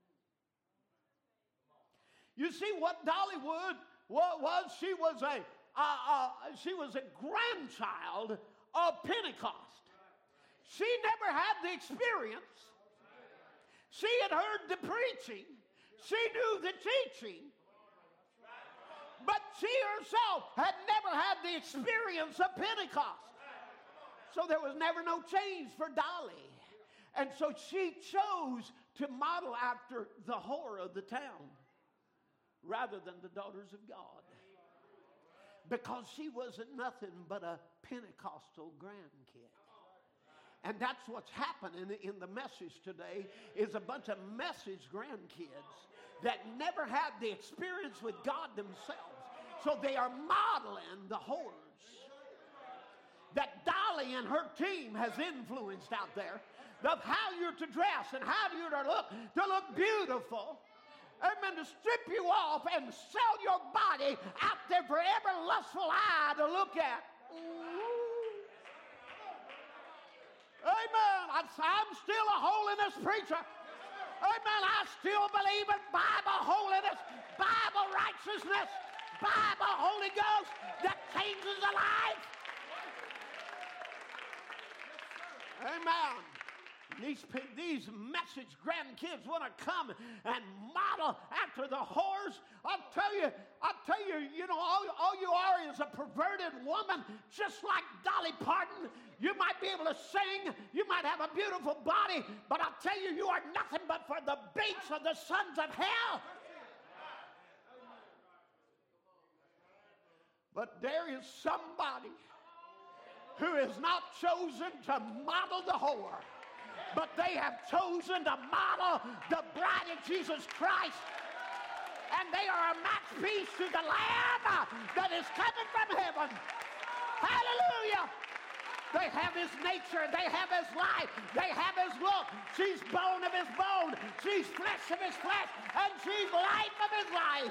You see what Dollywood was? She was a, uh, uh, she was a grandchild of Pentecost. She never had the experience. She had heard the preaching. She knew the teaching. But she herself had never had the experience of Pentecost. So there was never no change for Dolly. And so she chose to model after the whore of the town rather than the daughters of God. Because she wasn't nothing but a Pentecostal grandkid. And that's what's happening in the message today is a bunch of message grandkids that never had the experience with God themselves. So they are modeling the whores that Dolly and her team has influenced out there of how you're to dress and how you're to look, to look beautiful. Amen, to strip you off and sell your body out there for every lustful eye to look at. Ooh. Amen. I'm still a holiness preacher. Amen. I still believe in Bible holiness, Bible righteousness, Bible Holy Ghost that changes a life. Amen. These, these message grandkids want to come and model after the whores. I'll tell you, I'll tell you, you know, all, all you are is a perverted woman, just like Dolly Parton. You might be able to sing, you might have a beautiful body, but I'll tell you, you are nothing but for the baits of the sons of hell. But there is somebody who is not chosen to model the whore, but they have chosen to model the bride of Jesus Christ. And they are a masterpiece to the Lamb that is coming from heaven. Hallelujah. They have his nature. They have his life. They have his look. She's bone of his bone. She's flesh of his flesh. And she's life of his life.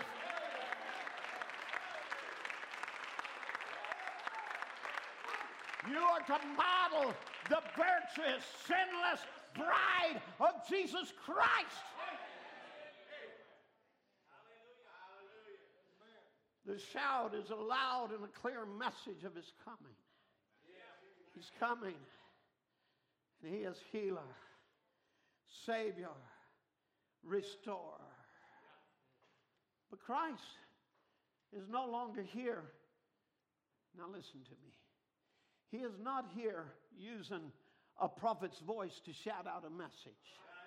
You are to model the virtuous, sinless bride of Jesus Christ. The shout is a loud and a clear message of his coming. He's coming. And he is healer, Savior, restorer. But Christ is no longer here. Now listen to me. He is not here using a prophet's voice to shout out a message.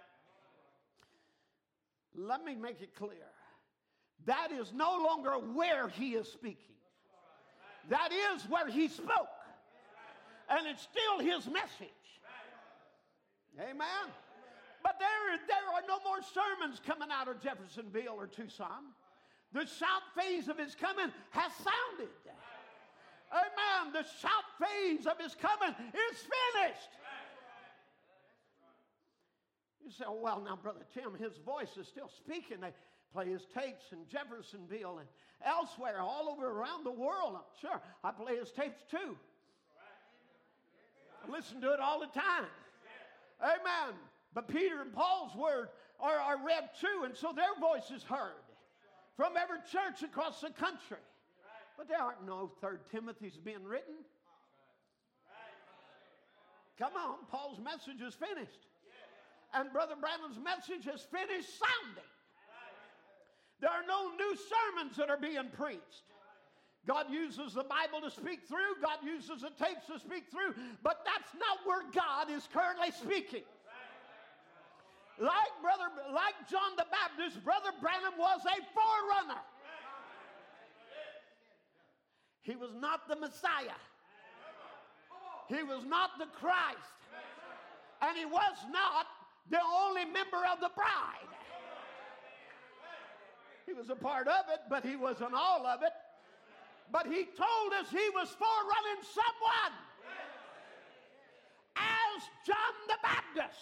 Let me make it clear. That is no longer where he is speaking. That is where he spoke. And it's still his message. Amen. But there, there are no more sermons coming out of Jeffersonville or Tucson. The shout phase of his coming has sounded. Amen. The shout phase of his coming is finished. You say, oh, well, now, Brother Tim, his voice is still speaking. They play his tapes in Jeffersonville and elsewhere, all over around the world. I'm sure I play his tapes too. I listen to it all the time. Amen. But Peter and Paul's word are, are read too, and so their voice is heard from every church across the country. But there aren't no third Timothy's being written. Come on, Paul's message is finished. And Brother Branham's message is finished sounding. There are no new sermons that are being preached. God uses the Bible to speak through. God uses the tapes to speak through. But that's not where God is currently speaking. Like brother, like John the Baptist, Brother Branham was a forerunner. He was not the Messiah. He was not the Christ. And he was not the only member of the bride. He was a part of it, but he wasn't all of it. But he told us he was forerunning someone as John the Baptist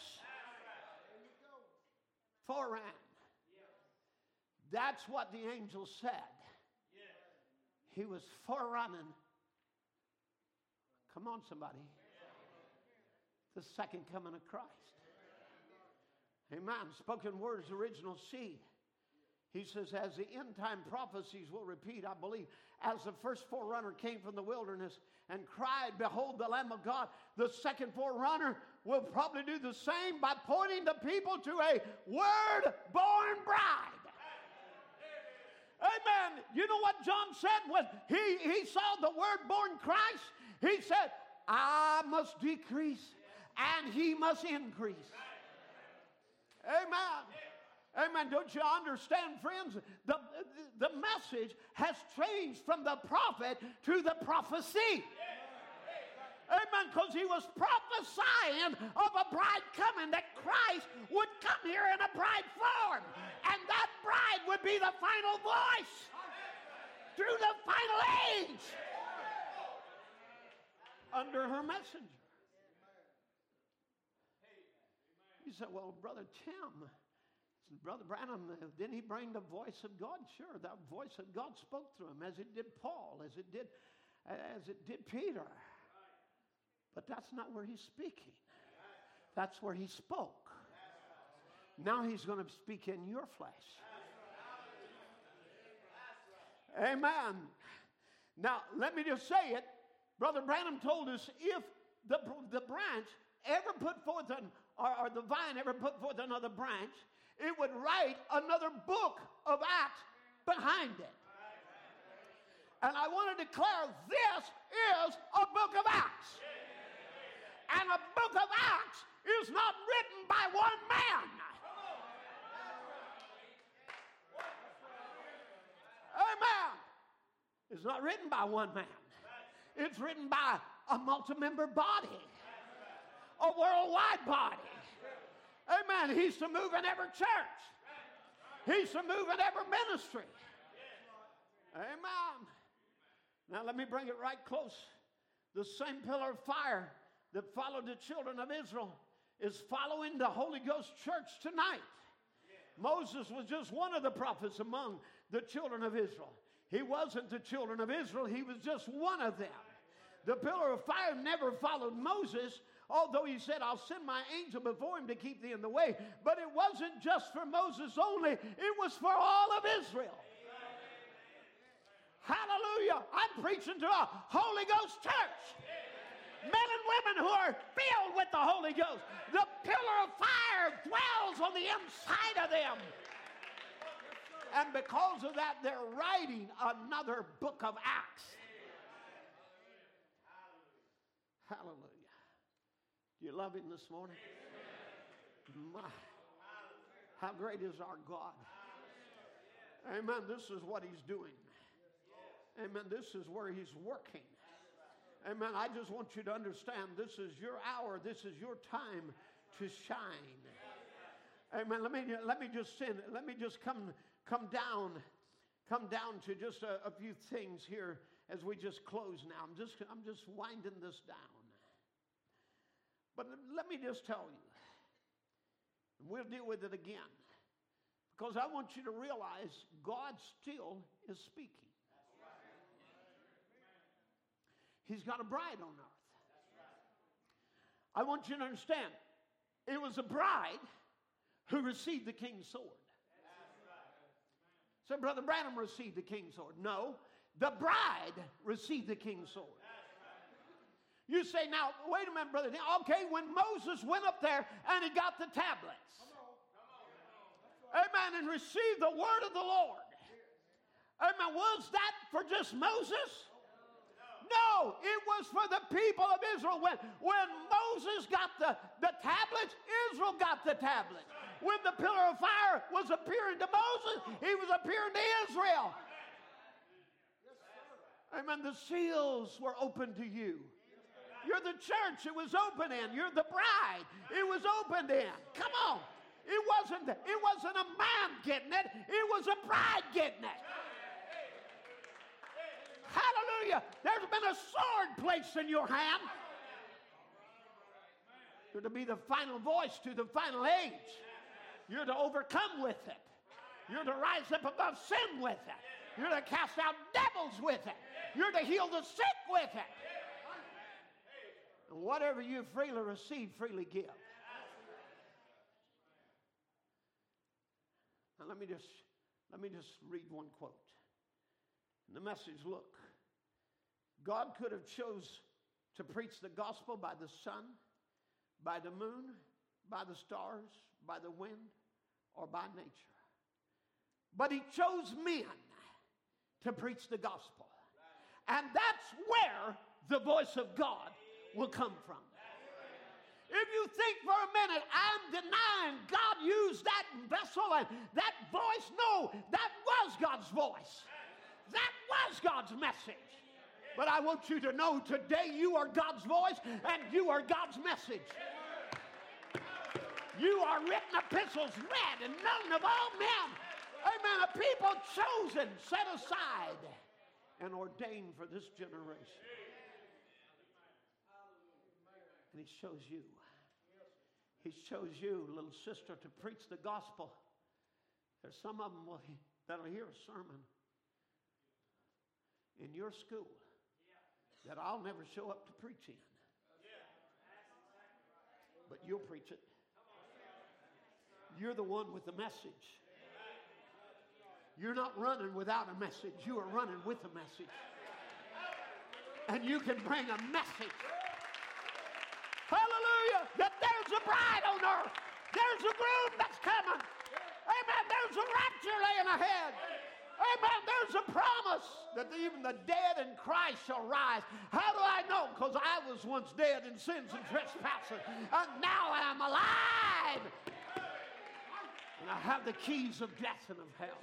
foreran. That's what the angel said. He was forerunning. Come on, somebody. The second coming of Christ. Amen. Spoken words, original C. He says, as the end time prophecies will repeat, I believe, as the first forerunner came from the wilderness and cried, behold the Lamb of God, the second forerunner will probably do the same by pointing the people to a word-born bride. Amen. You know what John said when he, he saw the word-born Christ? He said, I must decrease and he must increase. Amen. Amen. Don't you understand, friends? The, the message has changed from the prophet to the prophecy. Amen. Because he was prophesying of a bride coming, that Christ would come here in a bride form. And that bride would be the final voice through the final age under her messenger. You said, well, Brother Tim, Brother Branham, didn't he bring the voice of God? Sure, that voice of God spoke through him, as it did Paul, as it did, as it did Peter. But that's not where he's speaking. That's where he spoke. Now he's going to speak in your flesh. Amen. Now, let me just say it. Brother Branham told us if the, the branch ever put forth, an, or, or the vine ever put forth another branch, it would write another book of Acts behind it. And I want to declare this is a book of Acts. And a book of Acts is not written by one man. Amen. It's not written by one man. It's written by a multi-member body, a worldwide body. Amen. He's to move in every church. He's to move in every ministry. Amen. Now let me bring it right close. The same pillar of fire that followed the children of Israel is following the Holy Ghost church tonight. Moses was just one of the prophets among the children of Israel. He wasn't the children of Israel. He was just one of them. The pillar of fire never followed Moses, although he said, I'll send my angel before him to keep thee in the way. But it wasn't just for Moses only. It was for all of Israel. Hallelujah. I'm preaching to a Holy Ghost church. Men and women who are filled with the Holy Ghost. The pillar of fire dwells on the inside of them. And because of that, they're writing another book of Acts. Hallelujah. Do you love him this morning? My, how great is our God. Amen. This is what he's doing. Amen. This is where he's working. Amen. I just want you to understand this is your hour. This is your time to shine. Amen. Let me let me just send, let me just come come down, come down to just a, a few things here as we just close now. I'm just I'm just winding this down. But let me just tell you, and we'll deal with it again, because I want you to realize God still is speaking. He's got a bride on earth. I want you to understand, it was a bride who received the king's sword. So Brother Branham received the king's sword. No, the bride received the king's sword. You say, now, wait a minute, brother. Okay, when Moses went up there and he got the tablets. Amen, and received the word of the Lord. Amen, was that for just Moses? No, it was for the people of Israel. When, when Moses got the, the tablets, Israel got the tablets. When the pillar of fire was appearing to Moses, he was appearing to Israel. Amen. The seals were open to you. You're the church it was open in. You're the bride it was opened in. Come on. It wasn't, it wasn't a man getting it. It was a bride getting it. Hallelujah. There's been a sword placed in your hand. You're to be the final voice to the final age. You're to overcome with it. You're to rise up above sin with it. You're to cast out devils with it. You're to heal the sick with it. And whatever you freely receive, freely give. Now let me just Let me just read one quote. In the Message, look, God could have chose to preach the gospel by the sun, by the moon, by the stars, by the wind, or by nature. But he chose men to preach the gospel. And that's where the voice of God will come from. If you think for a minute, I'm denying God used that vessel and that voice, no, that was God's voice. That was God's message. But I want you to know today you are God's voice and you are God's message. You are written epistles read and known of all men. Amen. A people chosen, set aside, and ordained for this generation. And he chose you. He chose you, little sister, to preach the gospel. There's some of them will, that'll hear a sermon in your school that I'll never show up to preach in. But you'll preach it. You're the one with the message. You're not running without a message. You are running with a message. And you can bring a message. Hallelujah. That there's a bride on earth. There's a groom that's coming. Amen. There's a rapture laying ahead. Amen. There's a promise that even the dead in Christ shall rise. How do I know? Because I was once dead in sins and trespasses. And now I am alive. And I have the keys of death and of hell.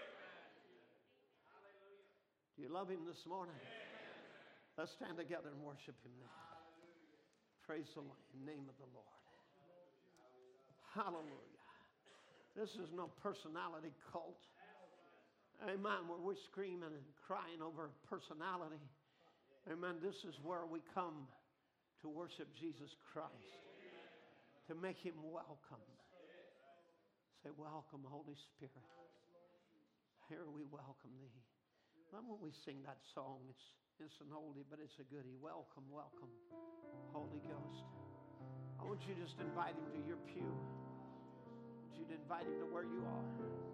Do you love him this morning? Let's stand together and worship him now. Praise the name of the Lord. Hallelujah. This is no personality cult. Amen. Where we're screaming and crying over personality. Amen. This is where we come to worship Jesus Christ. To make him welcome. Say, welcome, Holy Spirit. Here we welcome thee. When we sing that song, it's, it's an oldie, but it's a goodie. Welcome, welcome, Holy Ghost. I want you to just invite him to your pew. I want you to invite him to where you are.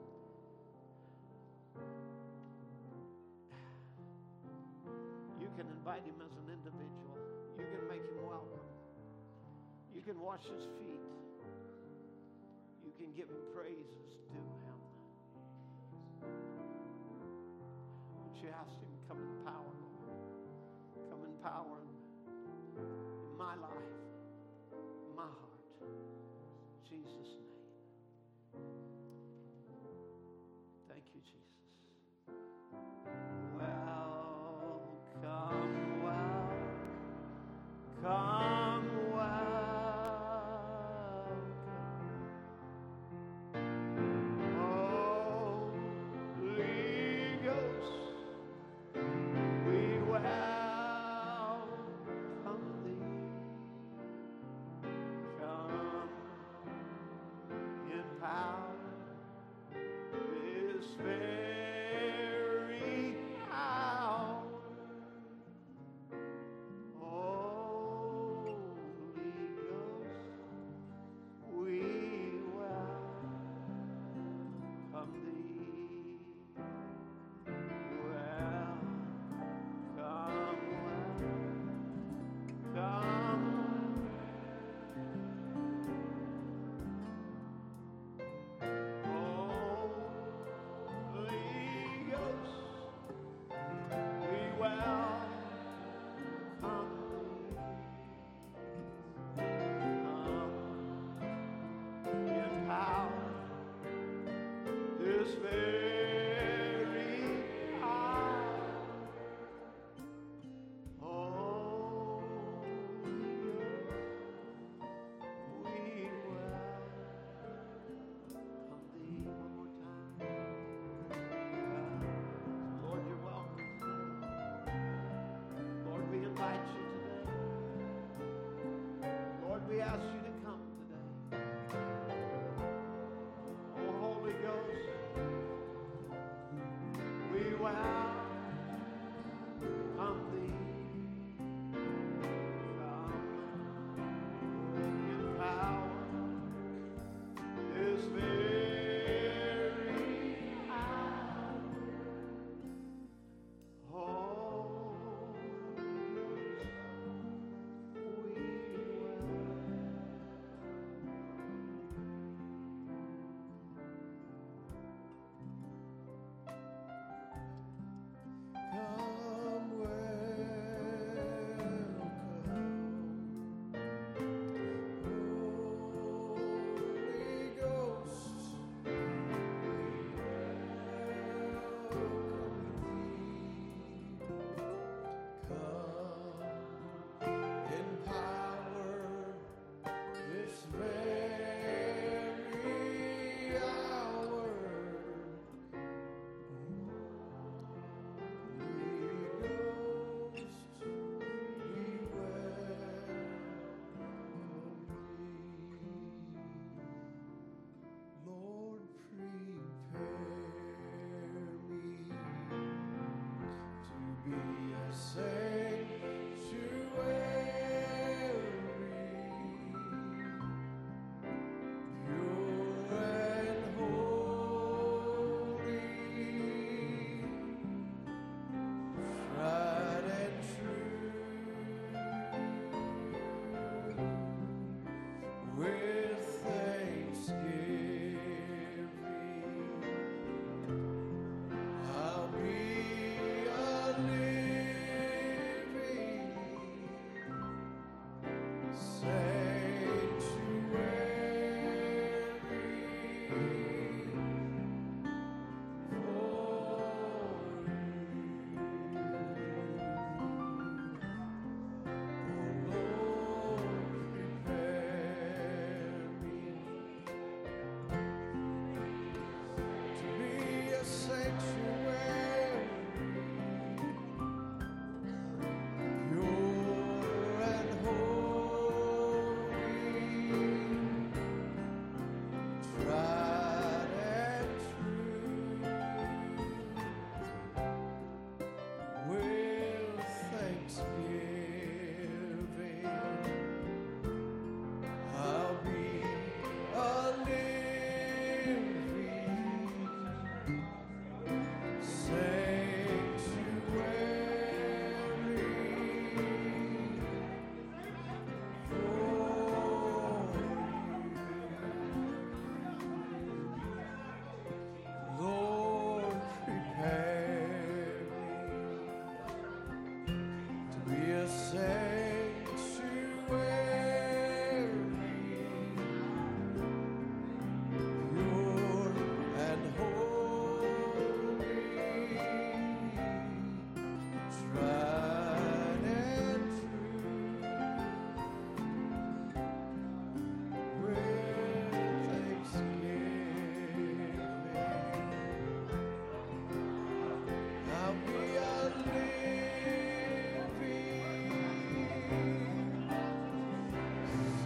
You can invite him as an individual. You can make him welcome. You can wash his feet. You can give him praises to him. You ask him, come in power, Lord. Come in power in my life, my heart. In Jesus' name. Thank you, Jesus. Welcome, welcome, welcome. Power is fair.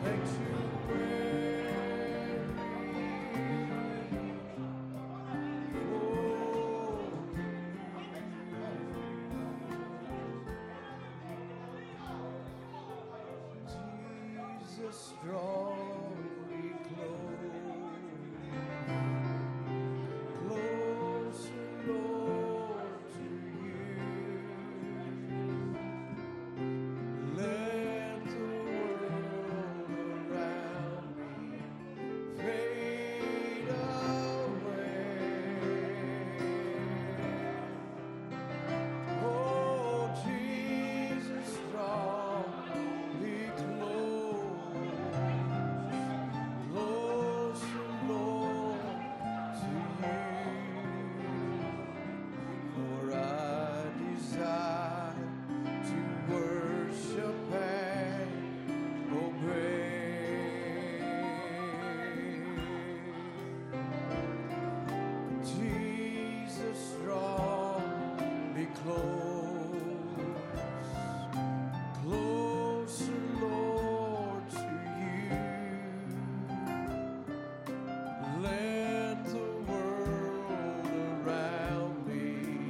Jesus, draw me close, closer, Lord, to you. Let the world around me fade away. Oh, Jesus, draw me close, closer, Lord, to you. For I desire to worship and obey. Jesus, draw me close, closer, Lord, to you. Let the world around me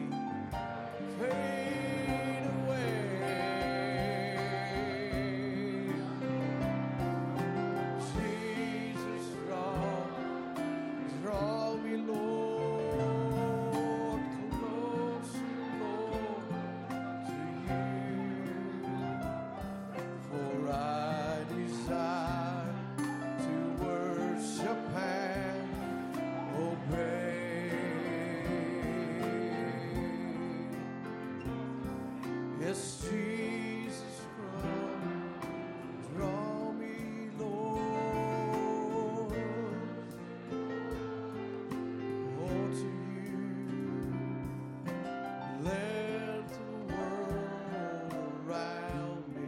fade away. Jesus, draw, draw me, Lord, closer, Lord, to you. For I desire to worship and obey. Yes, Jesus, draw, draw me, Lord, oh, to you. Let the world around me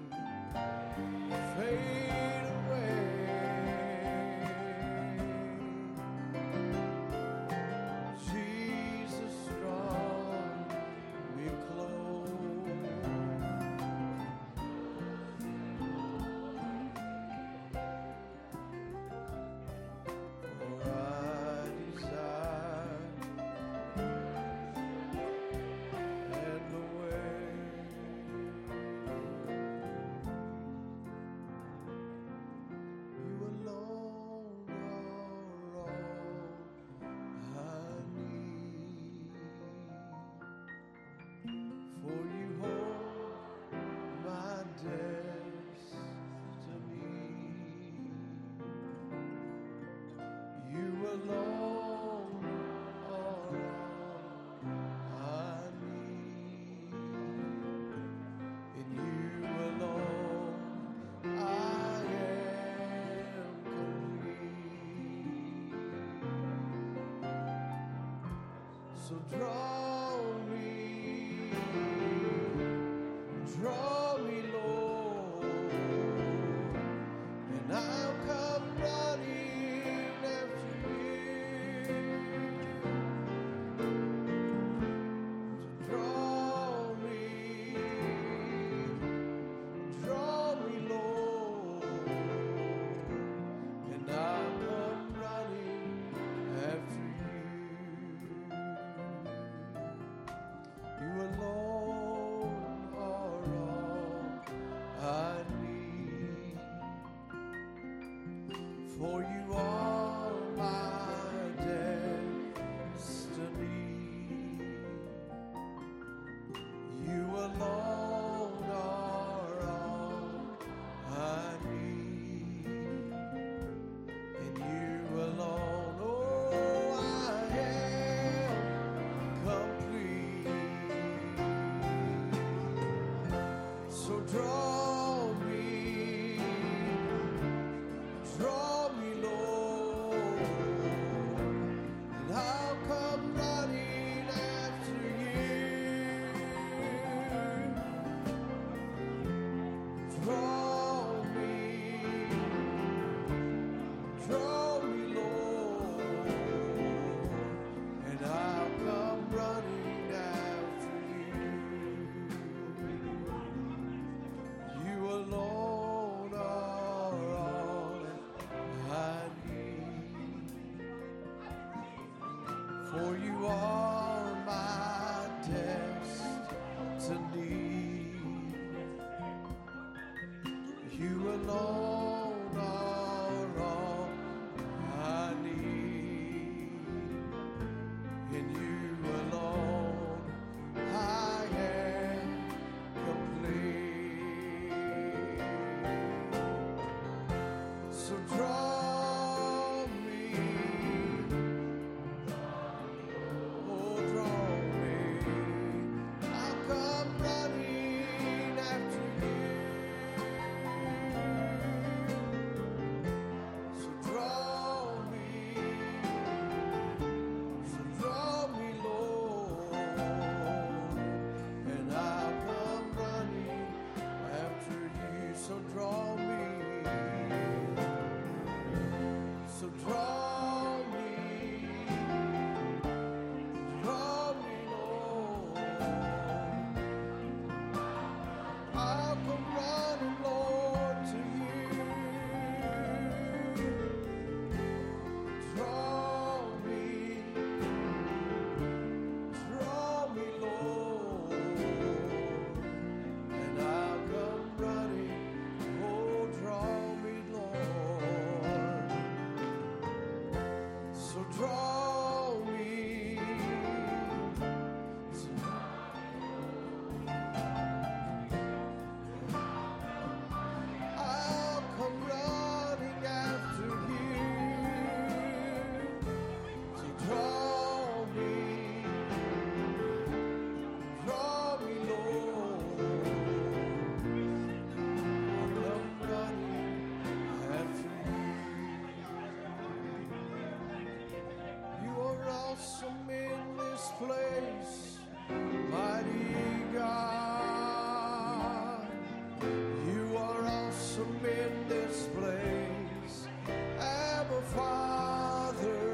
fade away. Jesus, draw me close. For I desire and the way. You alone are all I need. For you hold my destiny. You alone are all I need. In you alone I am complete. So draw me, draw me, Lord, and I'll come running after you. So draw me, draw me, Lord, and I'll come running after you. You alone are all I need. For you are my destiny. You alone are all I need. And you alone, oh, I am complete. So draw me, draw me, Lord. are my destiny. You alone are all I need. In you alone I am complete. So draw me, oh draw me. I'll come running after you. So draw me, so draw me, Lord, and I'll come running after you. So draw me, so draw me, draw me, Lord. I'll come running, Lord, to you. Draw me, draw me, Lord, and I'll come running. Oh, draw me, Lord. So draw me. So I'll come running after you. So draw me, draw me, Lord. I'll come running after you. You are awesome in this place, mighty God. You are awesome in this place, Abba Father.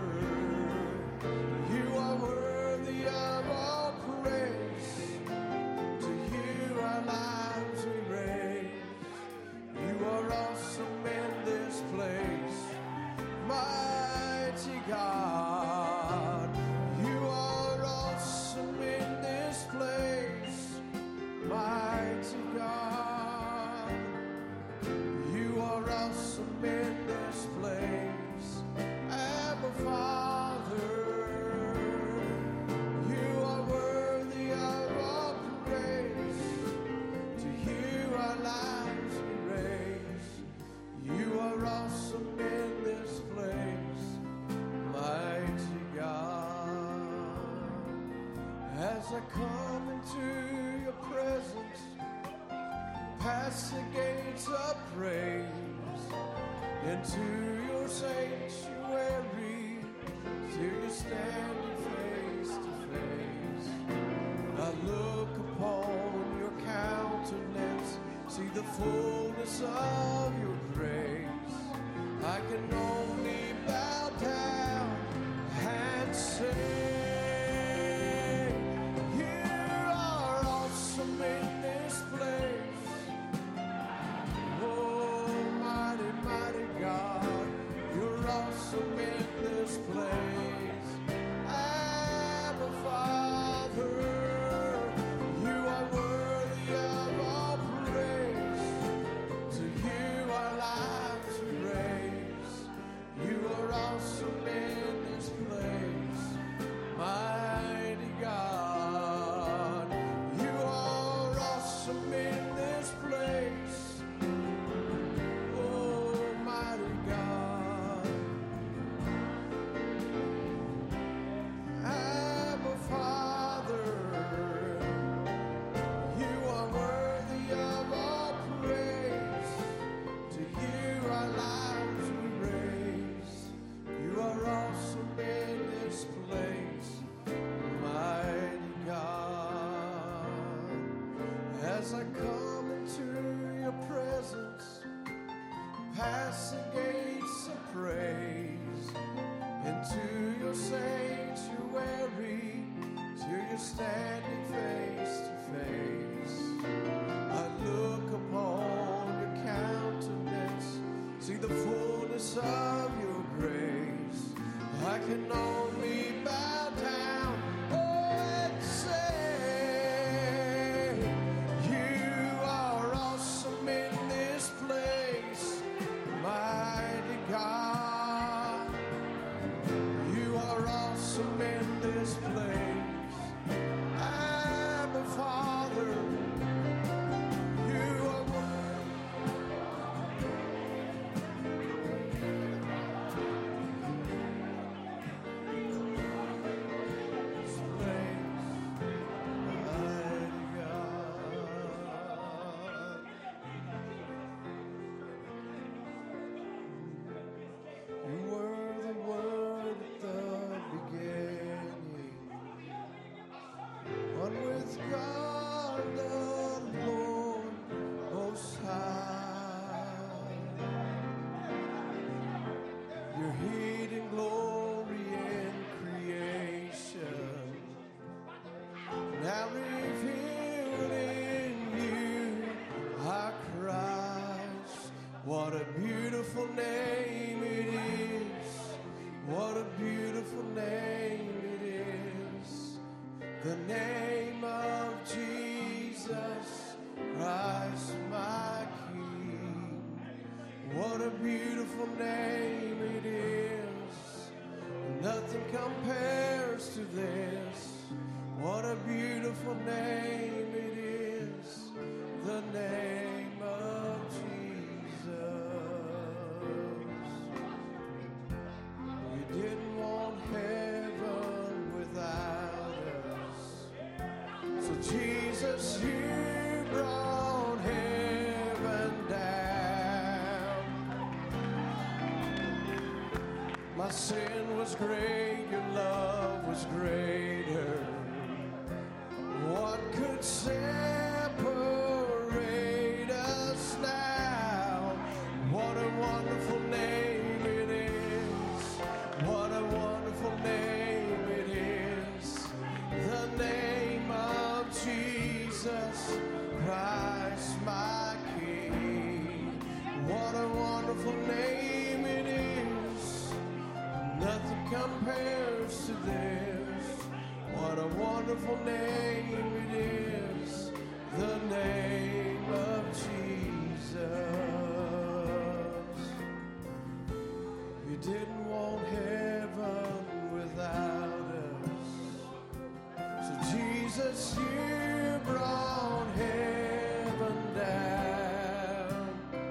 You are worthy of all praise. To you our lives we raise. You are awesome in this place, mighty God. You are awesome in this place, mighty God. You are awesome in this place, Abba Father. You are worthy of all praise. To you our lives we raise. You are awesome in this place, mighty God. As I come into your presence, past the gates of praise, into your sanctuary, till you're standing face to face. I look upon your countenance, see the fullness of your grace. I can only bow down and say, you are awesome in this place. Oh, mighty, mighty God, you're awesome in this place. Abba Father, you are worthy of all praise. To you our lives we raise. You are awesome in this place, mighty God. You are awesome in this place. Oh, mighty God. Abba Father, you are worthy of all praise. To you our lives we raise. You are awesome in this place, mighty God. As I come into your presence, past the gates of praise, into your sanctuary, till you're standing face to face. I look upon your countenance, see the fullness of your grace. I can only bow down What a beautiful name it is. What a beautiful name it is. The name of Jesus Christ my King. What a beautiful name it is. Nothing compares to this. What a beautiful name it is. The name of Jesus. We didn't want heaven without us. So Jesus, you brought heaven down. My sin was great, your love was greater. What could separate us now? What a wonderful name it is. What a wonderful name it is. The name of Jesus Christ my King. What a wonderful name it is. Nothing compares to this. What a wonderful name it is. The name of Jesus. You didn't want heaven without us. So Jesus, you brought heaven down.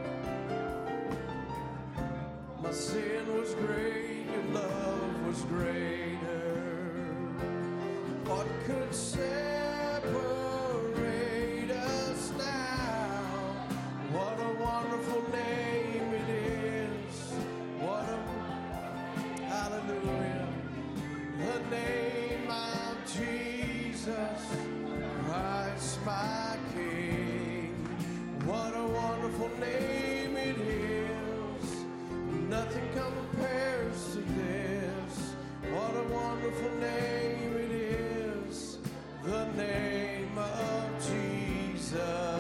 My sin was great, your love was greater. What could separate us now? What a wonderful name it is. What a, hallelujah. The name of Jesus Christ my King. What a wonderful name it is. Nothing compares to this. What a wonderful name it is. The name of Jesus.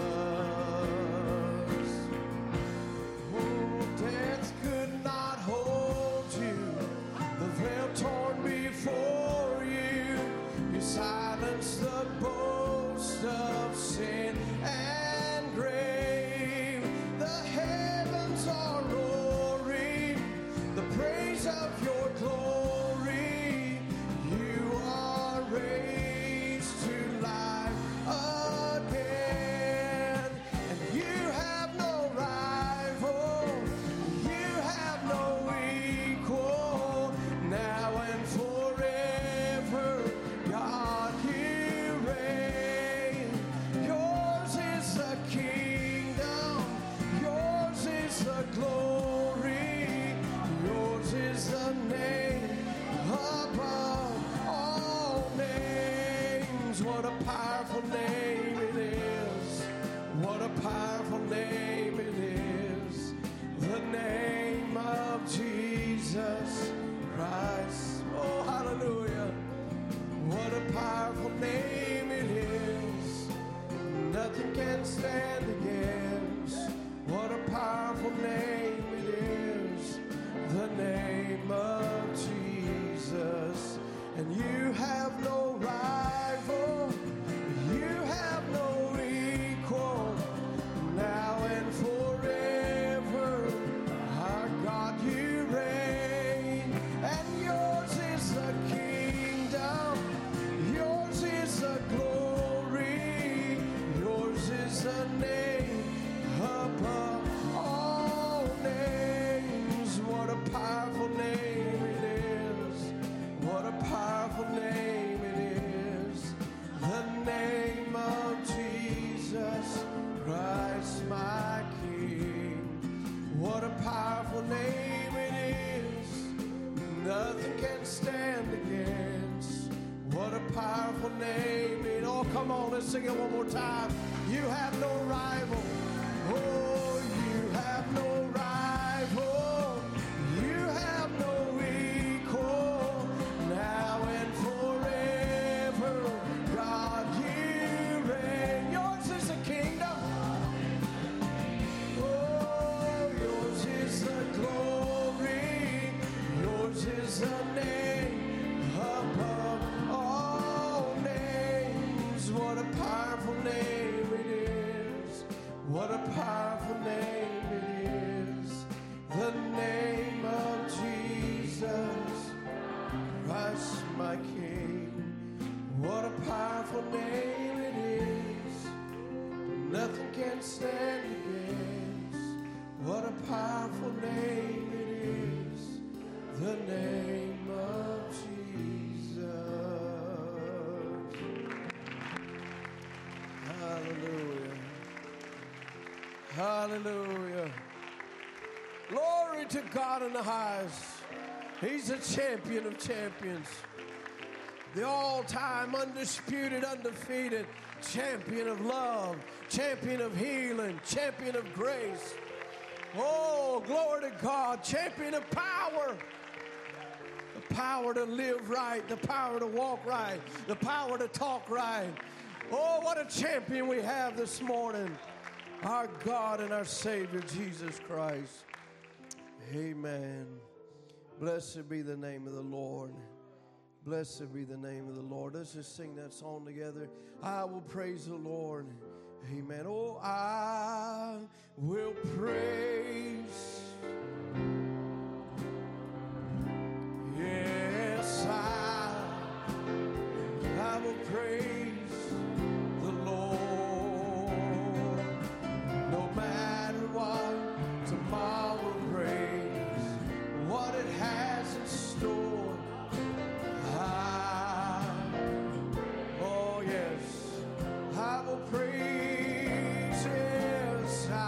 Oh, death could not hold you. The veil torn before you. You silenced the boast of sin and grave. The heavens are roaring the praise of your glory. You are raised to life again, and you have no rival, you have no equal, now and forever, God, you reign. Yours is the kingdom, yours is the glory, yours is the name above all names. What a powerful name it is. What a powerful name it is. The name of Jesus Christ. Oh, hallelujah. What a powerful name it is. Nothing can stand against. What a powerful name it is. The name of Jesus. And you have no rival, you have no equal, now and forever, our God, you reign. And yours is the kingdom, yours is the glory, yours is the name above all names. What a powerful name it is. What a powerful name it is. The name of Jesus Christ my King. What a powerful name it is. Nothing can stand against. What a powerful name it is. Oh, come on, let's sing it one more time. You have no rival. Oh, you have no rival. You have no equal. Now and forever, God, you reign. Yours is the kingdom. Oh, yours powerful name it is, the name of Jesus. Hallelujah. Hallelujah. Glory to God in the highest. He's a champion of champions. The all-time, undisputed, undefeated champion of love, champion of healing, champion of grace. Oh, glory to God, champion of power. The power to live right, the power to walk right, the power to talk right. Oh, what a champion we have this morning. Our God and our Savior, Jesus Christ. Amen. Blessed be the name of the Lord. Blessed be the name of the Lord. Let's just sing that song together. I will praise the Lord. Amen. Oh, I will praise. Yes, I, I will praise the Lord. No matter what tomorrow brings, what it has in store. I, oh yes, I will praise, yes, I,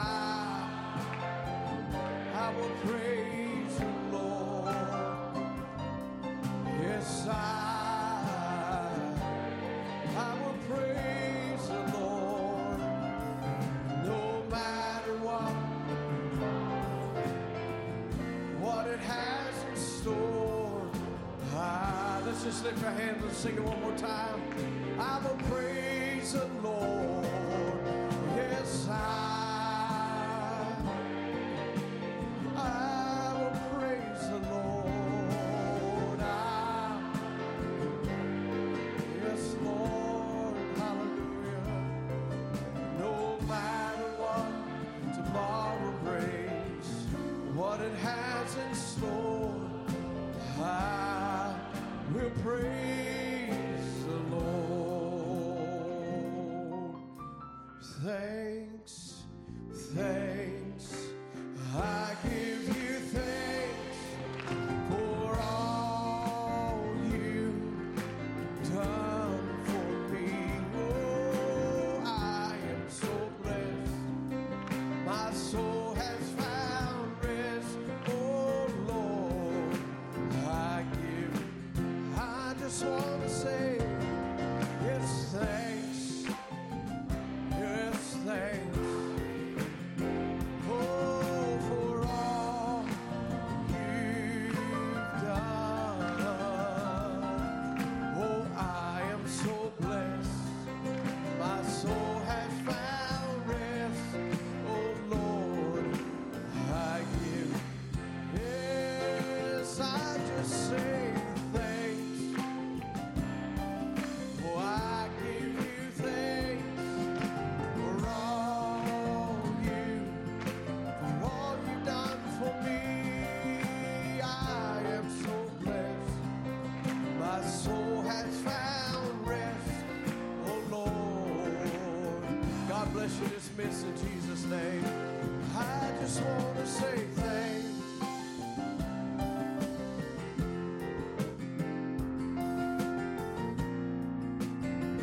I will praise the Lord. Yes, I, I will praise the Lord. No matter what, what it has in store. Ah, let's just lift our hands and sing it one more time. I will praise the Lord. Yes, I, I will praise the Lord. I, yes, Lord, hallelujah. No matter what tomorrow brings, what it has in store, I will praise the Lord. Thanks, thanks, I give you thanks for all you've done for me. Oh, I am so blessed. My soul has found rest. Oh, Lord, I give, I just want to say, yes, thanks, yes, thanks, oh, for all you've done. Oh, I am so blessed, my soul has found rest. Oh, Lord, I give, yes, I just say thanks. Oh, I give you thanks for all you, for all you've done for me. I am so blessed. My soul has found rest. Oh, Lord. God bless you. Dismiss in Jesus' name. I just want to say thanks.